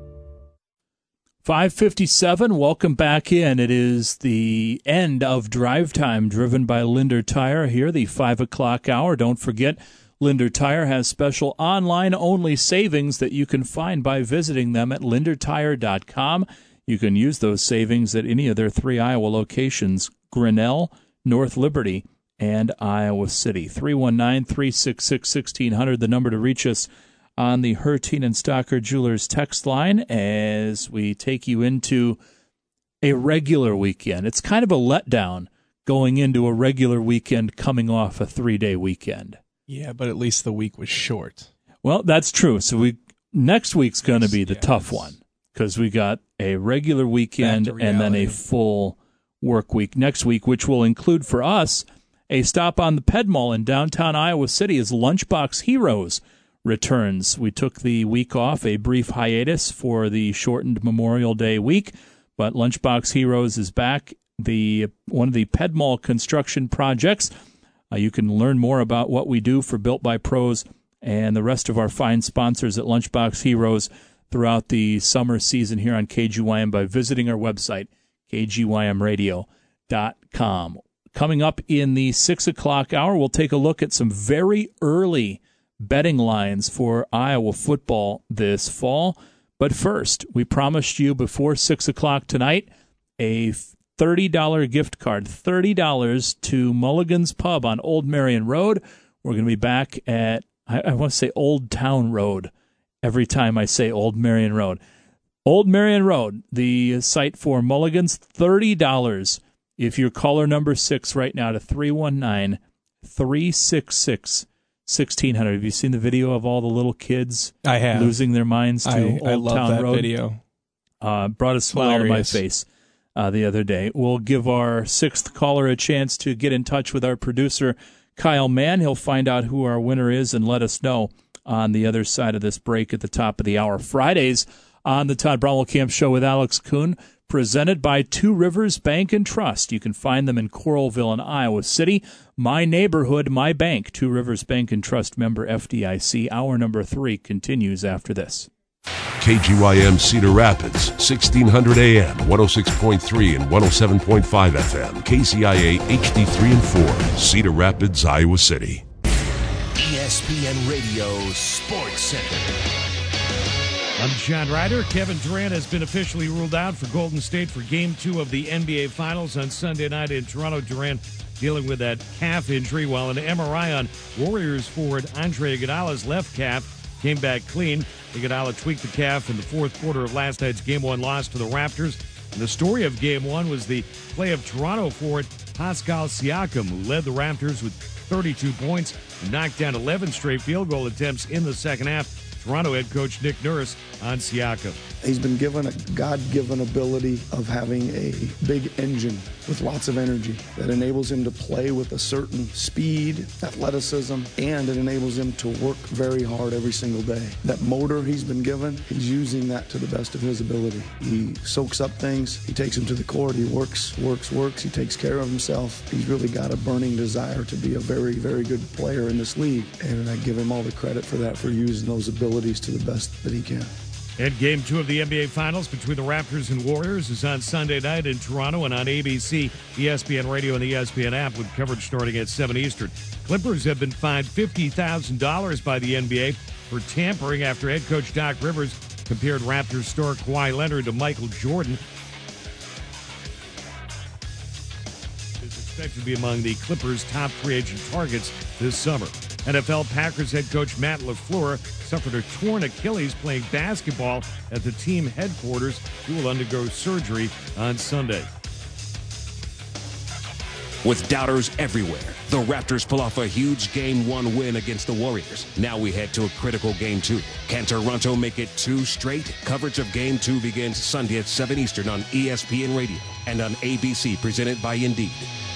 five fifty-seven, welcome back in. It is the end of Drive Time, driven by Linder Tire here, the five o'clock hour. Don't forget, Linder Tire has special online-only savings that you can find by visiting them at linder tire dot com. You can use those savings at any of their three Iowa locations, Grinnell, North Liberty, and Iowa City. three one nine, three six six, one six zero zero, the number to reach us on the Herteen and Stocker Jewelers text line as we take you into a regular weekend. It's kind of a letdown going into a regular weekend coming off a three-day weekend. Yeah, but at least the week was short. Well, that's true. So we next week's going to be the yeah, tough one because we got a regular weekend and then a full work week next week, which will include for us a stop on the Ped Mall in downtown Iowa City as Lunchbox Heroes returns. We took the week off, a brief hiatus for the shortened Memorial Day week, but Lunchbox Heroes is back. The one of the Ped Mall construction projects. Uh, you can learn more about what we do for Built by Pros and the rest of our fine sponsors at Lunchbox Heroes throughout the summer season here on K G Y M by visiting our website, k g y m radio dot com. Coming up in the six o'clock hour, we'll take a look at some very early betting lines for Iowa football this fall. But first, we promised you before six o'clock tonight a thirty dollars gift card, thirty dollars to Mulligan's Pub on Old Marion Road. We're going to be back at, I, I want to say Old Town Road every time I say Old Marion Road. Old Marion Road, the site for Mulligan's, thirty dollars if you're caller number six right now to three one nine, three six six, sixteen hundred. Have you seen the video of all the little kids I have. losing their minds to I, Old I love Town that Road? video. Uh, brought a smile Hilarious. to my face uh, the other day. We'll give our sixth caller a chance to get in touch with our producer, Kyle Mann. He'll find out who our winner is and let us know on the other side of this break at the top of the hour. Fridays on the Todd Bromwell Camp Show with Alex Kuhn, presented by Two Rivers Bank and Trust. You can find them in Coralville and Iowa City. My neighborhood, my bank. Two Rivers Bank and Trust, member F D I C. Hour number three continues after this. K G Y M Cedar Rapids, sixteen hundred A M, one oh six point three and one oh seven point five F M. K C I A H D three and four, Cedar Rapids, Iowa City. E S P N Radio Sports Center. I'm John Ryder. Kevin Durant has been officially ruled out for Golden State for Game two of the N B A Finals on Sunday night in Toronto. Durant dealing with that calf injury, while an M R I on Warriors forward Andre Iguodala's left calf came back clean. Iguodala tweaked the calf in the fourth quarter of last night's Game one loss to the Raptors. And the story of Game one was the play of Toronto forward Pascal Siakam, who led the Raptors with thirty-two points and knocked down eleven straight field goal attempts in the second half. Toronto head coach Nick Nurse on Siakam. He's been given a God-given ability of having a big engine with lots of energy that enables him to play with a certain speed, athleticism, and it enables him to work very hard every single day. That motor he's been given, he's using that to the best of his ability. He soaks up things, he takes them to the court, he works, works, works, he takes care of himself. He's really got a burning desire to be a very, very good player in this league, and I give him all the credit for that, for using those abilities to the best that he can. And game two of the N B A Finals between the Raptors and Warriors is on Sunday night in Toronto and on A B C, E S P N Radio, and the E S P N app with coverage starting at seven Eastern. Clippers have been fined fifty thousand dollars by the N B A for tampering after head coach Doc Rivers compared Raptors star Kawhi Leonard to Michael Jordan. Is expected to be among the Clippers' top free agent targets this summer. N F L Packers head coach Matt LaFleur suffered a torn Achilles playing basketball at the team headquarters. He will undergo surgery on Sunday. With doubters everywhere, the Raptors pull off a huge Game one win against the Warriors. Now we head to a critical Game two. Can Toronto make it two straight? Coverage of Game two begins Sunday at seven Eastern on E S P N Radio and on A B C, presented by Indeed.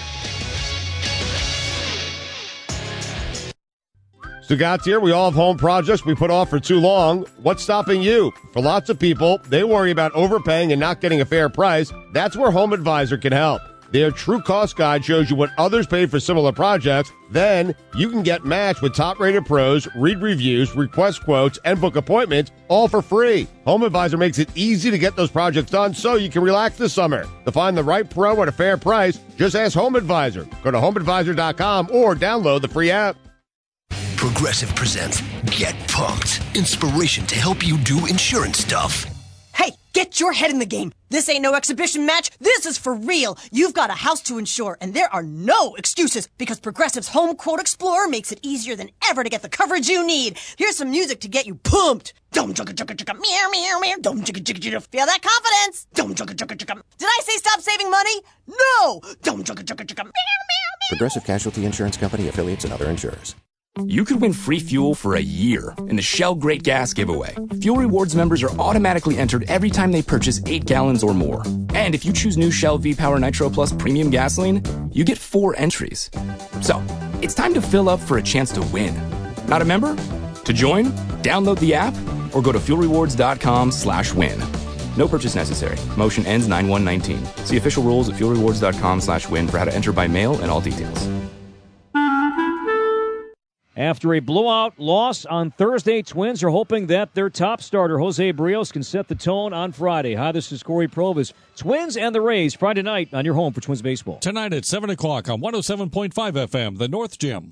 Stugatz here. We all have home projects we put off for too long. What's stopping you? For lots of people, they worry about overpaying and not getting a fair price. That's where Home Advisor can help. Their True Cost Guide shows you what others pay for similar projects. Then you can get matched with top-rated pros, read reviews, request quotes, and book appointments, all for free. Home Advisor makes it easy to get those projects done so you can relax this summer. To find the right pro at a fair price, just ask Home Advisor. Go to home advisor dot com or download the free app. Progressive presents Get Pumped. Inspiration to help you do insurance stuff. Hey, get your head in the game. This ain't no exhibition match. This is for real. You've got a house to insure, and there are no excuses because Progressive's Home Quote Explorer makes it easier than ever to get the coverage you need. Here's some music to get you pumped. Dum chugga chugga chugga meow meow meow. Dum chugga chugga chugga. Feel that confidence? Dum chugga chugga chugga. Did I say stop saving money? No. Dum chugga chugga chugga. Meow meow meow. Progressive Casualty Insurance Company, affiliates, and other insurers. You could win free fuel for a year in the Shell Great Gas Giveaway. Fuel Rewards members are automatically entered every time they purchase eight gallons or more. And if you choose new Shell V-Power Nitro Plus Premium Gasoline, you get four entries. So, it's time to fill up for a chance to win. Not a member? To join, download the app or go to fuel rewards dot com slash win. No purchase necessary. Motion ends nine one nineteen. See official rules at fuel rewards dot com slash win for how to enter by mail and all details. After a blowout loss on Thursday, Twins are hoping that their top starter, Jose Barrios, can set the tone on Friday. Hi, this is Corey Provis. Twins and the Rays, Friday night on your home for Twins baseball. Tonight at seven o'clock on one oh seven point five F M, the North Gym.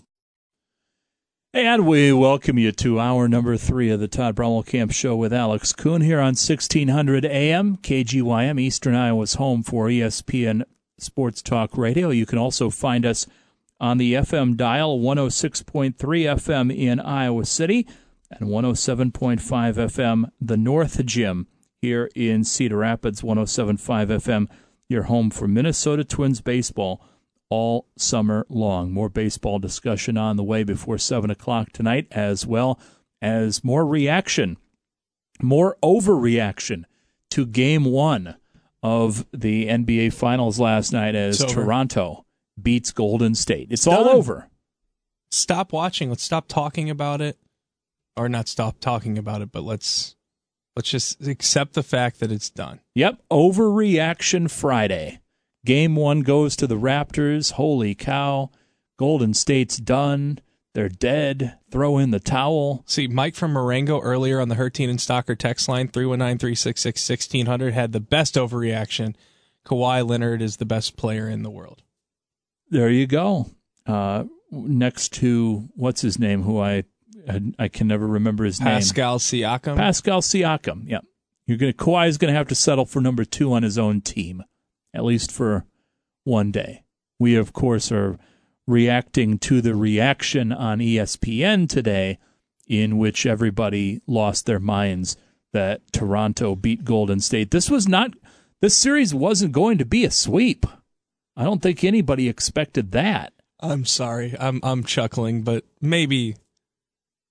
And we welcome you to hour number three of the Todd Brommelkamp Show with Alex Kuhn here on sixteen hundred A M, K G Y M, Eastern Iowa's home for E S P N Sports Talk Radio. You can also find us on the F M dial, one oh six point three F M in Iowa City and one oh seven point five F M, the North Gym here in Cedar Rapids, one oh seven point five F M, your home for Minnesota Twins baseball all summer long. More baseball discussion on the way before seven o'clock tonight, as well as more reaction, more overreaction to Game one of the N B A Finals last night as Toronto beats Golden State. It's, it's all done. Over. Stop watching. Let's stop talking about it. Or not stop talking about it, but let's let's just accept the fact that it's done. Yep. Overreaction Friday. Game one goes to the Raptors. Holy cow. Golden State's done. They're dead. Throw in the towel. See, Mike from Marengo earlier on the Hertine and Stalker text line, three one nine, three six six, one six zero zero, had the best overreaction. Kawhi Leonard is the best player in the world. There you go. Uh, next to, what's his name, who I I can never remember his Pascal name. Pascal Siakam. Pascal Siakam, yeah. You're gonna, Kawhi's going to have to settle for number two on his own team, at least for one day. We, of course, are reacting to the reaction on E S P N today in which everybody lost their minds that Toronto beat Golden State. This was not, this series wasn't going to be a sweep. I don't think anybody expected that. I'm sorry. I'm I'm chuckling, but maybe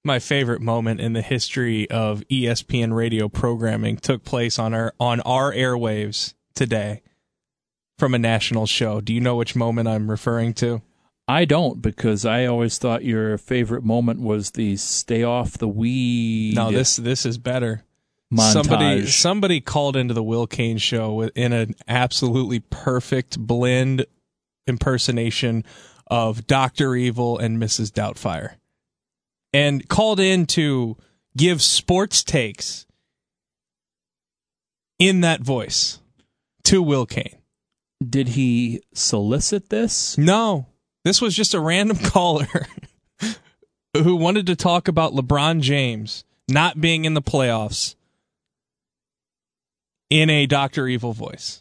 My favorite moment in the history of E S P N radio programming took place on our on our airwaves today from a national show. Do you know which moment I'm referring to? I don't, because I always thought your favorite moment was the stay off the weed. No, this this is better. Montage. Somebody somebody called into the Will Kane show in an absolutely perfect blend impersonation of Doctor Evil and Missus Doubtfire, and called in to give sports takes in that voice to Will Kane. Did he solicit this? No. This was just a random caller who wanted to talk about LeBron James not being in the playoffs in a Doctor Evil voice.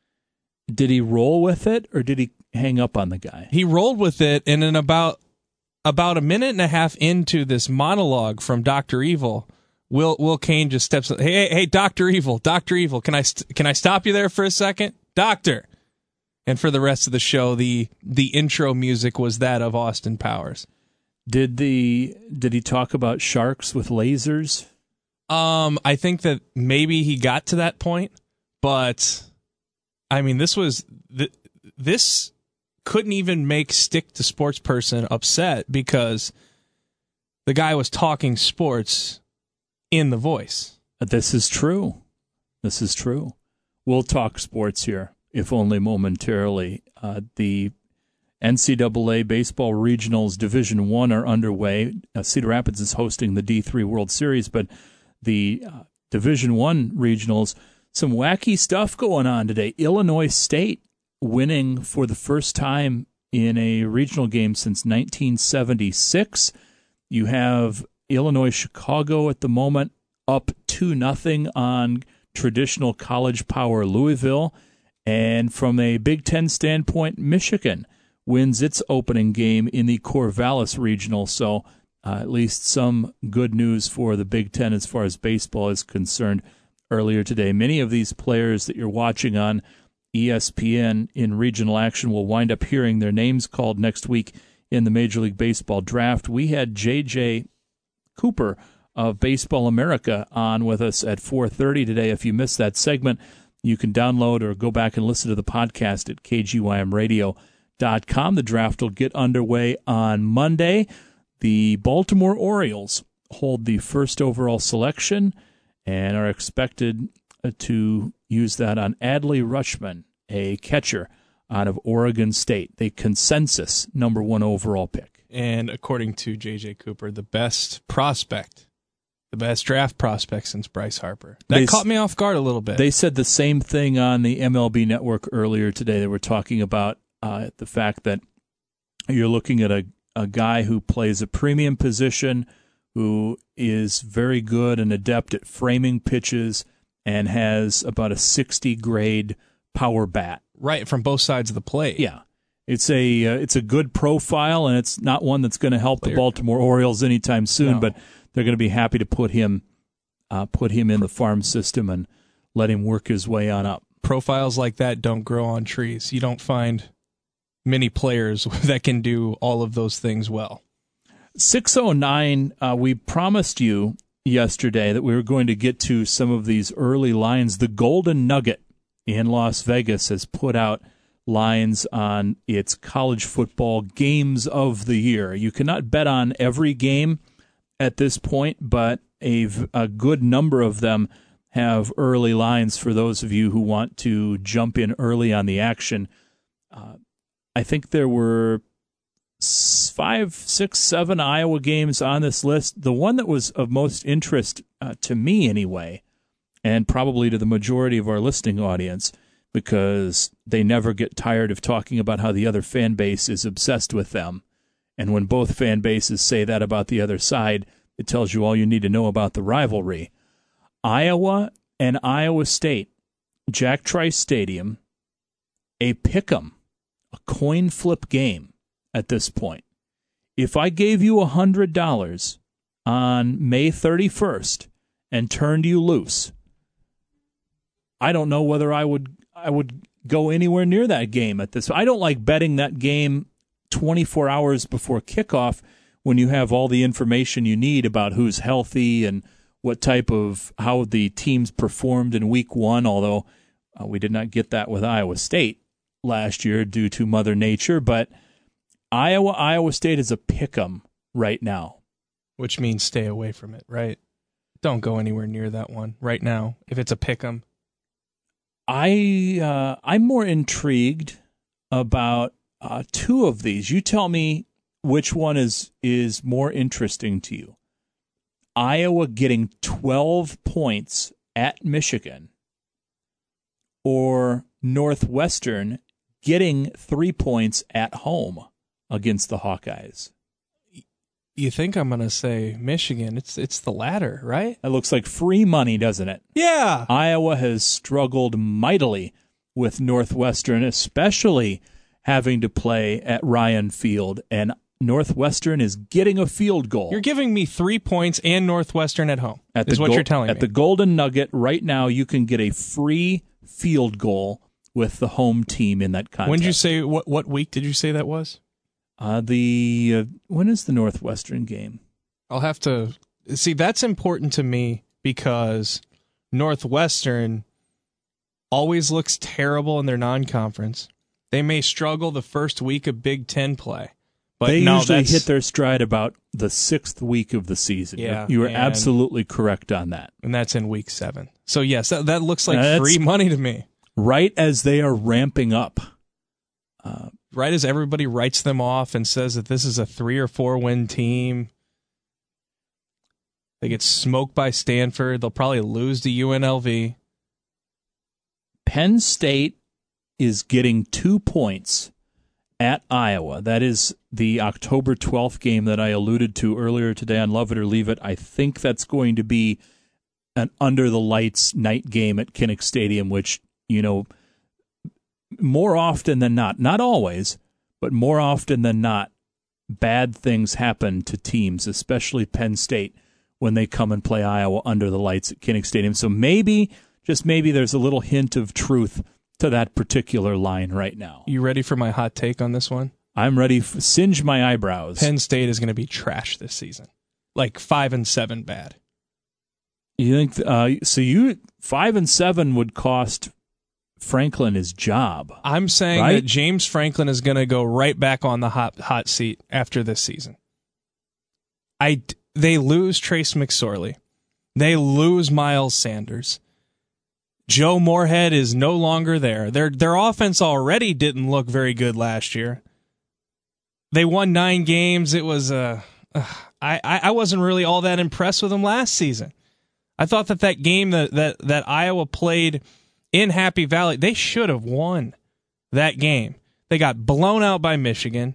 Did he roll with it, or did he hang up on the guy? He rolled with it, and in about about a minute and a half into this monologue from Doctor Evil, Will Will Kane just steps up. Hey, hey, hey, Doctor Evil, Doctor Evil, can I st- can I stop you there for a second, Doctor? And for the rest of the show, the the intro music was that of Austin Powers. Did the did he talk about sharks with lasers? Um, I think that maybe he got to that point, but I mean, this was th- this couldn't even make Stick to Sports Person upset, because the guy was talking sports in the voice. This is true. This is true. We'll talk sports here, if only momentarily. Uh, the N C double A Baseball Regionals Division One are underway. Uh, Cedar Rapids is hosting the D three World Series, but the uh, Division One Regionals, some wacky stuff going on today. Illinois State winning for the first time in a regional game since nineteen seventy-six. You have Illinois-Chicago at the moment up two nothing on traditional college power Louisville. And from a Big Ten standpoint, Michigan wins its opening game in the Corvallis Regional. So uh, at least some good news for the Big Ten as far as baseball is concerned earlier today. Many of these players that you're watching on E S P N in regional action will wind up hearing their names called next week in the Major League Baseball draft. We had J J Cooper of Baseball America on with us at four thirty today. If you missed that segment, you can download or go back and listen to the podcast at k g y m radio dot com. The draft will get underway on Monday. The Baltimore Orioles hold the first overall selection and are expected to use that on Adley Rutschman, a catcher out of Oregon State, the consensus number one overall pick. And according to J J Cooper, the best prospect, the best draft prospect since Bryce Harper. That They, caught me off guard a little bit. They said the same thing on the M L B Network earlier today. They were talking about uh, the fact that you're looking at a, a guy who plays a premium position, who is very good and adept at framing pitches, and has about a sixty grade power bat. Right, from both sides of the plate. Yeah. It's a uh, it's a good profile, and it's not one that's going to help the Baltimore Orioles anytime soon, No. but they're going to be happy to put him uh, put him in the farm system and let him work his way on up. Profiles like that don't grow on trees. You don't find many players that can do all of those things well. six oh nine, uh, we promised you yesterday that we were going to get to some of these early lines. The Golden Nugget in Las Vegas has put out lines on its college football games of the year. You cannot bet on every game at this point, but a, a good number of them have early lines for those of you who want to jump in early on the action. Uh, I think there were five, six, seven Iowa games on this list. The one that was of most interest uh, to me anyway, and probably to the majority of our listening audience, because they never get tired of talking about how the other fan base is obsessed with them. And when both fan bases say that about the other side, it tells you all you need to know about the rivalry. Iowa and Iowa State, Jack Trice Stadium, a pick'em, a coin flip game at this point. If I gave you one hundred dollars on May thirty-first and turned you loose, I don't know whether I would I would go anywhere near that game at this. I don't like betting that game twenty-four hours before kickoff when you have all the information you need about who's healthy and what type of how the teams performed in week one, although uh, we did not get that with Iowa State last year due to Mother Nature. But Iowa, Iowa State is a pick'em right now. Which means stay away from it, right? Don't go anywhere near that one right now if it's a pick'em. I, uh, I'm more intrigued about uh, two of these. You tell me which one is, is more interesting to you. Iowa getting twelve points at Michigan, or Northwestern getting three points at home against the Hawkeyes. You think I'm going to say Michigan. It's it's the latter, right? That looks like free money, doesn't it? Yeah. Iowa has struggled mightily with Northwestern, especially having to play at Ryan Field, and Northwestern is getting a field goal. You're giving me three points and Northwestern at home, at is the what go- you're telling at me. At the Golden Nugget right now, you can get a free field goal with the home team in that contest. When did you say, what, what week did you say that was? Uh, the uh, when is the Northwestern game? I'll have to see. That's important to me because Northwestern always looks terrible in their non-conference. They may struggle the first week of Big Ten play, but they no, usually that's, hit their stride about the sixth week of the season. Yeah, you are and, absolutely correct on that, and that's in week seven. So yes, that, that looks like uh, free money to me. Right as they are ramping up. Uh, right as everybody writes them off and says that this is a three or four win team. They get smoked by Stanford. They'll probably lose to U N L V. Penn State is getting two points at Iowa. That is the October twelfth game that I alluded to earlier today on Love It or Leave It. I think that's going to be an under-the-lights night game at Kinnick Stadium, which, you know, more often than not, not always, but more often than not, bad things happen to teams, especially Penn State, when they come and play Iowa under the lights at Kinnick Stadium. So maybe, just maybe, there's a little hint of truth to that particular line right now. You ready for my hot take on this one? I'm ready. For, singe my eyebrows. Penn State is going to be trash this season, like five and seven bad. You think? Uh, so you five and seven would cost Franklin his job. I'm saying right? that James Franklin is going to go right back on the hot hot seat after this season. I they lose Trace McSorley, they lose Miles Sanders. Joe Moorhead is no longer there. Their their offense already didn't look very good last year. They won nine games. It was uh, uh I I wasn't really all that impressed with them last season. I thought that that game that that, that Iowa played in Happy Valley, they should have won that game. They got blown out by Michigan.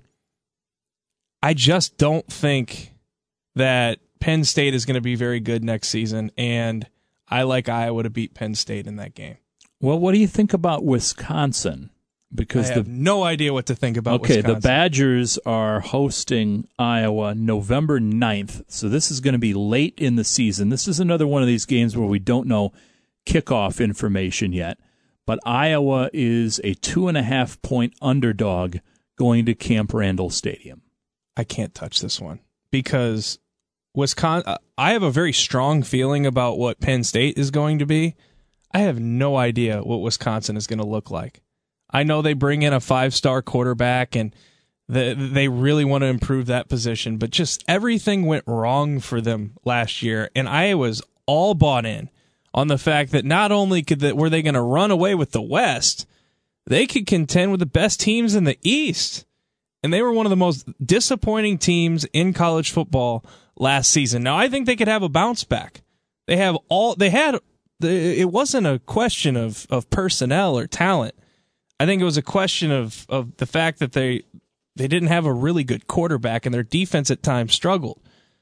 I just don't think that Penn State is going to be very good next season, and I like Iowa to beat Penn State in that game. Well, what do you think about Wisconsin? Because I have the, no idea what to think about okay, Wisconsin. the Badgers are hosting Iowa November ninth, so this is going to be late in the season. This is another one of these games where we don't know kickoff information yet, but Iowa is a two and a half point underdog going to Camp Randall Stadium. I can't touch this one because Wisconsin. I have a very strong feeling about what Penn State is going to be. I have no idea what Wisconsin is going to look like. I know they bring in a five-star quarterback and the, they really want to improve that position, but just everything went wrong for them last year, and I was all bought in on the fact that not only could the, were they going to run away with the West, they could contend with the best teams in the East. And they were one of the most disappointing teams in college football last season. Now, I think they could have a bounce back. They have all they had. It wasn't a question of, of personnel or talent. I think it was a question of, of the fact that they they didn't have a really good quarterback and their defense at times struggled.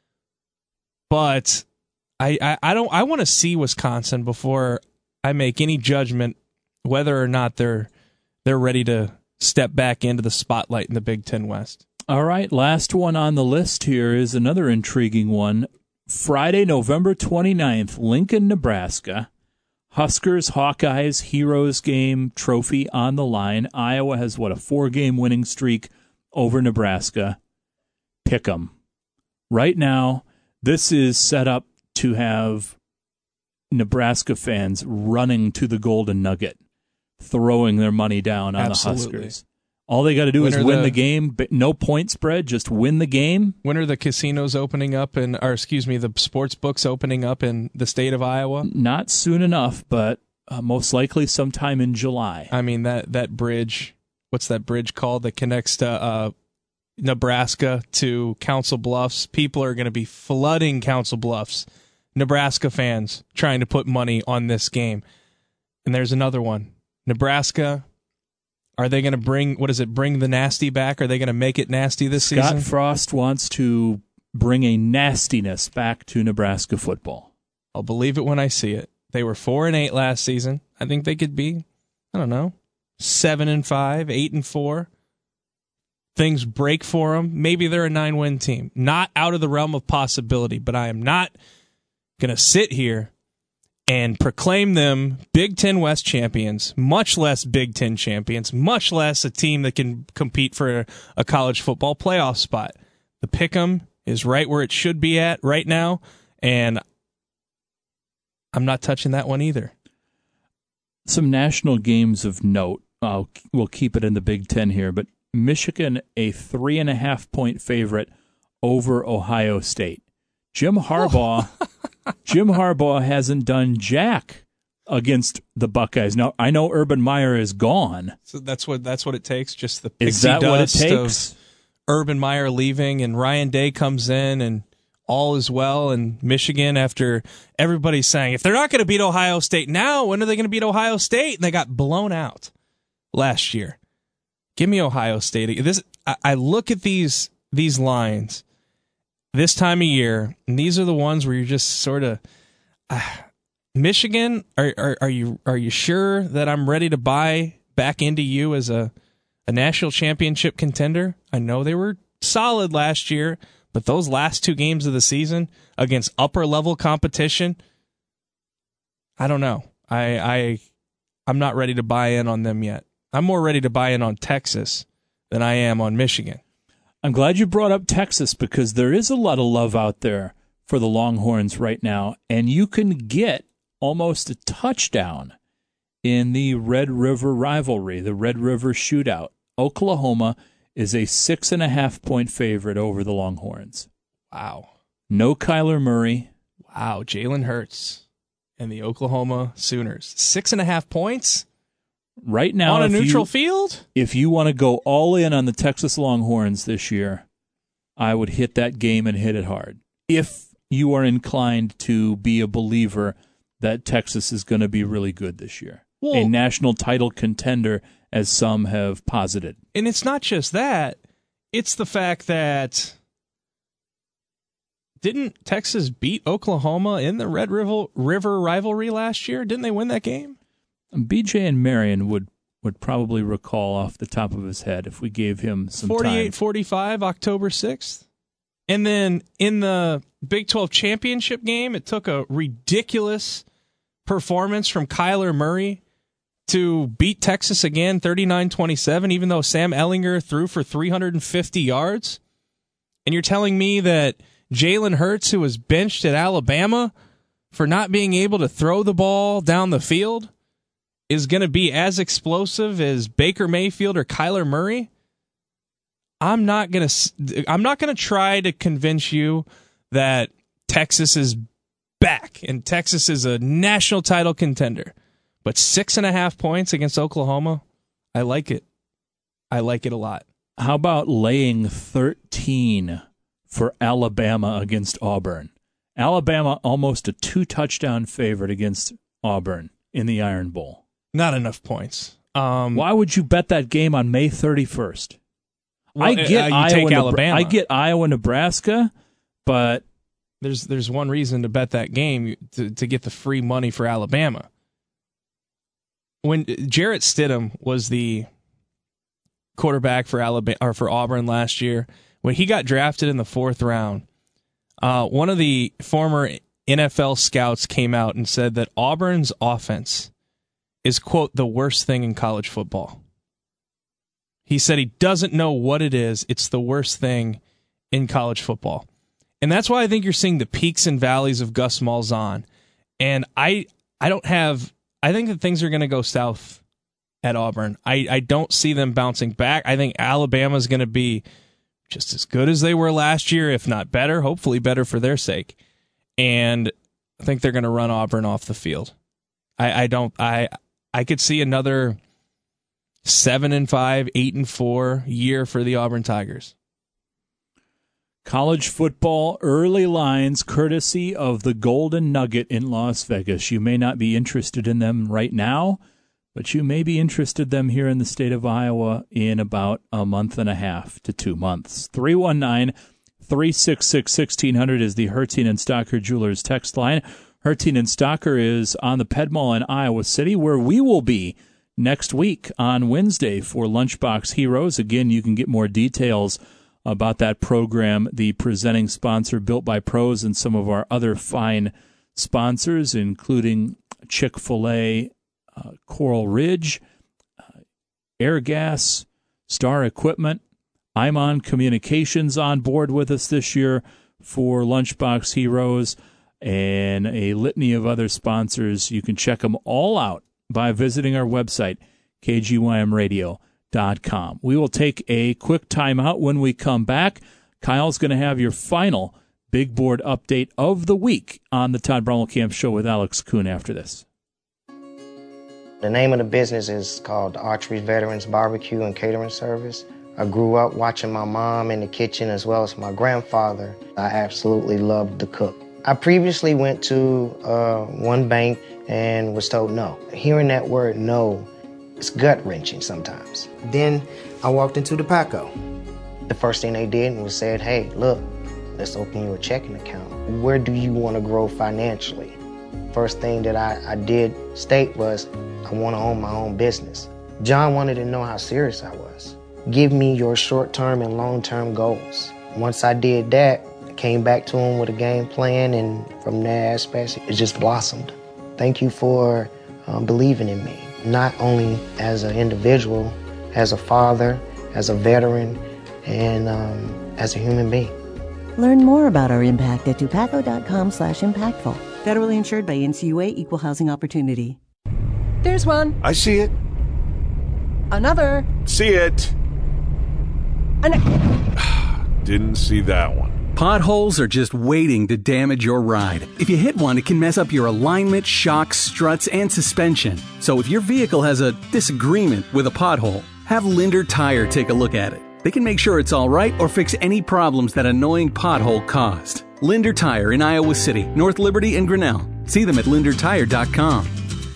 But I, I, I don't I want to see Wisconsin before I make any judgment whether or not they're they're ready to step back into the spotlight in the Big Ten West. All right, last one on the list here is another intriguing one. Friday, November twenty-ninth, Lincoln, Nebraska. Huskers, Hawkeyes, Heroes game, trophy on the line. Iowa has, what, a four-game winning streak over Nebraska. Pick 'em. Right now, this is set up to have Nebraska fans running to the Golden Nugget, throwing their money down on Absolutely. the Huskers. All they got to do When is are win the- the game. No point spread, just win the game. When are the casinos opening up, and or excuse me, the sports books opening up in the state of Iowa? Not soon enough, but uh, most likely sometime in July. I mean, that, that bridge, what's that bridge called that connects to uh, Nebraska to Council Bluffs? People are going to be flooding Council Bluffs. Nebraska fans trying to put money on this game. And there's another one. Nebraska, are they going to bring, what is it, bring the nasty back? Are they going to make it nasty this Scott season? Frost wants to bring a nastiness back to Nebraska football. I'll believe it when I see it. They were four and eight last season. I think they could be, I don't know, seven and five, eight and four. Things break for them. Maybe they're a nine-win team. Not out of the realm of possibility, but I am not going to sit here and proclaim them Big Ten West champions, much less Big Ten champions, much less a team that can compete for a, a college football playoff spot. The pick'em is right where it should be at right now, and I'm not touching that one either. Some national games of note. Uh, we'll keep it in the Big Ten here, but Michigan, a three and a half point favorite over Ohio State. Jim Harbaugh, Jim Harbaugh hasn't done jack against the Buckeyes. Now I know Urban Meyer is gone. So that's what that's what it takes. Just the pixie Is that what it dust takes? of Urban Meyer leaving, and Ryan Day comes in, and all is well. And Michigan, after everybody's saying if they're not going to beat Ohio State now, when are they going to beat Ohio State? And they got blown out last year. Give me Ohio State. This I, I look at these these lines this time of year, and these are the ones where you're just sort of uh, Michigan. Are, are are you are you sure that I'm ready to buy back into you as a a national championship contender? I know they were solid last year, but those last two games of the season against upper level competition, I don't know. I I I'm not ready to buy in on them yet. I'm more ready to buy in on Texas than I am on Michigan. I'm glad you brought up Texas because there is a lot of love out there for the Longhorns right now, and you can get almost a touchdown in the Red River rivalry, the Red River shootout. Oklahoma is a six and a half point favorite over the Longhorns. Wow. No Kyler Murray. Wow. Jalen Hurts and the Oklahoma Sooners. Six and a half points? Right now, on a if neutral you, field? If you want to go all in on the Texas Longhorns this year, I would hit that game and hit it hard. If you are inclined to be a believer that Texas is going to be really good this year. Well, a national title contender, as some have posited. And it's not just that. It's the fact that didn't Texas beat Oklahoma in the Red River, River rivalry last year? Didn't they win that game? B J and Marion would, would probably recall off the top of his head if we gave him some forty-eight forty-five, October sixth. And then in the Big twelve championship game, it took a ridiculous performance from Kyler Murray to beat Texas again, thirty-nine twenty-seven, even though Sam Ehlinger threw for three hundred fifty yards. And you're telling me that Jalen Hurts, who was benched at Alabama for not being able to throw the ball down the field, is going to be as explosive as Baker Mayfield or Kyler Murray? I'm not going to I'm not going to try to convince you that Texas is back and Texas is a national title contender. But six and a half points against Oklahoma, I like it. I like it a lot. How about laying thirteen for Alabama against Auburn? Alabama almost a two-touchdown favorite against Auburn in the Iron Bowl. Not enough points. Um, Why would you bet that game on May thirty-first? Well, I get uh, you Iowa, take Nebra- Alabama. I get Iowa, Nebraska, but there's there's one reason to bet that game to, to get the free money for Alabama. When Jarrett Stidham was the quarterback for Alabama or for Auburn last year, when he got drafted in the fourth round, uh, one of the former N F L scouts came out and said that Auburn's offense is, quote, the worst thing in college football. He said he doesn't know what it is. It's the worst thing in college football. And that's why I think you're seeing the peaks and valleys of Gus Malzahn. And I I don't have I think that things are going to go south at Auburn. I, I don't see them bouncing back. I think Alabama's going to be just as good as they were last year, if not better, hopefully better for their sake. And I think they're going to run Auburn off the field. I, I don't I I could see another seven and five, eight and four year for the Auburn Tigers. College football early lines courtesy of the Golden Nugget in Las Vegas. You may not be interested in them right now, but you may be interested in them here in the state of Iowa in about a month and a half to two months. three one nine, three six six, one six zero zero is the Herting and Stocker Jewelers text line. Herting and Stocker is on the Ped Mall in Iowa City, where we will be next week on Wednesday for Lunchbox Heroes. Again, you can get more details about that program, the presenting sponsor Built by Pros, and some of our other fine sponsors, including Chick-fil-A, uh, Coral Ridge, uh, Airgas, Star Equipment. Imon Communications on board with us this year for Lunchbox Heroes, and a litany of other sponsors. You can check them all out by visiting our website, K G Y M radio dot com. We will take a quick time out. When we come back, Kyle's going to have your final big board update of the week on the Todd Brommelkamp Show with Alex Kuhn after this. The name of the business is called Archery Veterans Barbecue and Catering Service. I grew up watching my mom in the kitchen as well as my grandfather. I absolutely loved to cook. I previously went to uh, one bank and was told no. Hearing that word no, it's gut-wrenching sometimes. Then I walked into the Paco. The first thing they did was said, hey, look, let's open you a checking account. Where do you want to grow financially? First thing that I, I did state was, I want to own my own business. John wanted to know how serious I was. Give me your short-term and long-term goals. Once I did that, I came back to him with a game plan, and from that aspect, it just blossomed. Thank you for um, believing in me. Not only as an individual, as a father, as a veteran, and um, as a human being. Learn more about our impact at dupaco.com slash impactful. Federally insured by N C U A, Equal Housing Opportunity. There's one. I see it. Another. See it. An- Didn't see that one. Potholes are just waiting to damage your ride. If you hit one, it can mess up your alignment, shocks, struts, and suspension. So if your vehicle has a disagreement with a pothole, have Linder Tire take a look at it. They can make sure it's all right or fix any problems that annoying pothole caused. Linder Tire in Iowa City, North Liberty, and Grinnell. See them at linder tire dot com.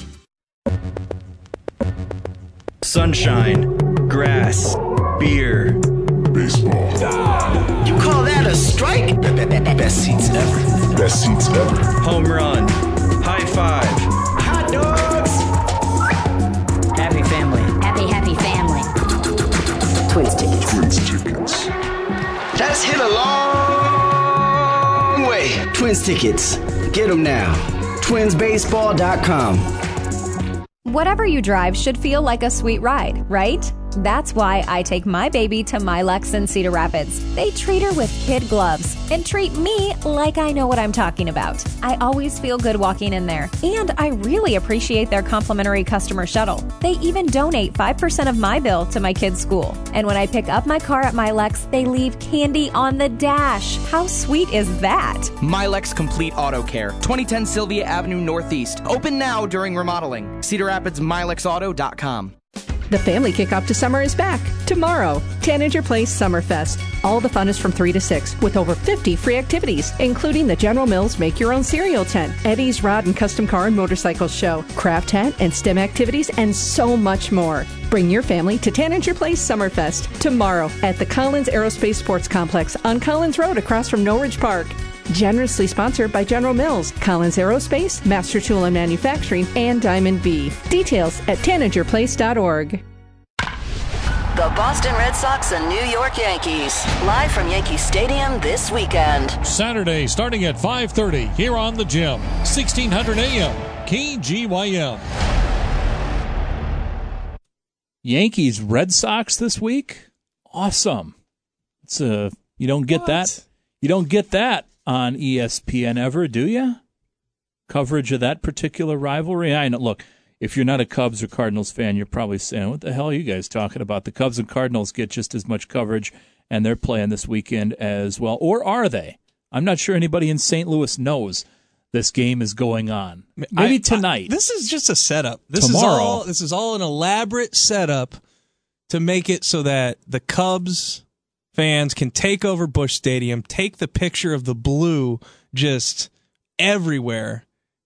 Sunshine, grass, beer, baseball. You call that a strike? Best seats ever. Best seats ever. Home run, high five. Hot dogs. Happy family. Happy, happy family. Twins tickets. Twins tickets. That's hit a long way. Twins tickets. Get them now. twins baseball dot com. Whatever you drive should feel like a sweet ride, right? That's why I take my baby to Milex in Cedar Rapids. They treat her with kid gloves and treat me like I know what I'm talking about. I always feel good walking in there, and I really appreciate their complimentary customer shuttle. They even donate five percent of my bill to my kids' school. And when I pick up my car at Milex, they leave candy on the dash. How sweet is that? Milex Complete Auto Care, twenty ten Sylvia Avenue Northeast. Open now during remodeling. Cedar Rapids Milex Auto dot com. The family kickoff to summer is back tomorrow. Tanager Place Summerfest. All the fun is from three to six with over fifty free activities, including the General Mills Make Your Own Cereal Tent, Eddie's Rod and Custom Car and Motorcycle Show, Craft Tent and STEM activities, and so much more. Bring your family to Tanager Place Summerfest tomorrow at the Collins Aerospace Sports Complex on Collins Road across from Norridge Park. Generously sponsored by General Mills, Collins Aerospace, Master Tool and Manufacturing, and Diamond B. Details at tanager place dot org. The Boston Red Sox and New York Yankees, live from Yankee Stadium this weekend. Saturday, starting at five thirty, here on the Gym, sixteen hundred A M, K G Y M. Yankees Red Sox this week? Awesome. It's a, you don't get what? that. You don't get that on E S P N ever, do you? Coverage of that particular rivalry? I know. Look, if you're not a Cubs or Cardinals fan, you're probably saying, what the hell are you guys talking about? The Cubs and Cardinals get just as much coverage, and they're playing this weekend as well. Or are they? I'm not sure anybody in Saint Louis knows this game is going on. Maybe I, tonight. I, this is just a setup. This Tomorrow. is all this is all an elaborate setup to make it so that the Cubs fans can take over Busch Stadium, take the picture of the blue just everywhere.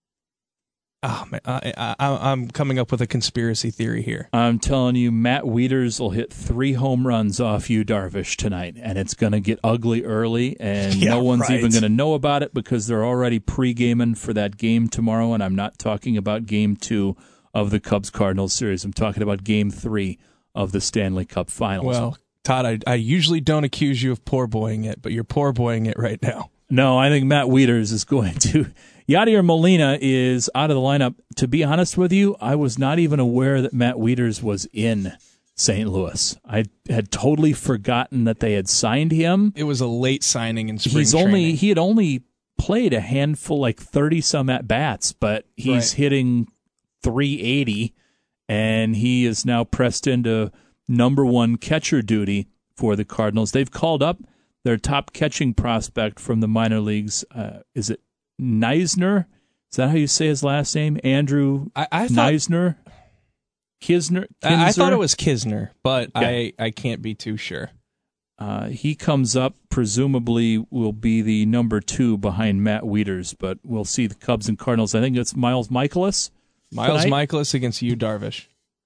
Oh man, I, I, I'm coming up with a conspiracy theory here. I'm telling you, Matt Wieters will hit three home runs off Yu Darvish tonight, and it's going to get ugly early, and yeah, no one's right. even going to know about it because they're already pre-gaming for that game tomorrow, and I'm not talking about game two of the Cubs-Cardinals series. I'm talking about game three of the Stanley Cup Finals. Well, Todd, I, I usually don't accuse you of poor boying it, but you're poor boying it right now. No, I think Matt Wieters is going to. Yadier Molina is out of the lineup. To be honest with you, I was not even aware that Matt Wieters was in Saint Louis. I had totally forgotten that they had signed him. It was a late signing in spring He's training. only he had only played a handful, like thirty some at bats, but he's Right. hitting three eighty, and he is now pressed into number one catcher duty for the Cardinals. They've called up their top catching prospect from the minor leagues. Uh, is it Neisner? Is that how you say his last name? Andrew I, I thought, Neisner? Kisner? I, I thought Kinsner? it was Kisner, but Okay. I, I can't be too sure. Uh, he comes up, presumably will be the number two behind Matt Wieters, but we'll see the Cubs and Cardinals. I think it's Miles Michaelis. Miles tonight. Michaelis against Yu Darvish.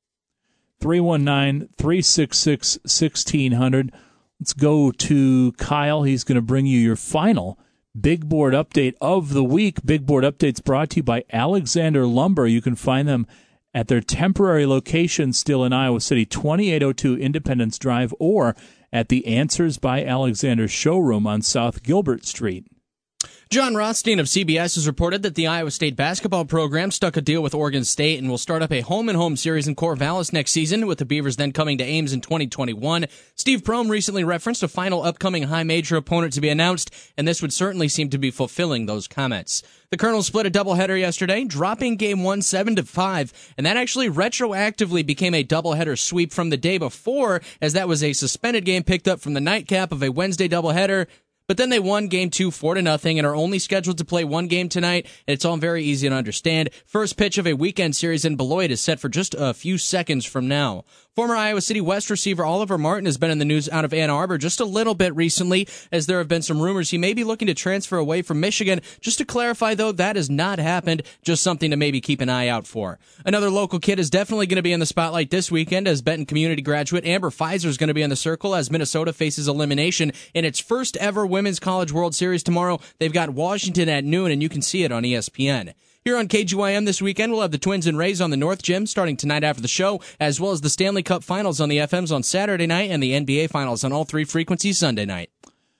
three one nine, three six six, one six zero zero. Let's go to Kyle. He's going to bring you your final Big Board Update of the week. Big Board Update's brought to you by Alexander Lumber. You can find them at their temporary location still in Iowa City, twenty-eight oh two Independence Drive, or at the Answers by Alexander showroom on South Gilbert Street. John Rothstein of C B S has reported that the Iowa State basketball program struck a deal with Oregon State and will start up a home-and-home series in Corvallis next season, with the Beavers then coming to Ames in twenty twenty-one. Steve Prohm recently referenced a final upcoming high-major opponent to be announced, and this would certainly seem to be fulfilling those comments. The Colonels split a doubleheader yesterday, dropping game one seven to five, and that actually retroactively became a doubleheader sweep from the day before, as that was a suspended game picked up from the nightcap of a Wednesday doubleheader. But then they won game two, four to nothing, and are only scheduled to play one game tonight, and it's all very easy to understand. First pitch of a weekend series in Beloit is set for just a few seconds from now. Former Iowa City West receiver Oliver Martin has been in the news out of Ann Arbor just a little bit recently, as there have been some rumors he may be looking to transfer away from Michigan. Just to clarify, though, that has not happened, just something to maybe keep an eye out for. Another local kid is definitely going to be in the spotlight this weekend, as Benton Community graduate Amber Pfizer is going to be in the circle as Minnesota faces elimination in its first ever Women's College World Series tomorrow. They've got Washington at noon, and you can see it on E S P N. Here on K G Y M this weekend, we'll have the Twins and Rays on the North Gym starting tonight after the show, as well as the Stanley Cup Finals on the F Ms on Saturday night and the N B A Finals on all three frequencies Sunday night.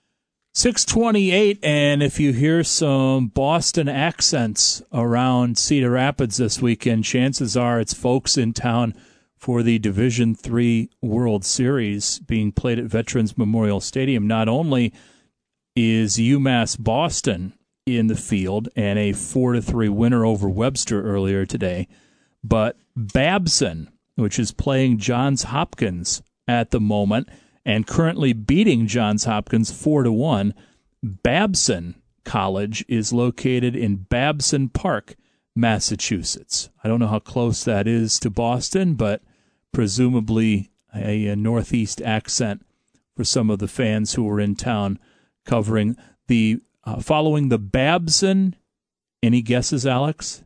six twenty-eight, and if you hear some Boston accents around Cedar Rapids this weekend, chances are it's folks in town for the Division three World Series being played at Veterans Memorial Stadium. Not only is UMass Boston in the field and a four to three winner over Webster earlier today, but Babson, which is playing Johns Hopkins at the moment and currently beating Johns Hopkins four to one. Babson College is located in Babson Park, Massachusetts. I don't know how close that is to Boston, but presumably a, a northeast accent for some of the fans who were in town covering the Uh, following the Babson. Any guesses, Alex?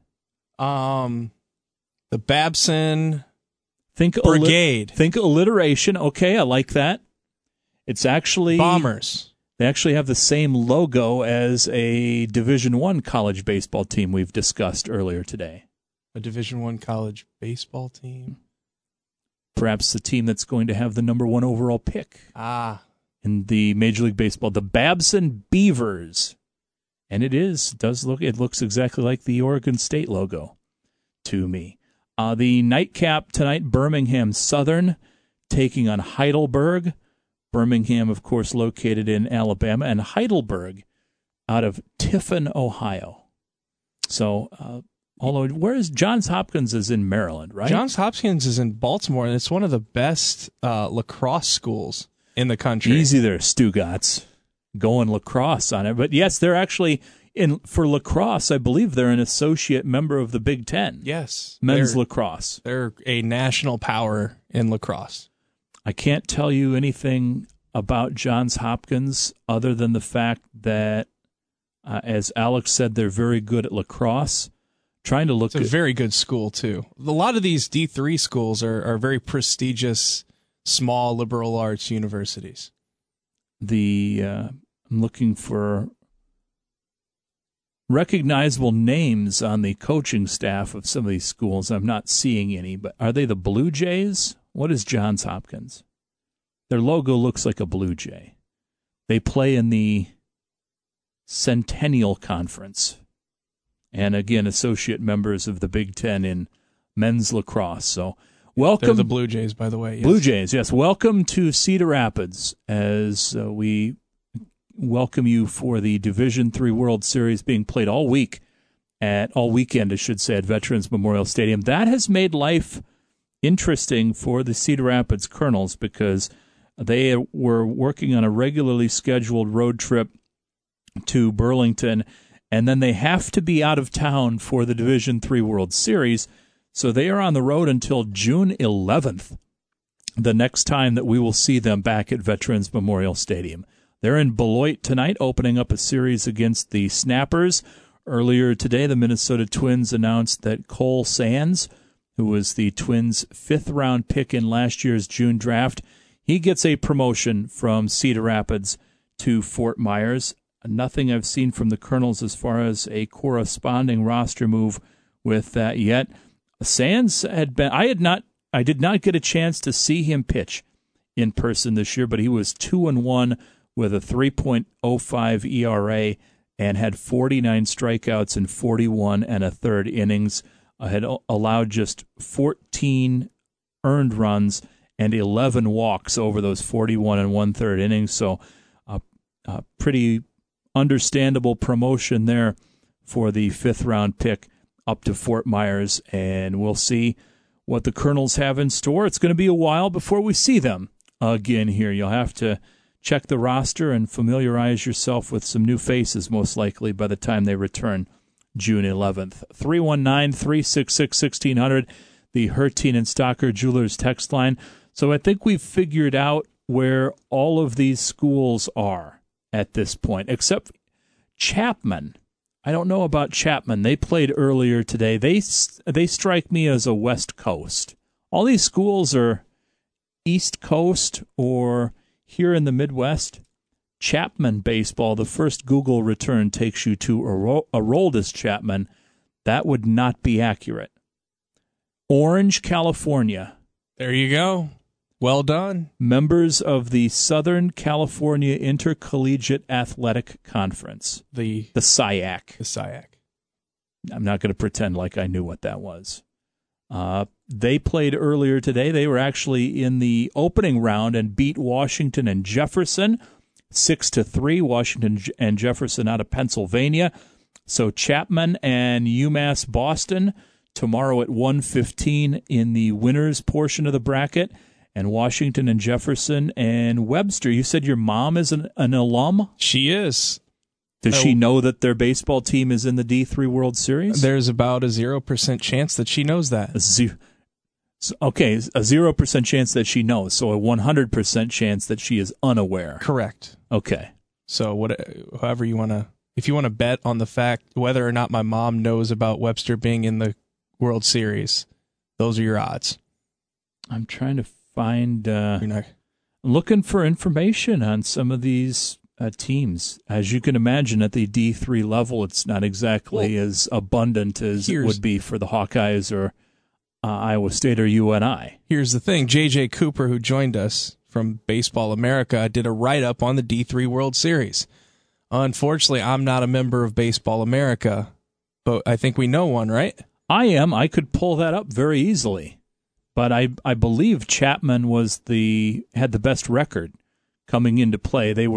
Um, the Babson think Brigade. Alli- think alliteration. Okay, I like that. It's actually Bombers. They actually have the same logo as a Division One college baseball team we've discussed earlier today. A Division One college baseball team. Perhaps the team that's going to have the number one overall pick. Ah. In the Major League Baseball, the Babson Beavers. And it is, does look, it looks exactly like the Oregon State logo to me. Uh, the nightcap tonight, Birmingham Southern taking on Heidelberg. Birmingham, of course, located in Alabama, and Heidelberg out of Tiffin, Ohio. So, uh, although, where is Johns Hopkins is in Maryland, right? Johns Hopkins is in Baltimore, and it's one of the best uh, lacrosse schools in the country. Easy there, Stugatz, going lacrosse on it. But yes, they're actually in for lacrosse. I believe they're an associate member of the Big Ten. Yes, men's they're, lacrosse. They're a national power in lacrosse. I can't tell you anything about Johns Hopkins other than the fact that, uh, as Alex said, they're very good at lacrosse. Trying to look It's a at, very good school, too. A lot of these D three schools are, are very prestigious, small liberal arts universities. The uh, I'm looking for recognizable names on the coaching staff of some of these schools. I'm not seeing any, but are they the Blue Jays? What is Johns Hopkins? Their logo looks like a Blue Jay. They play in the Centennial Conference. And again, associate members of the Big Ten in men's lacrosse. So welcome. They're the Blue Jays, by the way. Yes. Blue Jays, yes. Welcome to Cedar Rapids as uh, we welcome you for the Division three World Series being played all week, at all weekend, I should say, at Veterans Memorial Stadium. That has made life interesting for the Cedar Rapids Colonels because they were working on a regularly scheduled road trip to Burlington, and then they have to be out of town for the Division three World Series, so they are on the road until June eleventh, the next time that we will see them back at Veterans Memorial Stadium. They're in Beloit tonight, opening up a series against the Snappers. Earlier today, the Minnesota Twins announced that Cole Sands, who was the Twins' fifth-round pick in last year's June draft, he gets a promotion from Cedar Rapids to Fort Myers. Nothing I've seen from the Colonels as far as a corresponding roster move with that yet. Sands had been I had not I did not get a chance to see him pitch in person this year, but he was two and one with a three point oh five E R A and had forty-nine strikeouts in forty-one and a third innings. Uh, had allowed just fourteen earned runs and eleven walks over those forty-one and one third innings. So, a uh, uh, pretty understandable promotion there for the fifth round pick up to Fort Myers, and we'll see what the Colonels have in store. It's going to be a while before we see them again here. You'll have to check the roster and familiarize yourself with some new faces, most likely, by the time they return June eleventh. three one nine, three six six, one six zero zero, the Hertine and Stocker Jewelers text line. So I think we've figured out where all of these schools are at this point, except Chapman. I don't know about Chapman. They played earlier today. They they strike me as a West Coast. All these schools are East Coast or here in the Midwest. Chapman baseball, the first Google return takes you to Aroldis Chapman. That would not be accurate. Orange, California. There you go. Well done. Members of the Southern California Intercollegiate Athletic Conference. The the S I A C. The S I A C. I'm not going to pretend like I knew what that was. Uh, they played earlier today. They were actually in the opening round and beat Washington and Jefferson six to three. Washington and Jefferson out of Pennsylvania. So Chapman and UMass Boston tomorrow at one fifteen in the winners portion of the bracket. And Washington and Jefferson and Webster. You said your mom is an, an alum? She is. Does she know that their baseball team is in the D three World Series? There's about a zero percent chance that she knows that. A zero, okay, a zero percent chance that she knows, so a one hundred percent chance that she is unaware. Correct. Okay. So what, however you want to, if you want to bet on the fact whether or not my mom knows about Webster being in the World Series, those are your odds. I'm trying to find, uh, You're not... looking for information on some of these uh, teams. As you can imagine, at the D three level, it's not exactly well, as abundant as it would be for the Hawkeyes or uh, Iowa State or U N I. Here's the thing. J J Cooper, who joined us from Baseball America, did a write-up on the D three World Series. Unfortunately, I'm not a member of Baseball America, but I think we know one, right? I am. I could pull that up very easily. But I, I believe Chapman was the had the best record coming into play. They were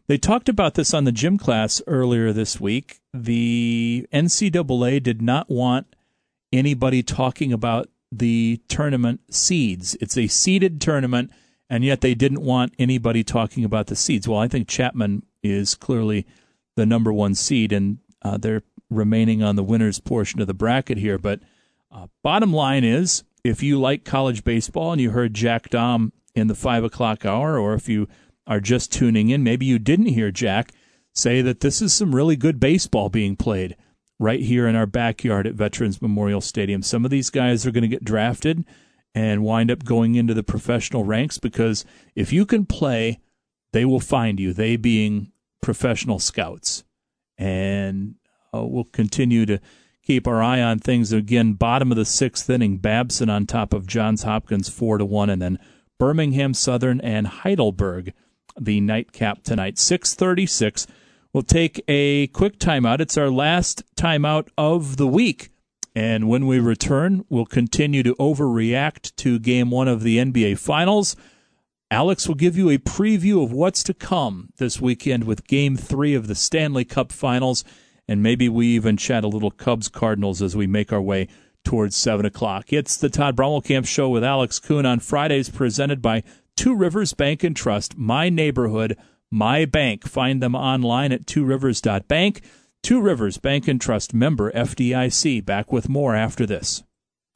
They talked about this on the gym class earlier this week. The N C double A did not want anybody talking about the tournament seeds. It's a seeded tournament, and yet they didn't want anybody talking about the seeds. Well, I think Chapman is clearly the number one seed, and uh, they're remaining on the winner's portion of the bracket here. But uh, bottom line is, if you like college baseball and you heard Jack Dahm in the five o'clock hour, or if you are just tuning in, maybe you didn't hear Jack say that this is some really good baseball being played right here in our backyard at Veterans Memorial Stadium. Some of these guys are going to get drafted and wind up going into the professional ranks, because if you can play, they will find you, they being professional scouts. And uh, we'll continue to keep our eye on things. Again, bottom of the sixth inning, Babson on top of Johns Hopkins four to one, and then Birmingham Southern and Heidelberg, the nightcap tonight, six thirty-six. We'll take a quick timeout. It's our last timeout of the week. And when we return, we'll continue to overreact to Game one of the N B A Finals. Alex will give you a preview of what's to come this weekend with Game three of the Stanley Cup Finals. And maybe we even chat a little Cubs-Cardinals as we make our way towards seven o'clock. It's the Todd Brommelkamp Show with Alex Kuhn on Fridays, presented by Two Rivers Bank and Trust, my neighborhood, my bank. Find them online at two rivers dot bank. Two Rivers Bank and Trust, member F D I C. Back with more after this.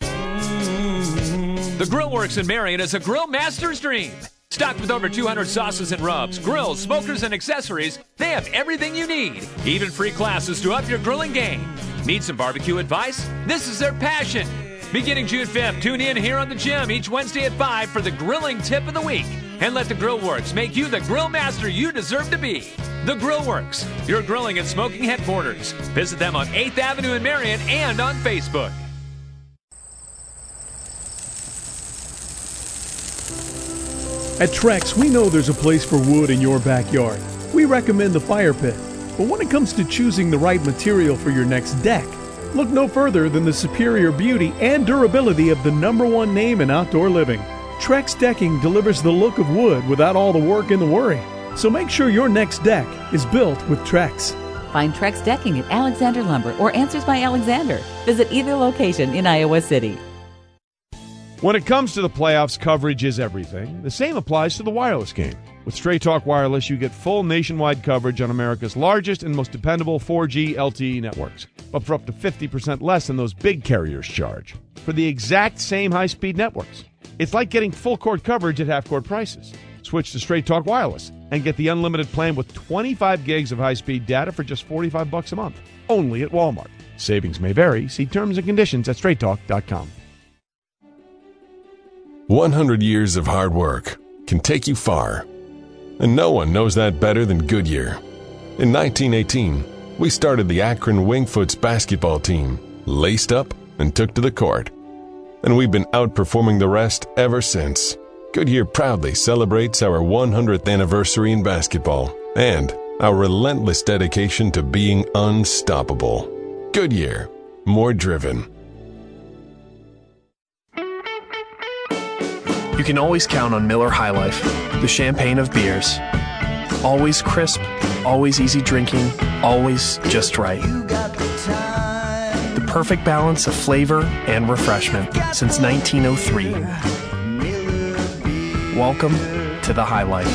The Grill Works in Marion is a grill master's dream. Stocked with over two hundred sauces and rubs, grills, smokers, and accessories, they have everything you need. Even free classes to up your grilling game. Need some barbecue advice? This is their passion. Beginning June fifth, tune in here on the Gym each Wednesday at five for the grilling tip of the week. And let the Grill Works make you the grill master you deserve to be. The Grill Works, your grilling and smoking headquarters. Visit them on eighth Avenue in Marion and on Facebook. At Trex, we know there's a place for wood in your backyard. We recommend the fire pit. But when it comes to choosing the right material for your next deck, look no further than the superior beauty and durability of the number one name in outdoor living. Trex Decking delivers the look of wood without all the work and the worry. So make sure your next deck is built with Trex. Find Trex Decking at Alexander Lumber or Answers by Alexander. Visit either location in Iowa City. When it comes to the playoffs, coverage is everything. The same applies to the wireless game. With Straight Talk Wireless, you get full nationwide coverage on America's largest and most dependable four G L T E networks, but for up to fifty percent less than those big carriers charge, for the exact same high-speed networks. It's like getting full-court coverage at half-court prices. Switch to Straight Talk Wireless and get the unlimited plan with twenty-five gigs of high-speed data for just forty-five bucks a month, only at Walmart. Savings may vary. See terms and conditions at straight talk dot com. one hundred years of hard work can take you far. And no one knows that better than Goodyear. In nineteen eighteen, we started the Akron Wingfoots basketball team, laced up and took to the court. And we've been outperforming the rest ever since. Goodyear proudly celebrates our one hundredth anniversary in basketball and our relentless dedication to being unstoppable. Goodyear, more driven. You can always count on Miller High Life, the champagne of beers. Always crisp, always easy drinking, always just right. The perfect balance of flavor and refreshment since nineteen oh three. Welcome to the High Life.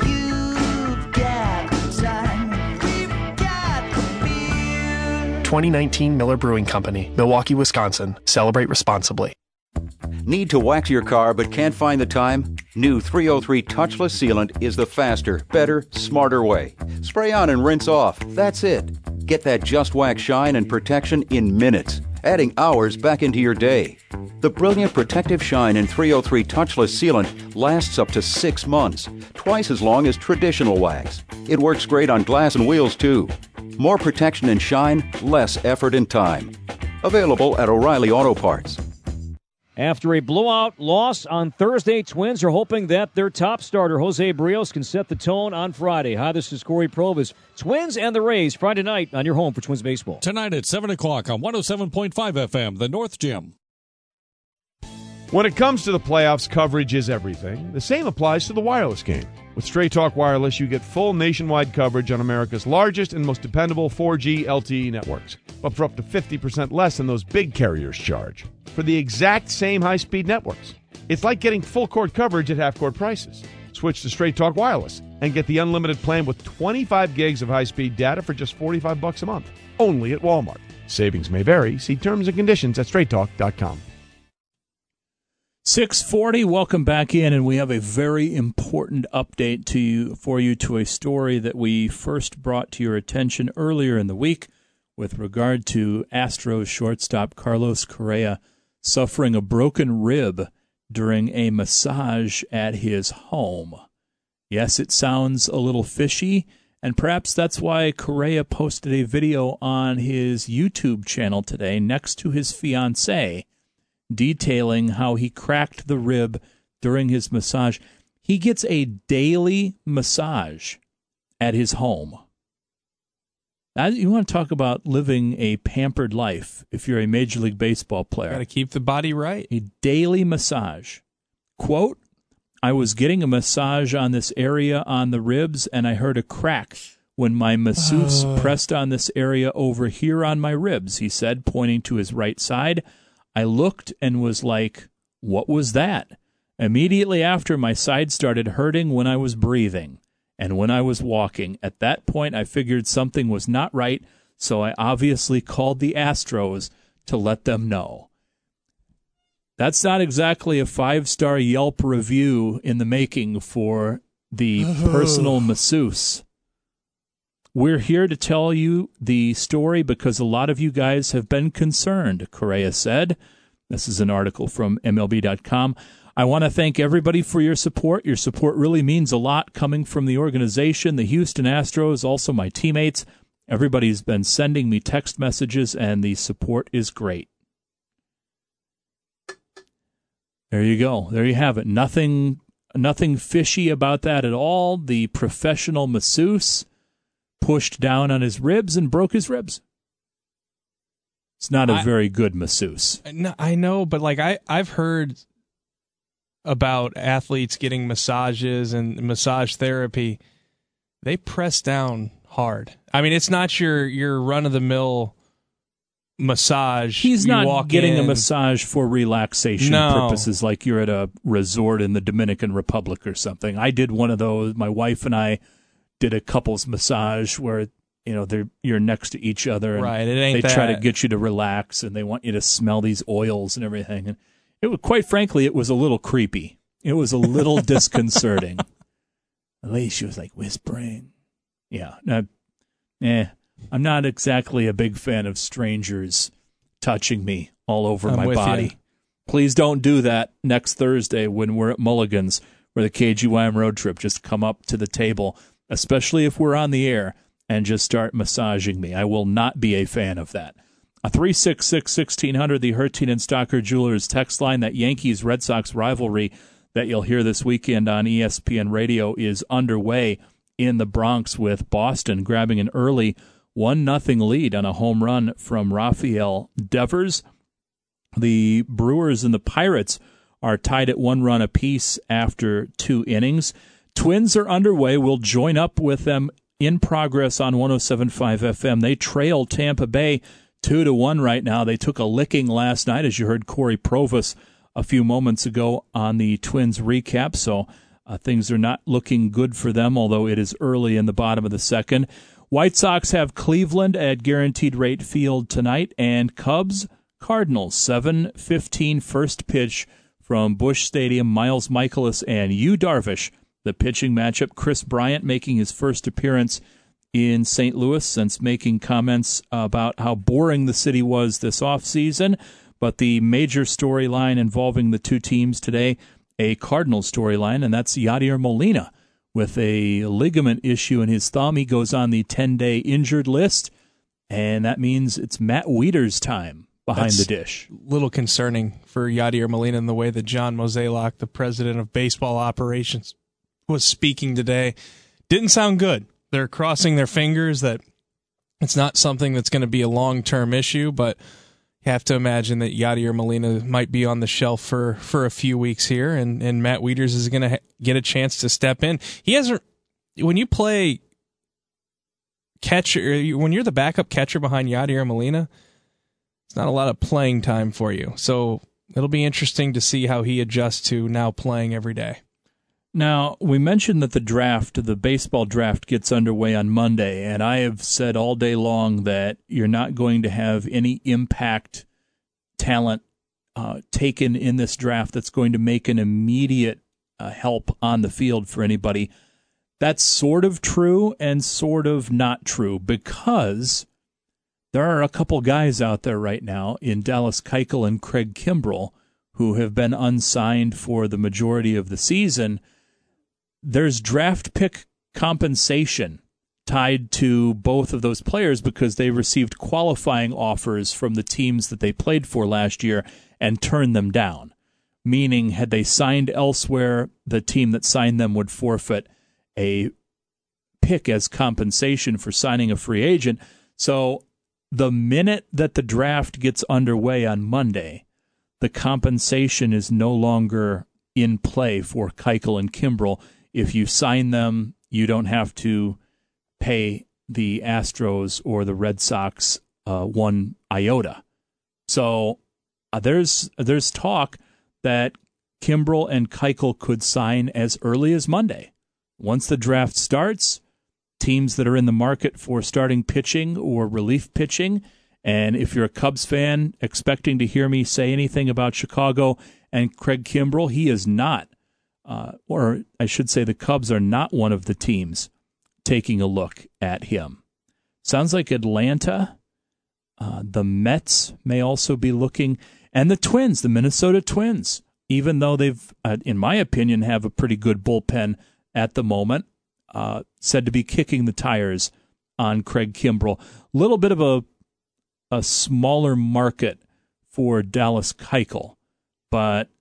twenty nineteen Miller Brewing Company, Milwaukee, Wisconsin. Celebrate responsibly. Need to wax your car but can't find the time? New three oh three Touchless Sealant is the faster, better, smarter way. Spray on and rinse off. That's it. Get that Just Wax shine and protection in minutes, adding hours back into your day. The brilliant protective shine in three oh three Touchless Sealant lasts up to six months, twice as long as traditional wax. It works great on glass and wheels too. More protection and shine, less effort and time. Available at O'Reilly Auto Parts. After a blowout loss on Thursday, Twins are hoping that their top starter, Jose Brios, can set the tone on Friday. Hi, this is Corey Provis. Twins and the Rays, Friday night on your home for Twins baseball. Tonight at seven o'clock on one oh seven point five F M, the North Gym. When it comes to the playoffs, coverage is everything. The same applies to the wireless game. With Straight Talk Wireless, you get full nationwide coverage on America's largest and most dependable four G L T E networks, but for up to fifty percent less than those big carriers charge. For the exact same high-speed networks. It's like getting full-court coverage at half-court prices. Switch to Straight Talk Wireless and get the unlimited plan with twenty-five gigs of high-speed data for just forty-five bucks a month. Only at Walmart. Savings may vary. See terms and conditions at straight talk dot com. six forty, welcome back in, and we have a very important update to you for you to a story that we first brought to your attention earlier in the week with regard to Astros shortstop Carlos Correa suffering a broken rib during a massage at his home. Yes, it sounds a little fishy, and perhaps that's why Correa posted a video on his YouTube channel today next to his fiancée, detailing how he cracked the rib during his massage. He gets a daily massage at his home. Now, you want to talk about living a pampered life if you're a Major League Baseball player. Got to keep the body right. A daily massage. Quote, I was getting a massage on this area on the ribs, and I heard a crack when my masseuse uh. pressed on this area over here on my ribs, he said, pointing to his right side. I looked and was like, what was that? Immediately after, my side started hurting when I was breathing and when I was walking. At that point, I figured something was not right, so I obviously called the Astros to let them know. That's not exactly a five-star Yelp review in the making for the personal masseuse. We're here to tell you the story because a lot of you guys have been concerned, Correa said. This is an article from M L B dot com. I want to thank everybody for your support. Your support really means a lot coming from the organization, the Houston Astros, also my teammates. Everybody's been sending me text messages, and the support is great. There you go. There you have it. Nothing, nothing fishy about that at all. The professional masseuse pushed down on his ribs and broke his ribs. It's not a I, very good masseuse. No, I know, but like I, I've heard about athletes getting massages and massage therapy. They press down hard. I mean, it's not your your run of the mill massage. He's you not walk getting in. a massage for relaxation no. purposes, like you're at a resort in the Dominican Republic or something. I did one of those. My wife and I did a couples massage where, you know, they're you're next to each other, and right, it ain't they try that. to get you to relax, and they want you to smell these oils and everything. And it was, quite frankly, it was a little creepy. It was a little disconcerting. At least she was like whispering. Yeah, uh, eh. I'm not exactly a big fan of strangers touching me all over I'm my with body. you. Please don't do that next Thursday when we're at Mulligan's for the K G Y M road trip. Just come up to the table, especially if we're on the air, and just start massaging me. I will not be a fan of that. A three six six, one six zero zero, the Hertin and Stocker Jewelers text line. That Yankees-Red Sox rivalry that you'll hear this weekend on E S P N Radio is underway in the Bronx, with Boston grabbing an early one nothing lead on a home run from Rafael Devers. The Brewers and the Pirates are tied at one run apiece after two innings. Twins are underway. We'll join up with them in progress on one oh seven point five F M. They trail Tampa Bay two to one right now. They took a licking last night, as you heard Corey Provis a few moments ago on the Twins recap. So uh, things are not looking good for them, although it is early in the bottom of the second. White Sox have Cleveland at Guaranteed Rate Field tonight, and Cubs, Cardinals, seven fifteen first pitch from Busch Stadium. Miles Mikolas and Yu Darvish, the pitching matchup. Chris Bryant making his first appearance in Saint Louis since making comments about how boring the city was this offseason. But the major storyline involving the two teams today, a Cardinals storyline, and that's Yadier Molina. With a ligament issue in his thumb, he goes on the ten-day injured list, and that means it's Matt Wieters' time behind That's the dish. A little concerning for Yadier Molina in the way that John Mozeliak, the president of baseball operations, was speaking today. Didn't sound good. They're crossing their fingers that it's not something that's going to be a long-term issue, but have to imagine that Yadier Molina might be on the shelf for, for a few weeks here, and, and Matt Wieters is going to ha- get a chance to step in. He hasn't, when you play catcher, when you're the backup catcher behind Yadier Molina, it's not a lot of playing time for you. So it'll be interesting to see how he adjusts to now playing every day. Now, we mentioned that the draft, the baseball draft, gets underway on Monday, and I have said all day long that you're not going to have any impact talent uh, taken in this draft that's going to make an immediate uh, help on the field for anybody. That's sort of true and sort of not true, because there are a couple guys out there right now in Dallas Keuchel and Craig Kimbrell who have been unsigned for the majority of the season. There's draft pick compensation tied to both of those players because they received qualifying offers from the teams that they played for last year and turned them down, meaning had they signed elsewhere, the team that signed them would forfeit a pick as compensation for signing a free agent. So the minute that the draft gets underway on Monday, the compensation is no longer in play for Keuchel and Kimbrell. If you sign them, you don't have to pay the Astros or the Red Sox uh, one iota. So uh, there's there's talk that Kimbrell and Keuchel could sign as early as Monday. Once the draft starts, teams that are in the market for starting pitching or relief pitching, and if you're a Cubs fan expecting to hear me say anything about Chicago and Craig Kimbrell, he is not. Uh, or I should say the Cubs are not one of the teams taking a look at him. Sounds like Atlanta, uh, the Mets may also be looking, and the Twins, the Minnesota Twins, even though they've, uh, in my opinion, have a pretty good bullpen at the moment, uh, said to be kicking the tires on Craig Kimbrell. A little bit of a, a smaller market for Dallas Keuchel, but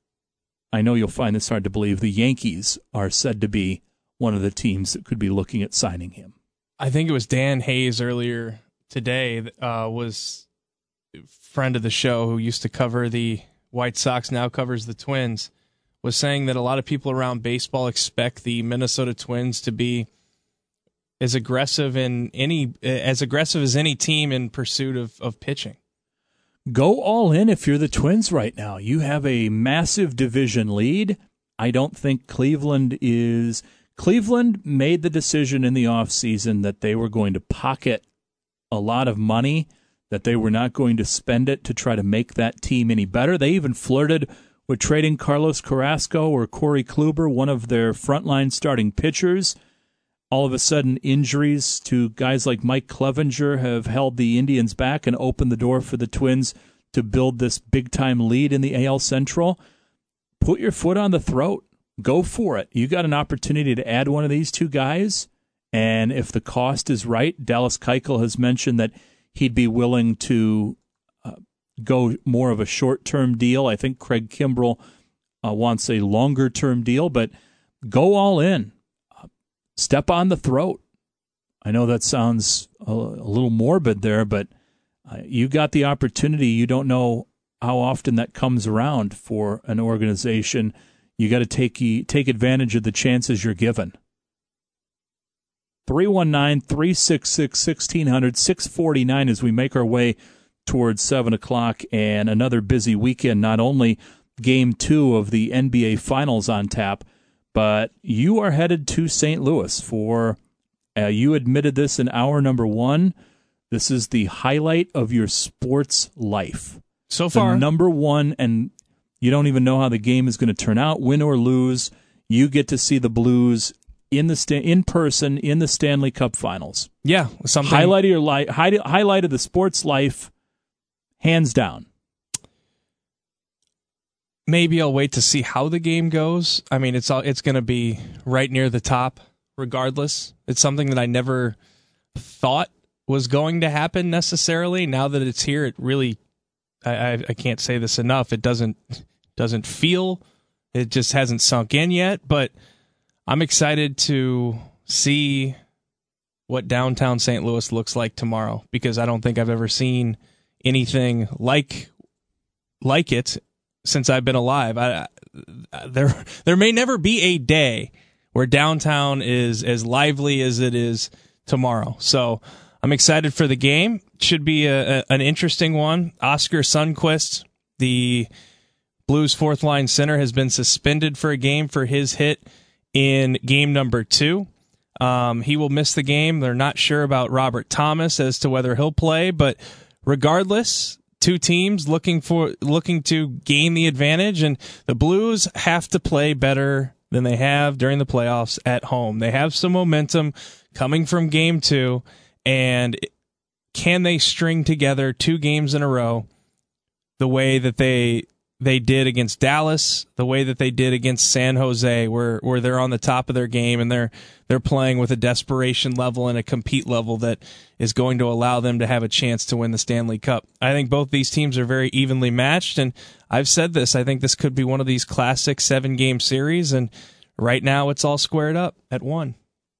I know you'll find this hard to believe. The Yankees are said to be one of the teams that could be looking at signing him. I think it was Dan Hayes earlier today, uh, was a friend of the show who used to cover the White Sox, now covers the Twins, was saying that a lot of people around baseball expect the Minnesota Twins to be as aggressive in any as aggressive as any team in pursuit of, of pitching. Go all in if you're the Twins right now. You have a massive division lead. I don't think Cleveland is... Cleveland made the decision in the offseason that they were going to pocket a lot of money, that they were not going to spend it to try to make that team any better. They even flirted with trading Carlos Carrasco or Corey Kluber, one of their frontline starting pitchers. All of a sudden, injuries to guys like Mike Clevenger have held the Indians back and opened the door for the Twins to build this big-time lead in the A L Central. Put your foot on the throat. Go for it. You got an opportunity to add one of these two guys, and if the cost is right, Dallas Keuchel has mentioned that he'd be willing to uh, go more of a short-term deal. I think Craig Kimbrell uh, wants a longer-term deal, but go all in. Step on the throat. I know that sounds a, a little morbid there, but uh, you got the opportunity. You don't know how often that comes around for an organization. You got to take take advantage of the chances you're given. three one nine, three six six, one six zero zero, six forty-nine as we make our way towards seven o'clock and another busy weekend. Not only game two of the N B A Finals on tap, but you are headed to Saint Louis for, uh, you admitted this in hour number one, this is the highlight of your sports life. So far. The number one, and you don't even know how the game is going to turn out, win or lose. You get to see the Blues in the sta- in person in the Stanley Cup Finals. Yeah. Something. Highlight of your life, highlight of the sports life, hands down. Maybe I'll wait to see how the game goes. I mean, it's all, it's going to be right near the top regardless. It's something that I never thought was going to happen necessarily. Now that it's here, it really, I, I, I can't say this enough. It doesn't, doesn't feel, it just hasn't sunk in yet, but I'm excited to see what downtown Saint Louis looks like tomorrow, because I don't think I've ever seen anything like like it since I've been alive. I, there there may never be a day where downtown is as lively as it is tomorrow. So I'm excited for the game. Should be a, a, an interesting one. Oscar Sundquist, the Blues fourth line center, has been suspended for a game for his hit in game number two. Um, he will miss the game. They're not sure about Robert Thomas as to whether he'll play, but regardless, two teams looking for looking to gain the advantage, and the Blues have to play better than they have during the playoffs at home. They have some momentum coming from game two, and can they string together two games in a row the way that they they did against Dallas, the way that they did against San Jose, where where they're on the top of their game and they're they're playing with a desperation level and a compete level that is going to allow them to have a chance to win the Stanley Cup. I think both these teams are very evenly matched, and I've said this, I think this could be one of these classic seven-game series, and right now it's all squared up at one.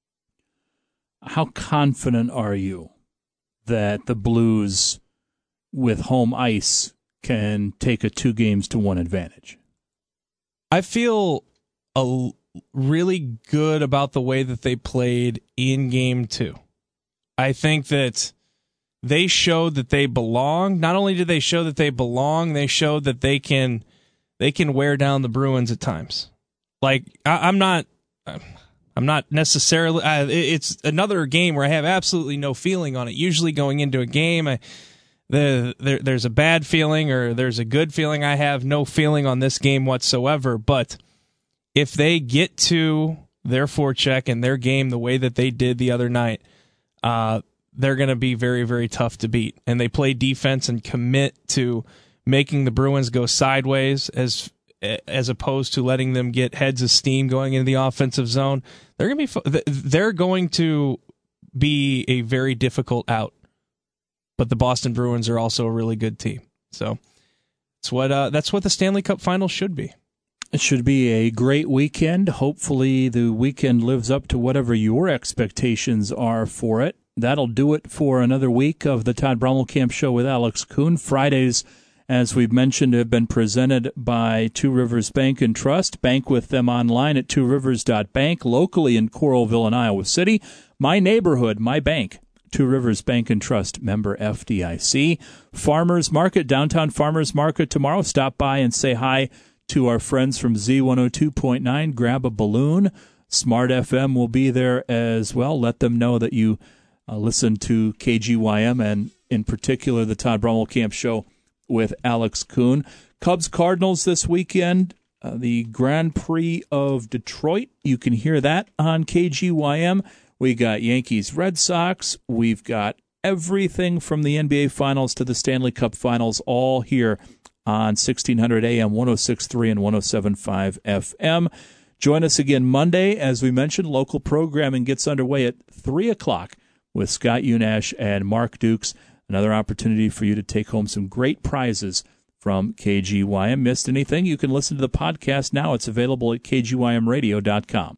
How confident are you that the Blues, with home ice, can take a two games to one advantage? I feel a, really good about the way that they played in game two. I think that they showed that they belong. Not only did they show that they belong, they showed that they can they can wear down the Bruins at times. Like I, I'm not, I'm not necessarily. I, it's another game where I have absolutely no feeling on it. Usually going into a game, I. The, there, there's a bad feeling or there's a good feeling. I have no feeling on this game whatsoever. But if they get to their forecheck and their game the way that they did the other night, uh, they're going to be very, very tough to beat. And they play defense and commit to making the Bruins go sideways as as opposed to letting them get heads of steam going into the offensive zone. They're going to be they're going to be a very difficult out. But the Boston Bruins are also a really good team. So that's what uh, that's what the Stanley Cup Finals should be. It should be a great weekend. Hopefully the weekend lives up to whatever your expectations are for it. That'll do it for another week of the Todd Brommelkamp Show with Alex Kuhn. Fridays, as we've mentioned, have been presented by Two Rivers Bank and Trust. Bank with them online at two rivers dot bank, locally in Coralville and Iowa City. My neighborhood, my bank. Two Rivers Bank and Trust, member F D I C. Farmers Market, downtown Farmers Market tomorrow. Stop by and say hi to our friends from Z one oh two point nine. Grab a balloon. Smart F M will be there as well. Let them know that you uh, listen to K G Y M and, in particular, the Todd Brommelkamp Show with Alex Kuhn. Cubs Cardinals this weekend. Uh, the Grand Prix of Detroit. You can hear that on K G Y M. We got Yankees, Red Sox. We've got everything from the N B A Finals to the Stanley Cup Finals all here on sixteen hundred A M, one oh six point three and one oh seven point five F M. Join us again Monday. As we mentioned, local programming gets underway at three o'clock with Scott Unash and Mark Dukes. Another opportunity for you to take home some great prizes from K G Y M. Missed anything? You can listen to the podcast now. It's available at K G Y M radio dot com.